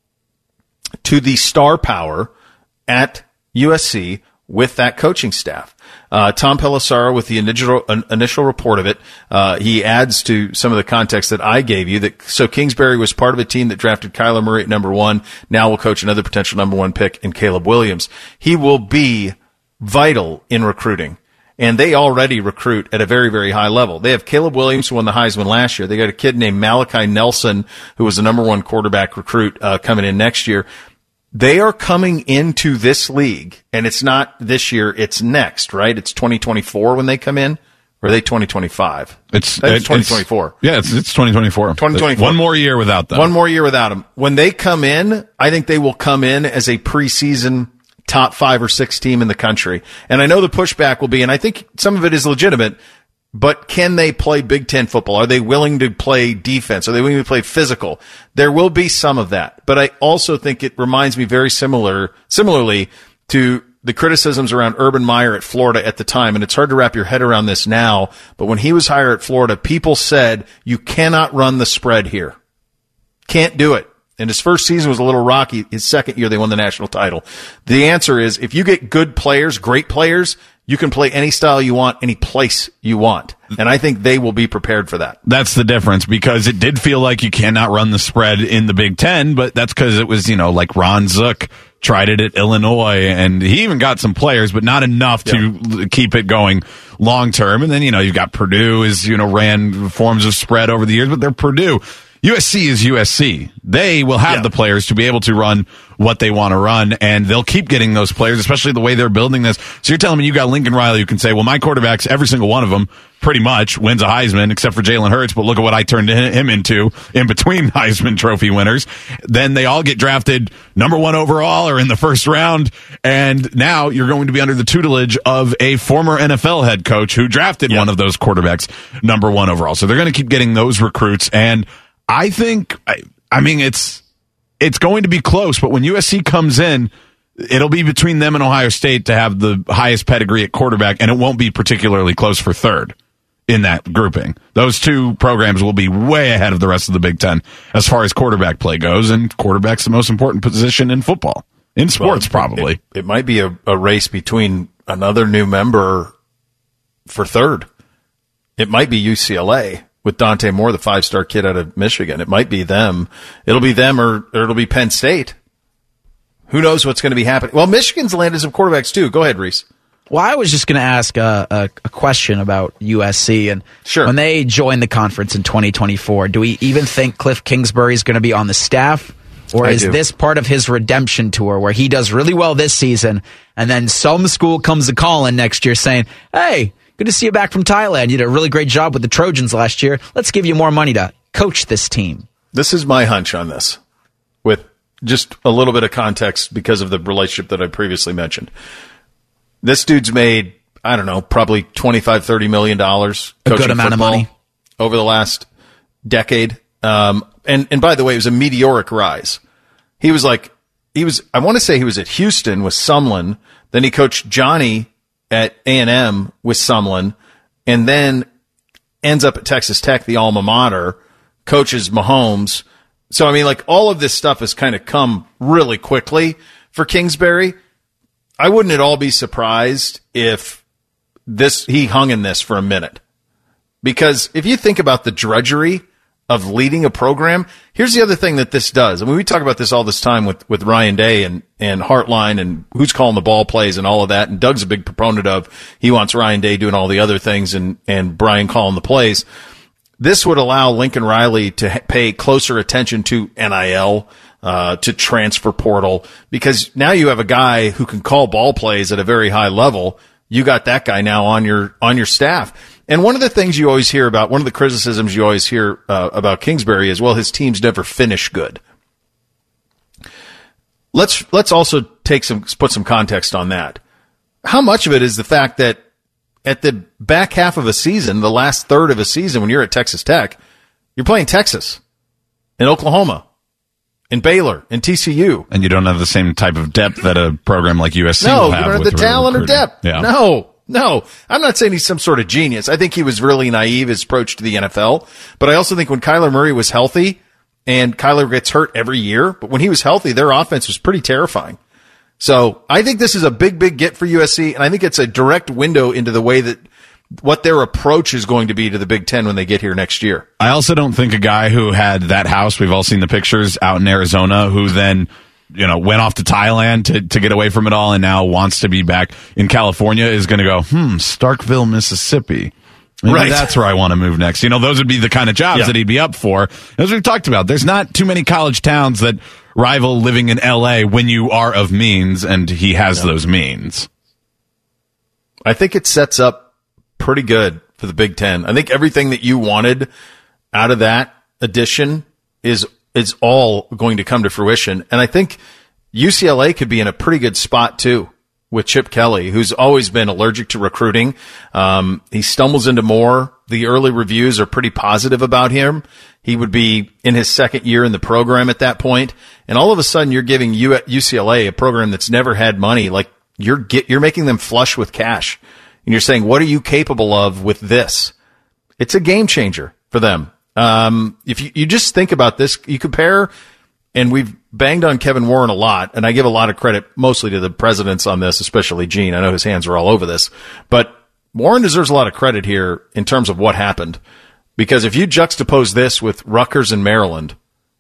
Speaker 4: to the star power at U S C with that coaching staff. Uh, Tom Pelissaro, with the initial, uh, initial report of it, uh, he adds to some of the context that I gave you. That so Kingsbury was part of a team that drafted Kyler Murray at number one. Now will coach another potential number one pick in Caleb Williams. He will be vital in recruiting. And they already recruit at a very, very high level. They have Caleb Williams, who won the Heisman last year. They got a kid named Malachi Nelson, who was the number one quarterback recruit uh, coming in next year. They are coming into this league, and it's not this year, it's next, right? It's twenty twenty-four when they come in, or are they twenty twenty-five?
Speaker 6: It's,
Speaker 4: it's twenty twenty-four.
Speaker 6: Yeah, it's, it's twenty twenty-four.
Speaker 4: twenty twenty-four.
Speaker 6: One more year without them.
Speaker 4: One more year without them. When they come in, I think they will come in as a preseason top five or six team in the country. And I know the pushback will be, and I think some of it is legitimate, but can they play Big Ten football? Are they willing to play defense? Are they willing to play physical? There will be some of that. But I also think it reminds me very similar, similarly to the criticisms around Urban Meyer at Florida at the time. And it's hard to wrap your head around this now, but when he was hired at Florida, people said, you cannot run the spread here. Can't do it. And his first season was a little rocky. His second year, they won the national title. The answer is, if you get good players, great players, you can play any style you want, any place you want. And I think they will be prepared for that.
Speaker 6: That's the difference, because it did feel like you cannot run the spread in the Big Ten, but that's because it was, you know, like Ron Zook tried it at Illinois, and he even got some players, but not enough to yeah. keep it going long term. And then, you know, you've got Purdue is, you know, ran forms of spread over the years, but they're Purdue. U S C is U S C. They will have yeah. the players to be able to run what they want to run, and they'll keep getting those players, especially the way they're building this. So you're telling me you got Lincoln Riley who can say, well, my quarterbacks, every single one of them, pretty much wins a Heisman, except for Jalen Hurts, but look at what I turned him into in between Heisman Trophy winners. Then they all get drafted number one overall or in the first round, and now you're going to be under the tutelage of a former N F L head coach who drafted yeah. one of those quarterbacks number one overall. So they're going to keep getting those recruits, and I think, I, I mean, it's it's going to be close, but when U S C comes in, it'll be between them and Ohio State to have the highest pedigree at quarterback, and it won't be particularly close for third in that grouping. Those two programs will be way ahead of the rest of the Big Ten as far as quarterback play goes, and quarterback's the most important position in football, in sports well, probably.
Speaker 4: It, it might be a, a race between another new member for third. It might be U C L A. With Dante Moore, the five-star kid out of Michigan. It might be them. It'll be them or, or it'll be Penn State. Who knows what's going to be happening? Well, Michigan's landed some quarterbacks, too. Go ahead, Reese.
Speaker 7: Well, I was just going to ask a, a, a question about U S C. And
Speaker 4: sure.
Speaker 7: When they join the conference in twenty twenty-four, do we even think Cliff Kingsbury is going to be on the staff? Or
Speaker 4: I
Speaker 7: is
Speaker 4: do.
Speaker 7: this part of his redemption tour where he does really well this season, and then some school comes a calling next year saying, hey, good to see you back from Thailand. You did a really great job with the Trojans last year. Let's give you more money to coach this team.
Speaker 4: This is my hunch on this, with just a little bit of context because of the relationship that I previously mentioned. This dude's made I don't know, probably twenty-five, thirty million dollars.
Speaker 7: A good amount of money
Speaker 4: over the last decade. Um, and, and by the way, it was a meteoric rise. He was like, he was, I want to say he was at Houston with Sumlin. Then he coached Johnny at A and M with Sumlin, and then ends up at Texas Tech, the alma mater, coaches Mahomes. So, I mean, like, all of this stuff has kind of come really quickly for Kingsbury. I wouldn't at all be surprised if this, he hung in this for a minute. Because if you think about the drudgery of leading a program, here's the other thing that this does. I mean, we talk about this all this time with, with Ryan Day and, and Heartline and who's calling the ball plays and all of that. And Doug's a big proponent of, he wants Ryan Day doing all the other things and, and Brian calling the plays. This would allow Lincoln Riley to ha- pay closer attention to N I L, uh, to transfer portal, because now you have a guy who can call ball plays at a very high level. You got that guy now on your, on your staff. And one of the things you always hear about, one of the criticisms you always hear uh, about Kingsbury is, well, his teams never finish good. Let's let's also take some put some context on that. How much of it is the fact that at the back half of a season, the last third of a season, when you're at Texas Tech, you're playing Texas and Oklahoma and Baylor and T C U,
Speaker 6: and you don't have the same type of depth that a program like U S C
Speaker 4: no,
Speaker 6: will have.
Speaker 4: you don't have
Speaker 6: with
Speaker 4: the talent or
Speaker 6: recruiting.
Speaker 4: depth.
Speaker 6: Yeah.
Speaker 4: No. No, I'm not saying he's some sort of genius. I think he was really naive, his approach to the N F L. But I also think when Kyler Murray was healthy, and Kyler gets hurt every year, but when he was healthy, their offense was pretty terrifying. So I think this is a big, big get for U S C, and I think it's a direct window into the way that what their approach is going to be to the Big Ten when they get here next year.
Speaker 6: I also don't think a guy who had that house, we've all seen the pictures out in Arizona, who then you know, went off to Thailand to, to get away from it all and now wants to be back in California is going to go, hmm, Starkville, Mississippi. Maybe
Speaker 4: right.
Speaker 6: That's where I want to move next. You know, those would be the kind of jobs
Speaker 4: yeah.
Speaker 6: that he'd be up for. As we've talked about, there's not too many college towns that rival living in L A when you are of means, and he has yeah. those means.
Speaker 4: I think it sets up pretty good for the Big Ten. I think everything that you wanted out of that addition is is all going to come to fruition. And I think U C L A could be in a pretty good spot too with Chip Kelly, who's always been allergic to recruiting. Um, he stumbles into more. The early reviews are pretty positive about him. He would be in his second year in the program at that point. And all of a sudden you're giving U C L A, a program that's never had money, like you're get, you're making them flush with cash. And you're saying, what are you capable of with this? It's a game changer for them. Um, if you, you just think about this, you compare, and we've banged on Kevin Warren a lot, and I give a lot of credit mostly to the presidents on this, especially Gene. I know his hands are all over this, but Warren deserves a lot of credit here in terms of what happened. Because if you juxtapose this with Rutgers and Maryland,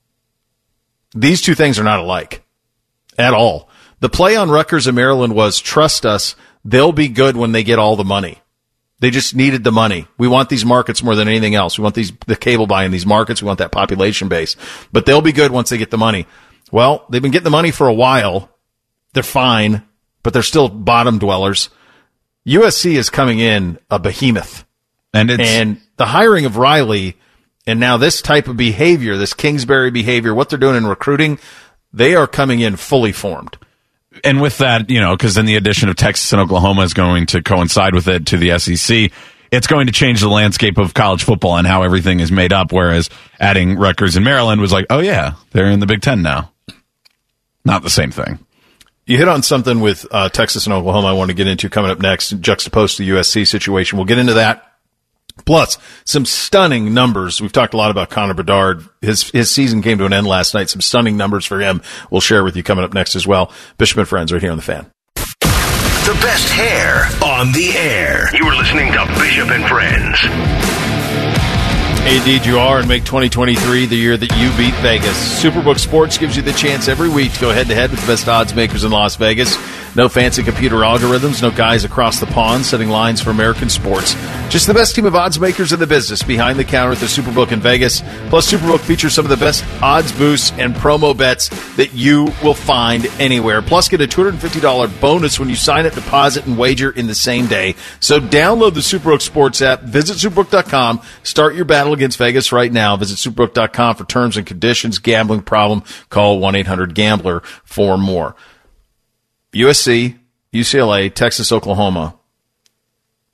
Speaker 4: these two things are not alike at all. The play on Rutgers and Maryland was, trust us, they'll be good when they get all the money. They just needed the money. We want these markets more than anything else. We want these, the cable buy in these markets. We want that population base, but they'll be good once they get the money. Well, they've been getting the money for a while. They're fine, but they're still bottom dwellers. U S C is coming in a behemoth,
Speaker 6: and it's,
Speaker 4: and the hiring of Riley, and now this type of behavior, this Kingsbury behavior, what they're doing in recruiting, they are coming in fully formed.
Speaker 6: And with that, you know, because then the addition of Texas and Oklahoma is going to coincide with it to the S E C. It's going to change the landscape of college football and how everything is made up, whereas adding Rutgers and Maryland was like, oh, yeah, they're in the Big Ten now. Not the same thing.
Speaker 4: You hit on something with uh, Texas and Oklahoma I want to get into coming up next, juxtaposed to the U S C situation. We'll get into that. Plus, some stunning numbers. We've talked a lot about Connor Bedard. His his season came to an end last night. Some stunning numbers for him. We'll share with you coming up next as well. Bishop and Friends right here on The Fan.
Speaker 3: The best hair on the air. You are listening to Bishop and Friends.
Speaker 4: Indeed you are, and make twenty twenty-three the year that you beat Vegas. Superbook Sports gives you the chance every week to go head-to-head with the best odds makers in Las Vegas. No fancy computer algorithms, no guys across the pond setting lines for American sports. Just the best team of odds makers in the business behind the counter at the Superbook in Vegas. Plus, Superbook features some of the best odds boosts and promo bets that you will find anywhere. Plus, get a two hundred fifty dollars bonus when you sign up, deposit, and wager in the same day. So download the Superbook Sports app, visit superbook dot com, start your battle against Vegas right now. Visit superbook dot com for terms and conditions. Gambling problem, call one eight hundred gambler for more. U S C, U C L A, Texas, Oklahoma.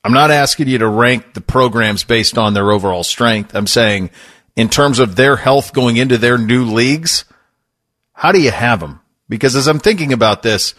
Speaker 4: I'm not asking you to rank the programs based on their overall strength. I'm saying in terms of their health going into their new leagues, how do you have them? Because as I'm thinking about this,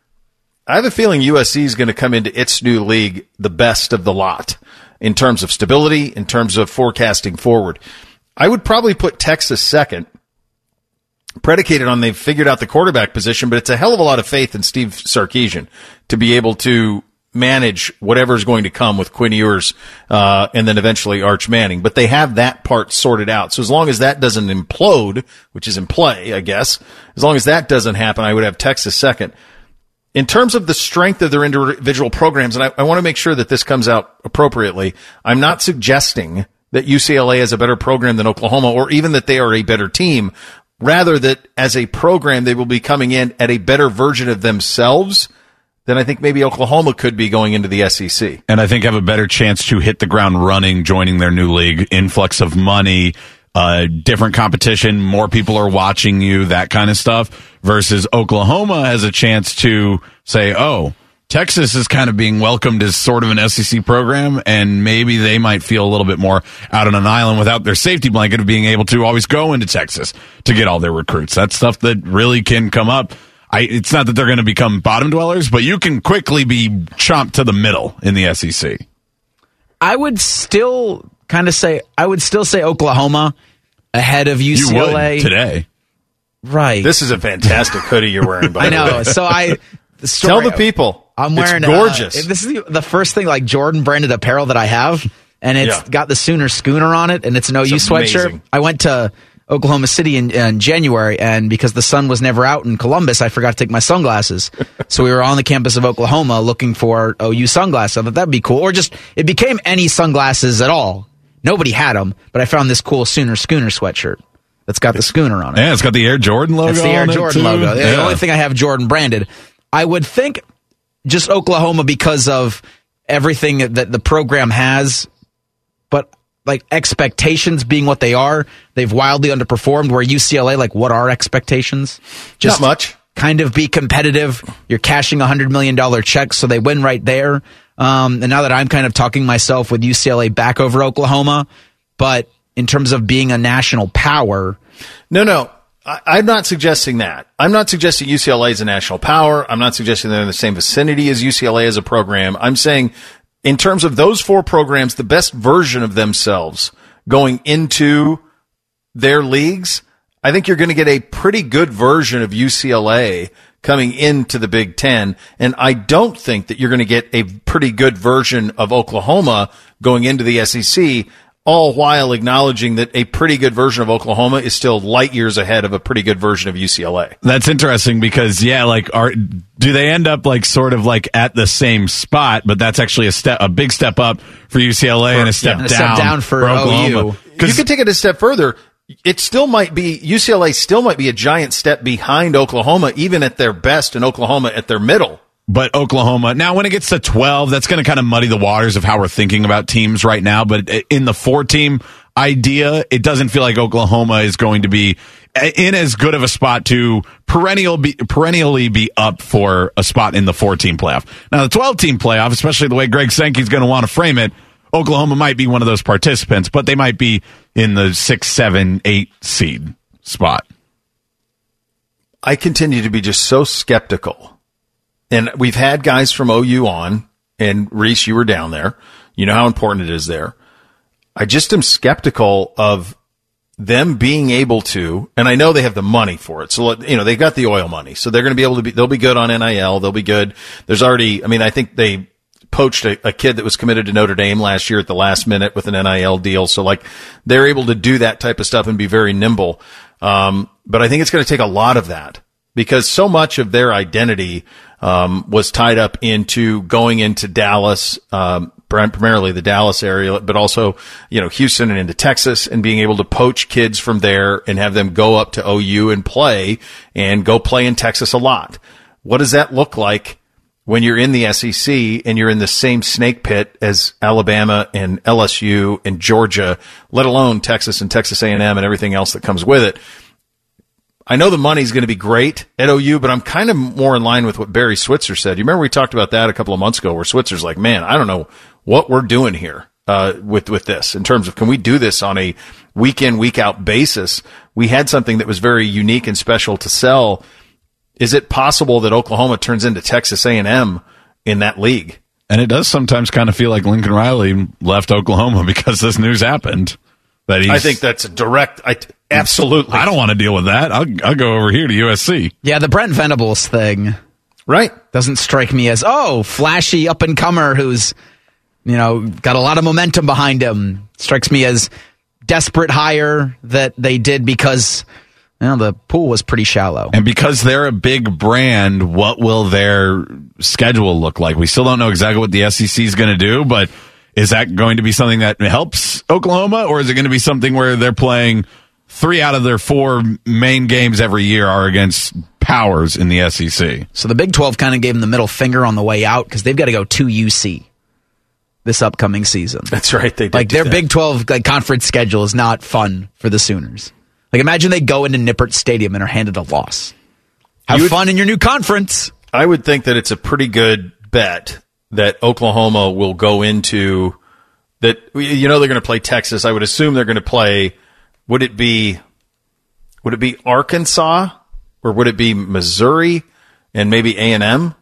Speaker 4: I have a feeling U S C is going to come into its new league the best of the lot in terms of stability, in terms of forecasting forward. I would probably put Texas second, predicated on they've figured out the quarterback position, but it's a hell of a lot of faith in Steve Sarkisian to be able to manage whatever's going to come with Quinn Ewers uh, and then eventually Arch Manning. But they have that part sorted out. So as long as that doesn't implode, which is in play, I guess, as long as that doesn't happen, I would have Texas second. In terms of the strength of their individual programs, and I, I want to make sure that this comes out appropriately, I'm not suggesting that U C L A is a better program than Oklahoma or even that they are a better team. Rather that as a program, they will be coming in at a better version of themselves than I think maybe Oklahoma could be going into the S E C.
Speaker 6: And I think have a better chance to hit the ground running, joining their new league, influx of money, uh, different competition, more people are watching you, that kind of stuff, versus Oklahoma has a chance to say, oh, Texas is kind of being welcomed as sort of an S E C program, and maybe they might feel a little bit more out on an island without their safety blanket of being able to always go into Texas to get all their recruits. That's stuff that really can come up. I, it's not that they're going to become bottom dwellers, but you can quickly be chomped to the middle in the S E C.
Speaker 7: I would still kind of say, I would still say Oklahoma ahead of U C L A.
Speaker 6: You would today.
Speaker 7: Right.
Speaker 4: This is a fantastic hoodie you're wearing, by
Speaker 7: I
Speaker 4: the
Speaker 7: know.
Speaker 4: way.
Speaker 7: So I... The
Speaker 4: story, Tell the people.
Speaker 7: I'm wearing
Speaker 4: it's gorgeous.
Speaker 7: Uh, this is the, the first thing like Jordan branded apparel that I have, and it's
Speaker 4: yeah.
Speaker 7: got the Sooner Schooner on it, and it's an O U
Speaker 4: it's
Speaker 7: sweatshirt.
Speaker 4: Amazing.
Speaker 7: I went to Oklahoma City in, in January, and because the sun was never out in Columbus, I forgot to take my sunglasses. So we were on the campus of Oklahoma looking for O U sunglasses. I thought that'd be cool, or just it became any sunglasses at all. Nobody had them, but I found this cool Sooner Schooner sweatshirt. That's got the schooner on it.
Speaker 6: Yeah, it's got the Air Jordan logo.
Speaker 7: That's the Air
Speaker 6: on
Speaker 7: Jordan
Speaker 6: it
Speaker 7: logo.
Speaker 6: Yeah.
Speaker 7: The only thing I have Jordan branded. I would think just Oklahoma because of everything that the program has, but like expectations being what they are, they've wildly underperformed. Where U C L A, like, what are expectations?
Speaker 4: Just Not much.
Speaker 7: Kind of be competitive. You're cashing a hundred million dollar checks, so they win right there. Um, and now that I'm kind of talking myself with U C L A back over Oklahoma, but in terms of being a national power,
Speaker 4: no, no. I'm not suggesting that. I'm not suggesting U C L A is a national power. I'm not suggesting they're in the same vicinity as U C L A as a program. I'm saying in terms of those four programs, the best version of themselves going into their leagues, I think you're going to get a pretty good version of U C L A coming into the Big Ten. And I don't think that you're going to get a pretty good version of Oklahoma going into the S E C, all while acknowledging that a pretty good version of Oklahoma is still light years ahead of a pretty good version of U C L A.
Speaker 6: That's interesting because, yeah, like, are do they end up like sort of like at the same spot? But that's actually a step, a big step up for U C L A for, and a step,
Speaker 7: yeah,
Speaker 6: down,
Speaker 7: a step down for,
Speaker 6: for
Speaker 7: Oklahoma.
Speaker 6: O U.
Speaker 4: You could take it a step further. It still might be U C L A still might be a giant step behind Oklahoma, even at their best, and Oklahoma at their middle.
Speaker 6: But Oklahoma, now when it gets to twelve, that's going to kind of muddy the waters of how we're thinking about teams right now. But in the four-team idea, it doesn't feel like Oklahoma is going to be in as good of a spot to perennial be, perennially be up for a spot in the four-team playoff. Now, the twelve-team playoff, especially the way Greg Sankey's going to want to frame it, Oklahoma might be one of those participants, but they might be in the six, seven, eight seed spot.
Speaker 4: I continue to be just so skeptical. And we've had guys from O U on, and Reese, you were down there. You know how important it is there. I just am skeptical of them being able to, and I know they have the money for it. So, you know, they've got the oil money. So they're going to be able to be, they'll be good on N I L. They'll be good. There's already, I mean, I think they poached a, a kid that was committed to Notre Dame last year at the last minute with an N I L deal. So, like, they're able to do that type of stuff and be very nimble. Um, but I think it's going to take a lot of that because so much of their identity um, was tied up into going into Dallas, um, primarily the Dallas area, but also, you know, Houston and into Texas, and being able to poach kids from there and have them go up to O U and play and go play in Texas a lot. What does that look like when you're in the S E C and you're in the same snake pit as Alabama and L S U and Georgia, let alone Texas and Texas A and M and everything else that comes with it? I know the money's going to be great at O U, but I'm kind of more in line with what Barry Switzer said. You remember we talked about that a couple of months ago where Switzer's like, man, I don't know what we're doing here uh, with, with this in terms of can we do this on a week in, week out basis? We had something that was very unique and special to sell. Is it possible that Oklahoma turns into Texas A and M in that league?
Speaker 6: And it does sometimes kind of feel like Lincoln Riley left Oklahoma because this news happened. That he's,
Speaker 4: I think that's a direct. I, absolutely.
Speaker 6: I don't want to deal with that. I'll, I'll go over here to U S C.
Speaker 7: Yeah, the Brent Venables thing,
Speaker 4: right,
Speaker 7: doesn't strike me as oh flashy up and comer who's you know got a lot of momentum behind him. Strikes me as desperate hire that they did because you know, the pool was pretty shallow.
Speaker 6: And because they're a big brand, what will their schedule look like? We still don't know exactly what the S E C is going to do, but is that going to be something that helps Oklahoma, or is it going to be something where they're playing three out of their four main games every year are against powers in the S E C?
Speaker 7: So the Big twelve kind of gave them the middle finger on the way out because they've got to go to U C this upcoming season.
Speaker 4: That's right. They did
Speaker 7: like their
Speaker 4: that.
Speaker 7: Big twelve like conference schedule is not fun for the Sooners. Like imagine they go into Nippert Stadium and are handed a loss. Have
Speaker 4: would,
Speaker 7: fun in your new conference.
Speaker 4: I would think that it's a pretty good bet that Oklahoma will go into that. You know they're going to play Texas. I would assume they're going to play. Would it be? Would it be Arkansas or would it be Missouri and maybe A and M?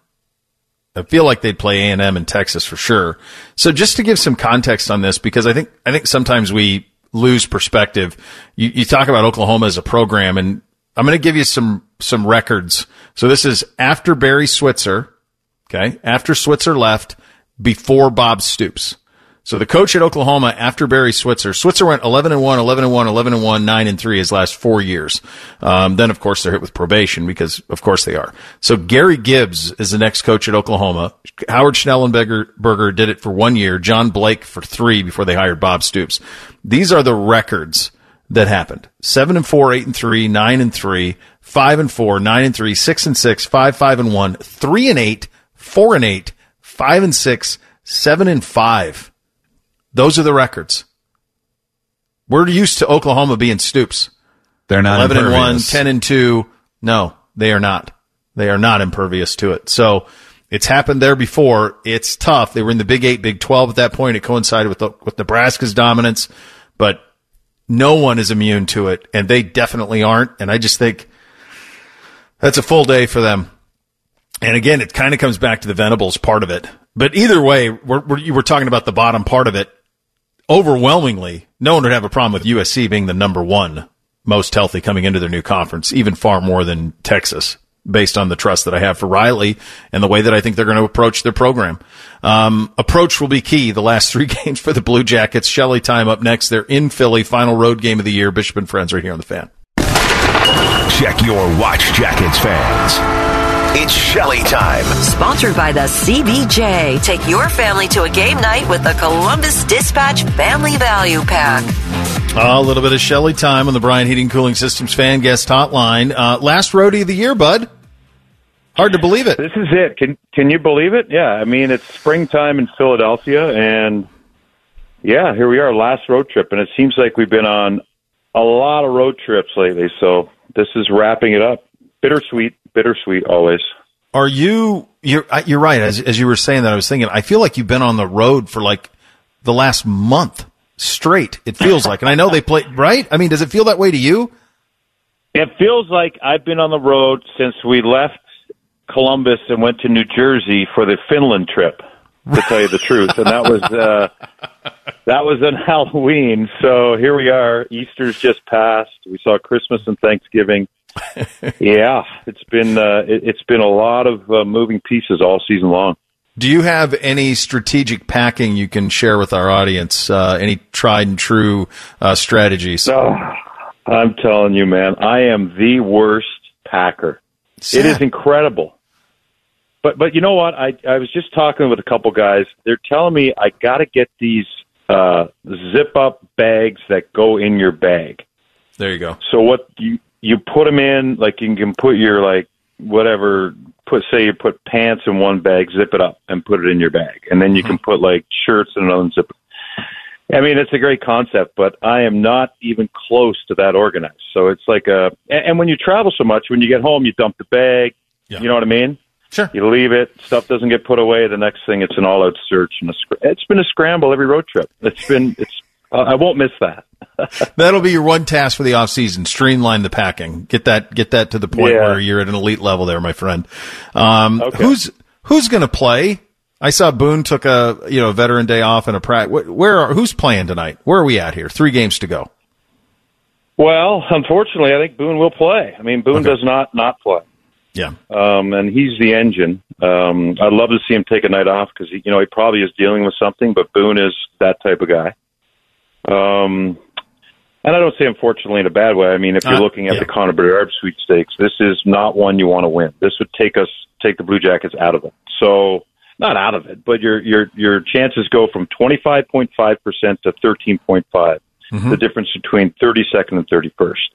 Speaker 4: I feel like they'd play A and M in Texas for sure. So just to give some context on this, because I think I think sometimes we lose perspective. You, you talk about Oklahoma as a program, and I'm going to give you some some records. So this is after Barry Switzer, okay, after Switzer left, before Bob Stoops. So the coach at Oklahoma after Barry Switzer, Switzer went eleven and one, eleven and one, eleven and one, nine and three his last four years. Um, then of course they're hit with probation because of course they are. So Gary Gibbs is the next coach at Oklahoma. Howard Schnellenberger did it for one year. John Blake for three before they hired Bob Stoops. These are the records that happened: seven and four, eight and three, nine and three, five and four, nine and three, six and six, five, five and one, three and eight, four and eight, five and six, seven and five. Those are the records. We're used to Oklahoma being Stoops.
Speaker 6: They're not
Speaker 4: eleven and one,
Speaker 6: impervious.
Speaker 4: ten and two. No, they are not. They are not impervious to it. So it's happened there before. It's tough. They were in the Big Eight, Big twelve at that point. It coincided with the, with Nebraska's dominance, but no one is immune to it, and they definitely aren't. And I just think that's a full day for them. And again, it kind of comes back to the Venables part of it. But either way, we're, we're, you were talking about the bottom part of it. Overwhelmingly, no one would have a problem with U S C being the number one most healthy coming into their new conference, even far more than Texas, based on the trust that I have for Riley and the way that I think they're going to approach their program. Um, approach will be key the last three games for the Blue Jackets. Shelley time up next. They're in Philly, final road game of the year. Bishop and Friends right here on The Fan.
Speaker 3: Check your Watch Jackets, fans. It's Shelley time.
Speaker 9: Sponsored by the C B J. Take your family to a game night with the Columbus Dispatch Family Value Pack.
Speaker 4: A little bit of Shelley time on the Bryant Heating Cooling Systems Fan Guest Hotline. Uh, last roadie of the year, bud. Hard to believe it.
Speaker 10: This is it. Can can you believe it? Yeah, I mean, it's springtime in Philadelphia, and yeah, here we are, last road trip, and it seems like we've been on a lot of road trips lately, so this is wrapping it up. Bittersweet, bittersweet always.
Speaker 4: Are you, you're, you're right. As, as you were saying that, I was thinking, I feel like you've been on the road for like the last month straight. It feels like, and I know they play, right? I mean, does it feel that way to you?
Speaker 10: It feels like I've been on the road since we left Columbus and went to New Jersey for the Finland trip, to tell you the truth. And that was, uh, that was on Halloween. So here we are. Easter's just passed. We saw Christmas and Thanksgiving. Yeah, it's been uh, it, it's been a lot of uh, moving pieces all season long.
Speaker 4: Do you have any strategic packing you can share with our audience? Uh, any tried and true uh, strategies?
Speaker 10: Oh, I'm telling you, man, I am the worst packer.
Speaker 4: Sad.
Speaker 10: It is incredible. But but you know what? I I was just talking with a couple guys. They're telling me I got to get these uh, zip up bags that go in your bag.
Speaker 4: There you go.
Speaker 10: So what you. You put them in, like you can put your, like, whatever, put say you put pants in one bag, zip it up, and put it in your bag. And then you can put, like, shirts in another and zip it. I mean, it's a great concept, but I am not even close to that organized. So it's like a, and, and when you travel so much, when you get home, you dump the bag. Yeah. You know what I mean?
Speaker 4: Sure.
Speaker 10: You leave it, stuff doesn't get put away. The next thing, it's an all-out search, and a, it's been a scramble every road trip. It's been, it's. Uh, I won't miss that.
Speaker 4: That'll be your one task for the off season: streamline the packing. Get that, get that to the point
Speaker 10: yeah.
Speaker 4: where you're at an elite level, there, my friend. Um,
Speaker 10: okay.
Speaker 4: Who's who's going to play? I saw Boone took a you know veteran day off and a practice. Where are who's playing tonight? Where are we at here? Three games to go.
Speaker 10: Well, unfortunately, I think Boone will play. I mean, Boone okay. does not not play.
Speaker 4: Yeah,
Speaker 10: um, and he's the engine. Um, I'd love to see him take a night off because he, you know, he probably is dealing with something. But Boone is that type of guy. Um, and I don't say unfortunately in a bad way. I mean, if you're uh, looking at yeah. the Connor Bedard sweepstakes, this is not one you want to win. This would take us take the Blue Jackets out of it. So not out of it, but your your your chances go from twenty-five point five percent to thirteen point five. Mm-hmm. The difference between thirty-second and thirty-first.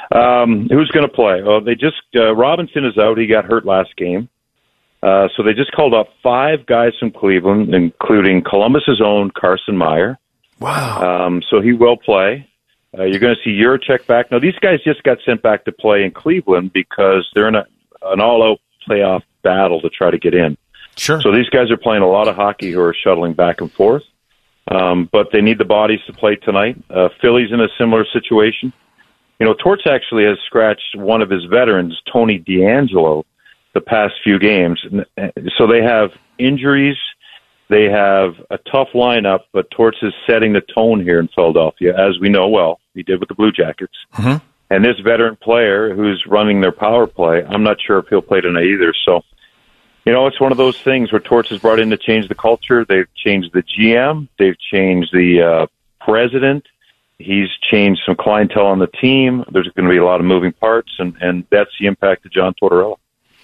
Speaker 10: Um, who's going to play? Oh, they just uh, Robinson is out. He got hurt last game. Uh, so they just called up five guys from Cleveland, including Columbus's own Carson Meyer.
Speaker 4: Wow.
Speaker 10: Um, so he will play. Uh, you're going to see Juracek back. Now, these guys just got sent back to play in Cleveland because they're in a, an all-out playoff battle to try to get in.
Speaker 4: Sure.
Speaker 10: So these guys are playing a lot of hockey who are shuttling back and forth. Um, but they need the bodies to play tonight. Uh, Philly's in a similar situation. You know, Torts actually has scratched one of his veterans, Tony DeAngelo, the past few games. So they have injuries. They have a tough lineup, but Torts is setting the tone here in Philadelphia, as we know well. He did with the Blue Jackets.
Speaker 4: Mm-hmm.
Speaker 10: And this veteran player who's running their power play, I'm not sure if he'll play tonight either. So, you know, it's one of those things where Torts has brought in to change the culture. They've changed the G M. They've changed the uh, president. He's changed some clientele on the team. There's going to be a lot of moving parts, and, and that's the impact of John Tortorella.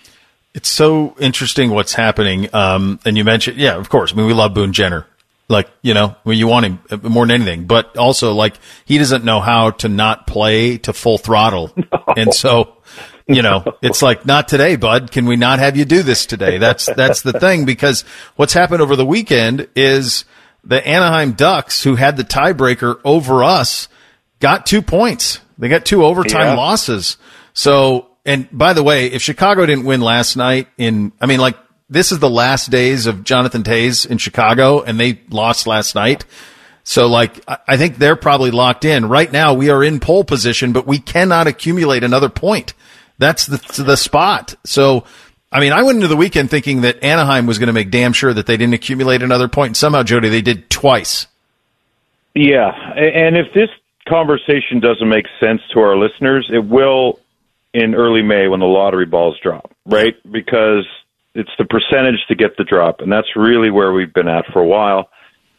Speaker 4: It's so interesting what's happening. Um, and you mentioned, yeah, of course. I mean, we love Boone Jenner. Like, you know, I mean, you want him more than anything. But also, like, he doesn't know how to not play to full throttle. No. And so, you know, no. It's like, not today, bud. Can we not have you do this today? That's that's the thing. Because what's happened over the weekend is the Anaheim Ducks, who had the tiebreaker over us, got two points. They got two overtime yeah. losses. So, and by the way, if Chicago didn't win last night in, I mean, like, this is the last days of Jonathan Toews in Chicago, and they lost last night. So, like, I think they're probably locked in. Right now, we are in pole position, but we cannot accumulate another point. That's the the spot. So, I mean, I went into the weekend thinking that Anaheim was going to make damn sure that they didn't accumulate another point, and somehow, Jody, they did twice.
Speaker 10: Yeah, and if this conversation doesn't make sense to our listeners, it will in early May when the lottery balls drop, right? Because it's the percentage to get the drop, and that's really where we've been at for a while.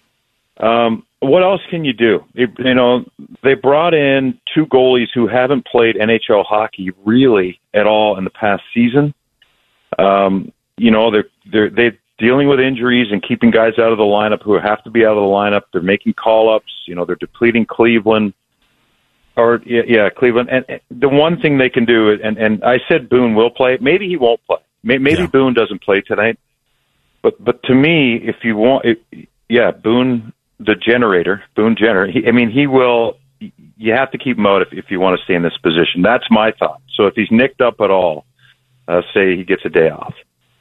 Speaker 10: Um, what else can you do? It, you know, they brought in two goalies who haven't played N H L hockey really at all in the past season. Um, you know, they're they're they're dealing with injuries and keeping guys out of the lineup who have to be out of the lineup. They're making call-ups. You know, they're depleting Cleveland. Or yeah, yeah, Cleveland. And, and the one thing they can do, and and I said Boone will play. Maybe he won't play. Maybe yeah. Boone doesn't play tonight. But but to me, if you want, it, yeah, Boone, the generator, Boone Jenner. He, I mean, he will. You have to keep him out if, if you want to stay in this position. That's my thought. So if he's nicked up at all, uh, say he gets a day off.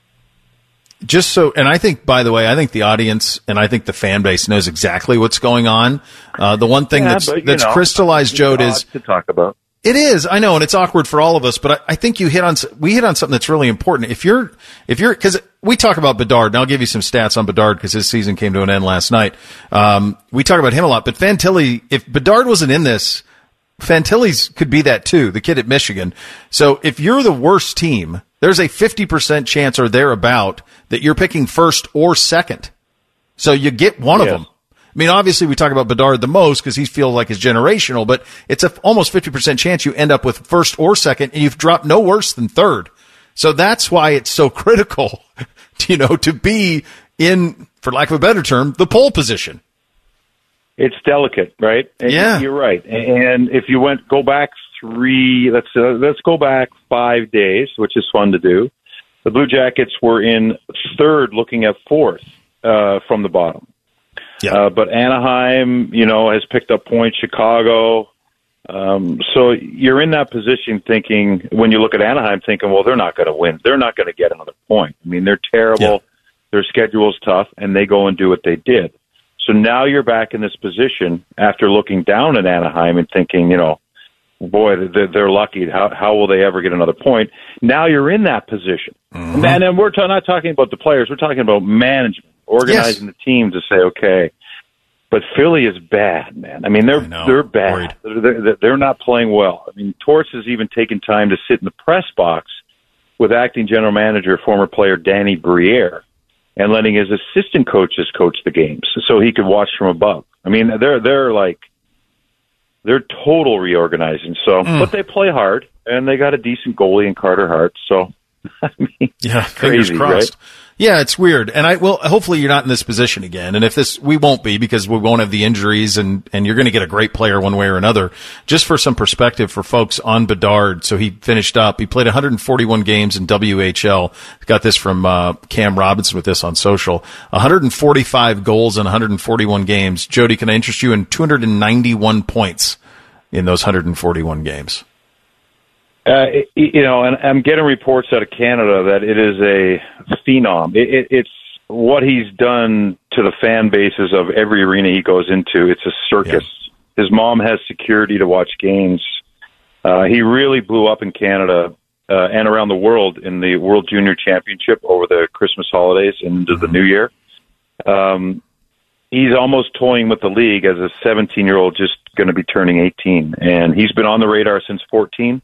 Speaker 4: Just so, and I think, by the way, I think the audience and I think the fan base knows exactly what's going on. Uh, the one thing yeah, that's but, that's know, crystallized, Jode, is
Speaker 10: to talk about.
Speaker 4: It is, I know, and it's awkward for all of us. But I, I think you hit on we hit on something that's really important. If you're, if you're, because we talk about Bedard, and I'll give you some stats on Bedard because his season came to an end last night. Um, we talk about him a lot, but Fantilli, if Bedard wasn't in this, Fantilli's could be that too. The kid at Michigan. So if you're the worst team, there's a fifty percent chance or thereabout that you're picking first or second. So you get one yes. of them. I mean, obviously we talk about Bedard the most because he feels like it's generational, but it's a almost fifty percent chance you end up with first or second, and you've dropped no worse than third. So that's why it's so critical, you know, to be in, for lack of a better term, the pole position.
Speaker 10: It's delicate, right? And
Speaker 4: yeah,
Speaker 10: you're right. And if you went go back three, let's uh, let's go back five days, which is fun to do. The Blue Jackets were in third, looking at fourth uh, from the bottom.
Speaker 4: Yeah.
Speaker 10: Uh, but Anaheim, you know, has picked up points. Chicago. Um, so you're in that position thinking, when you look at Anaheim, thinking, well, they're not going to win. They're not going to get another point. I mean, they're terrible. Yeah. Their schedule's tough, and they go and do what they did. So now you're back in this position after looking down at Anaheim and thinking, you know, boy, they're, they're lucky. How how will they ever get another point? Now you're in that position. Mm-hmm. And then we're t- not talking about the players. We're talking about management, organizing yes. the team to say, okay, but Philly is bad, man. I mean, they're they're bad. They're, they're, they're not playing well. I mean, Torts has even taken time to sit in the press box with acting general manager, former player Danny Briere, and letting his assistant coaches coach the games so he could watch from above. I mean, they're they're like they're total reorganizing. So, mm. but they play hard, and they got a decent goalie in Carter Hart. So, I mean,
Speaker 4: yeah,
Speaker 10: crazy,
Speaker 4: fingers crossed.
Speaker 10: Right?
Speaker 4: Yeah, it's weird. And I well, hopefully you're not in this position again. And if this, we won't be, because we won't have the injuries, and, and you're going to get a great player one way or another. Just for some perspective for folks on Bedard. So he finished up, he played one hundred forty-one games in W H L. Got this from, uh, Cam Robinson with this on social. one hundred forty-five goals in one hundred forty-one games. Jody, can I interest you in two hundred ninety-one points in those one hundred forty-one games?
Speaker 10: Uh, you know, and I'm getting reports out of Canada that it is a phenom. It, it, it's what he's done to the fan bases of every arena he goes into. It's a circus. Yeah. His mom has security to watch games. Uh, he really blew up in Canada uh, and around the world in the World Junior Championship over the Christmas holidays and into the New Year. Um, he's almost toying with the league as a seventeen-year-old just going to be turning eighteen. And he's been on the radar since fourteen.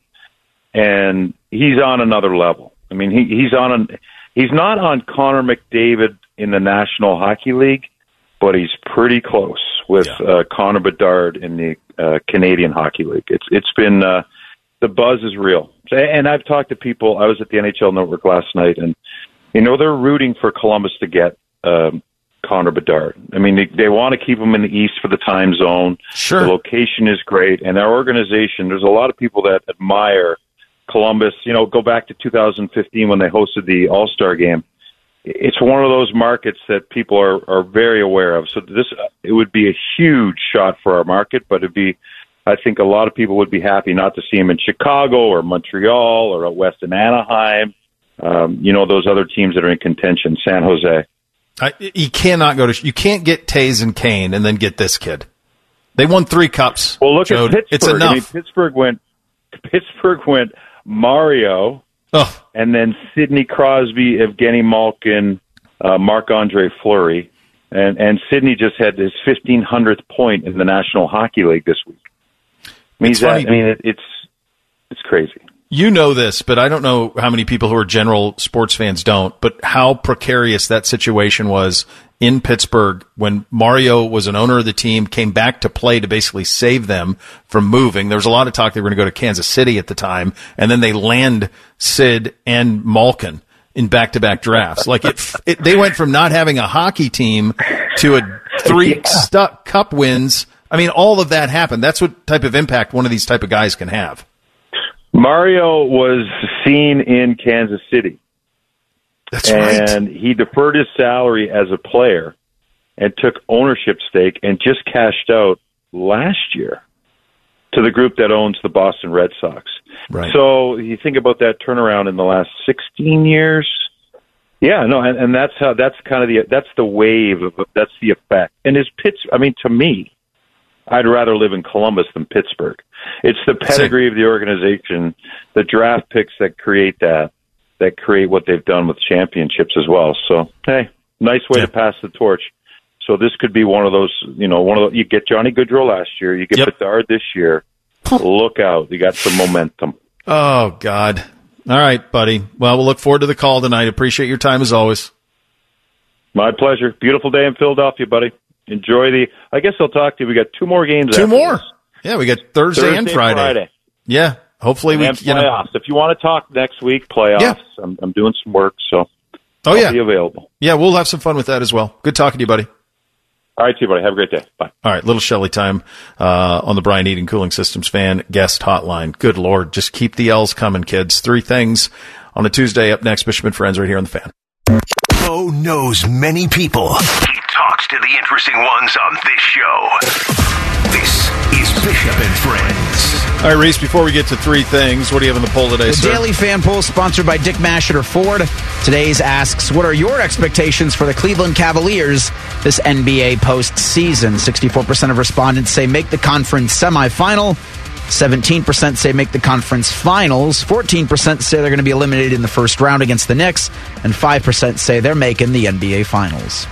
Speaker 10: And he's on another level. I mean, he, he's on an, he's not on Connor McDavid in the National Hockey League, but he's pretty close with yeah. uh, Connor Bedard in the uh, Canadian Hockey League. It's it's been uh, the buzz is real. And I've talked to people. I was at the N H L Network last night, and you know they're rooting for Columbus to get um, Connor Bedard. I mean, they, they want to keep him in the East for the time zone.
Speaker 4: Sure,
Speaker 10: the location is great, and our organization. There's a lot of people that admire Columbus. You know, go back to two thousand fifteen when they hosted the All-Star game. It's one of those markets that people are, are very aware of. So this, it would be a huge shot for our market, but it'd be, I think a lot of people would be happy not to see him in Chicago or Montreal or out west in Anaheim. Um, you know, those other teams that are in contention, San Jose.
Speaker 4: I, you cannot go to, you can't get Taves and Kane and then get this kid. They won three cups.
Speaker 10: Well, look
Speaker 4: Jode.
Speaker 10: at Pittsburgh.
Speaker 4: It's enough.
Speaker 10: I mean, Pittsburgh went, Pittsburgh went, Mario, oh. and then Sidney Crosby, Evgeny Malkin, uh, Marc-Andre Fleury, and and Sidney just had his fifteen hundredth point in the National Hockey League this week. I mean,
Speaker 4: it's
Speaker 10: that,
Speaker 4: funny.
Speaker 10: I mean it, it's it's crazy.
Speaker 4: You know this, but I don't know how many people who are general sports fans don't, but how precarious that situation was in Pittsburgh when Mario was an owner of the team, came back to play to basically save them from moving. There was a lot of talk they were going to go to Kansas City at the time, and then they land Sid and Malkin in back-to-back drafts. Like it, it they went from not having a hockey team to a three yeah. stuck cup wins. I mean, all of that happened. That's what type of impact one of these type of guys can have.
Speaker 10: Mario was seen in Kansas City.
Speaker 4: That's right.
Speaker 10: And he deferred his salary as a player and took ownership stake and just cashed out last year to the group that owns the Boston Red Sox.
Speaker 4: Right.
Speaker 10: So you think about that turnaround in the last sixteen years. Yeah, no, and, and that's how, that's kind of the, that's the wave of, that's the effect. And is Pitts, I mean, to me, I'd rather live in Columbus than Pittsburgh. It's the pedigree of the organization, the draft picks that create that, that create what they've done with championships as well. So, hey, nice way yeah. to pass the torch. So this could be one of those, you know, one of the, you get Johnny Gaudreau last year, you get yep. Bedard this year. Look out. You got some momentum.
Speaker 4: Oh, God. All right, buddy. Well, we'll look forward to the call tonight. Appreciate your time as always.
Speaker 10: My pleasure. Beautiful day in Philadelphia, buddy. Enjoy the, I guess I'll talk to you. We got two more games.
Speaker 4: Two
Speaker 10: after
Speaker 4: more.
Speaker 10: This.
Speaker 4: Yeah, we got Thursday,
Speaker 10: Thursday
Speaker 4: and Friday.
Speaker 10: Friday.
Speaker 4: Yeah, hopefully we,
Speaker 10: and
Speaker 4: you
Speaker 10: playoffs.
Speaker 4: know.
Speaker 10: If you want to talk next week, playoffs.
Speaker 4: Yeah.
Speaker 10: I'm, I'm doing some work, so
Speaker 4: oh,
Speaker 10: I'll
Speaker 4: yeah.
Speaker 10: be available.
Speaker 4: Yeah, we'll have some fun with that as well. Good talking to you, buddy.
Speaker 10: All right, see you, buddy. Have a great day. Bye.
Speaker 4: All right, little Shelley time uh, on the Brian Eaton Cooling Systems fan guest hotline. Good Lord, just keep the L's coming, kids. Three things on a Tuesday. Up next, Bishop and Friends right here on the Fan.
Speaker 3: Bo knows many people. He talks talks to the interesting ones on this show. This is Bishop and Friends.
Speaker 4: All right, Reese, before we get to three things, what do you have in the poll today,
Speaker 7: The
Speaker 4: sir?
Speaker 7: Daily Fan Poll, sponsored by Dick Masheter Ford. Today's asks, what are your expectations for the Cleveland Cavaliers this N B A postseason? sixty-four percent of respondents say make the conference semifinal. seventeen percent say make the conference finals. fourteen percent say they're going to be eliminated in the first round against the Knicks. And five percent say they're making the N B A finals.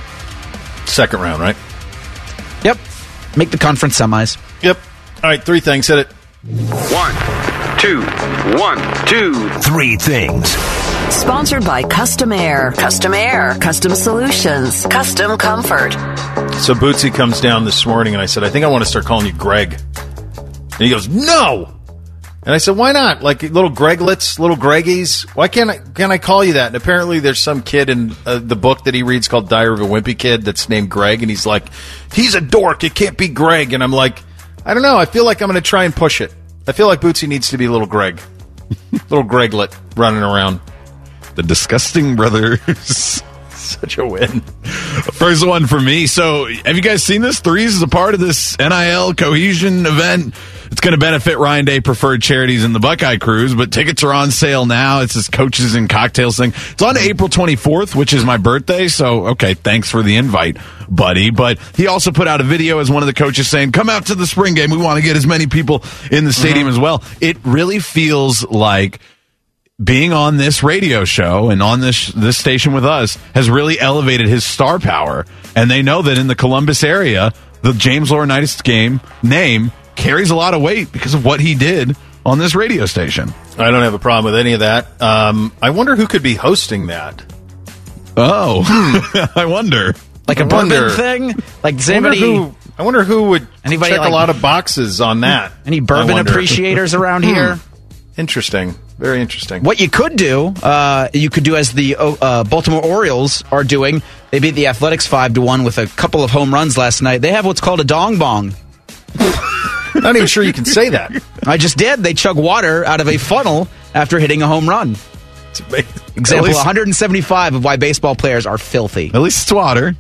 Speaker 4: Second round, right?
Speaker 7: Yep. Make the conference semis.
Speaker 4: Yep. All right, three things. Hit it.
Speaker 3: One, two, one, two, three things.
Speaker 9: Sponsored by Custom Air. Custom Air. Custom Solutions. Custom Comfort.
Speaker 4: So Bootsy comes down this morning, and I said, I think I want to start calling you Greg. And he goes, no! And I said, why not? Like little Greglets, little Greggies. Why can't I, can I call you that? And apparently there's some kid in uh, the book that he reads called Diary of a Wimpy Kid that's named Greg, and he's like, he's a dork. It can't be Greg. And I'm like, I don't know. I feel like I'm going to try and push it. I feel like Bootsy needs to be little Greg. Little Greglet running around.
Speaker 6: The Disgusting Brothers.
Speaker 4: Such a win.
Speaker 6: First one for me. So, have you guys seen this? Threes is a part of this N I L cohesion event. It's going to benefit Ryan Day preferred charities in the Buckeye Cruise, but tickets are on sale now. It's this coaches and cocktails thing. It's on April twenty-fourth, which is my birthday. So, okay, thanks for the invite, buddy. But he also put out a video as one of the coaches saying, come out to the spring game. We want to get as many people in the stadium mm-hmm. as well. It really feels like being on this radio show and on this this station with us has really elevated his star power. And they know that in the Columbus area, the James Laurinaitis game name carries a lot of weight because of what he did on this radio station.
Speaker 4: I don't have a problem with any of that. Um, I wonder who could be hosting that.
Speaker 6: Oh, I wonder.
Speaker 7: Like a
Speaker 4: I
Speaker 7: bourbon
Speaker 4: wonder.
Speaker 7: thing? Like does
Speaker 4: I wonder
Speaker 7: anybody...
Speaker 4: who, I wonder who would
Speaker 7: Anybody
Speaker 4: check
Speaker 7: like-
Speaker 4: a lot of boxes on that.
Speaker 7: Any
Speaker 4: I
Speaker 7: bourbon
Speaker 4: wonder.
Speaker 7: appreciators around here?
Speaker 4: Interesting. Very interesting.
Speaker 7: What you could do, uh, you could do as the uh, Baltimore Orioles are doing. They beat the Athletics five to one with a couple of home runs last night. They have what's called a dong bong.
Speaker 4: Not even sure you can say that.
Speaker 7: I just did. They chug water out of a funnel after hitting a home run. Example
Speaker 6: least-
Speaker 7: one hundred seventy-five of why baseball players are filthy.
Speaker 6: At least it's water.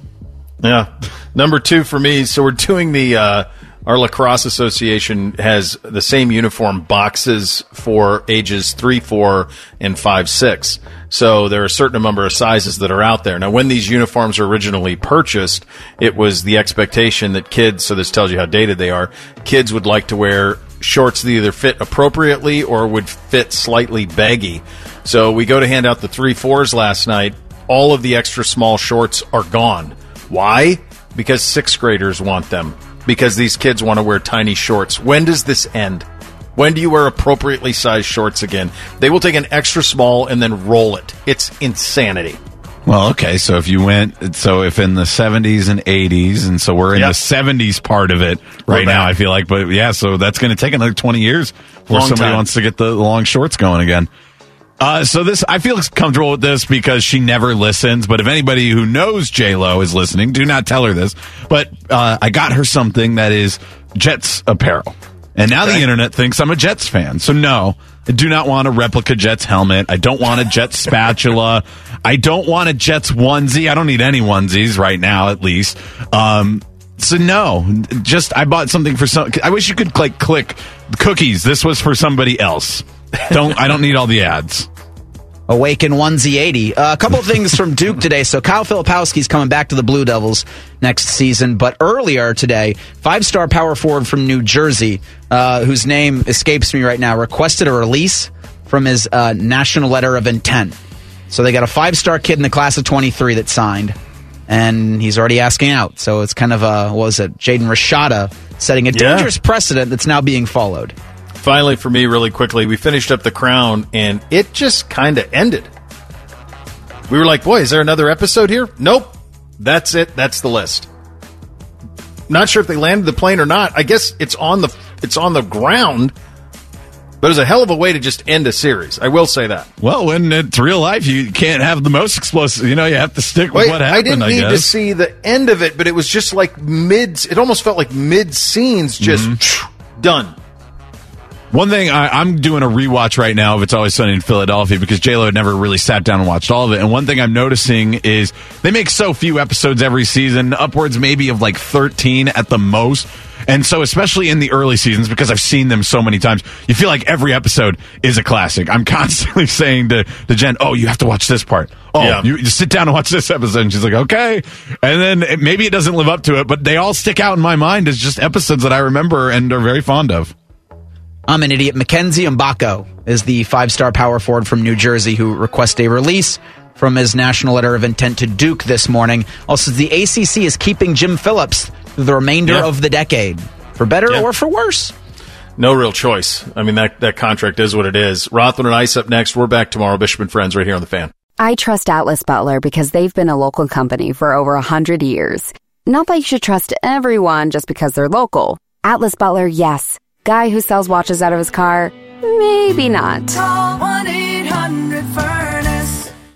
Speaker 4: Yeah. Number two for me, so we're doing the, uh, our lacrosse association has the same uniform boxes for ages three, four, and five, six. So there are a certain number of sizes that are out there. Now, when these uniforms were originally purchased, it was the expectation that kids, so this tells you how dated they are, kids would like to wear shorts that either fit appropriately or would fit slightly baggy. So we go to hand out the three, fours last night. All of the extra small shorts are gone. Why? Because sixth graders want them. Because these kids want to wear tiny shorts. When does this end? When do you wear appropriately sized shorts again? They will take an extra small and then roll it. It's insanity.
Speaker 6: Well, okay, so if you went, so if in the seventies and eighties, and so we're in
Speaker 4: Yep.
Speaker 6: the seventies part of it right now, I feel like, but yeah, so that's going to take another twenty years before
Speaker 4: Long
Speaker 6: somebody
Speaker 4: time.
Speaker 6: wants to get the long shorts going again. Uh, so this, I feel comfortable with this because she never listens, but if anybody who knows J-Lo is listening, do not tell her this, but uh, I got her something that is Jets apparel. And now
Speaker 4: Okay.
Speaker 6: the internet thinks I'm a Jets fan. So no, I do not want a replica Jets helmet. I don't want a Jets spatula. I don't want a Jets onesie. I don't need any onesies right now, at least. Um, so no, just I bought something for some. I wish you could like click cookies. This was for somebody else. Don't I don't need all the ads.
Speaker 7: Awaken onesie eighty. Uh, a couple of things from Duke today. So Kyle Filipowski's coming back to the Blue Devils next season. But earlier today, five-star power forward from New Jersey, uh, whose name escapes me right now, requested a release from his uh, national letter of intent. So they got a five-star kid in the class of twenty-three that signed, and he's already asking out. So it's kind of a, what was it, Jaden Rashada setting a
Speaker 4: Yeah.
Speaker 7: dangerous precedent that's now being followed.
Speaker 4: Finally, for me, really quickly, we finished up The Crown, and it just kind of ended. We were like, boy, is there another episode here? Nope. That's it. That's the list. Not sure if they landed the plane or not. I guess it's on the it's on the ground, but it was a hell of a way to just end a series. I will say that.
Speaker 6: Well, when it's real life, you can't have the most explosive. You know, you have to stick with
Speaker 4: Wait,
Speaker 6: what happened.
Speaker 4: I didn't
Speaker 6: I
Speaker 4: need to
Speaker 6: guess.
Speaker 4: see the end of it, but it was just like mid. It almost felt like mid scenes, just
Speaker 6: Mm-hmm.
Speaker 4: done.
Speaker 6: One thing, I, I'm doing a rewatch right now of It's Always Sunny in Philadelphia because J-Lo had never really sat down and watched all of it. And one thing I'm noticing is they make so few episodes every season, upwards maybe of like thirteen at the most. And so especially in the early seasons, because I've seen them so many times, you feel like every episode is a classic. I'm constantly saying to, to Jen, oh, you have to watch this part. Oh, yeah. you, you sit down and watch this episode. And she's like, okay. And then it, maybe it doesn't live up to it, but they all stick out in my mind as just episodes that I remember and are very fond of.
Speaker 7: I'm an idiot. Mackenzie Mbako is the five-star power forward from New Jersey who requested a release from his national letter of intent to Duke this morning. Also, the A C C is keeping Jim Phillips through the remainder yeah. of the decade, for better yeah. or for worse.
Speaker 4: No real choice. I mean, that, that contract is what it is. Rothman and Ice up next. We're back tomorrow. Bishop and Friends right here on The Fan.
Speaker 1: I trust Atlas Butler because they've been a local company for over one hundred years. Not that you should trust everyone just because they're local. Atlas Butler, yes. Guy who sells watches out of his car, maybe not.
Speaker 2: Call one eight hundred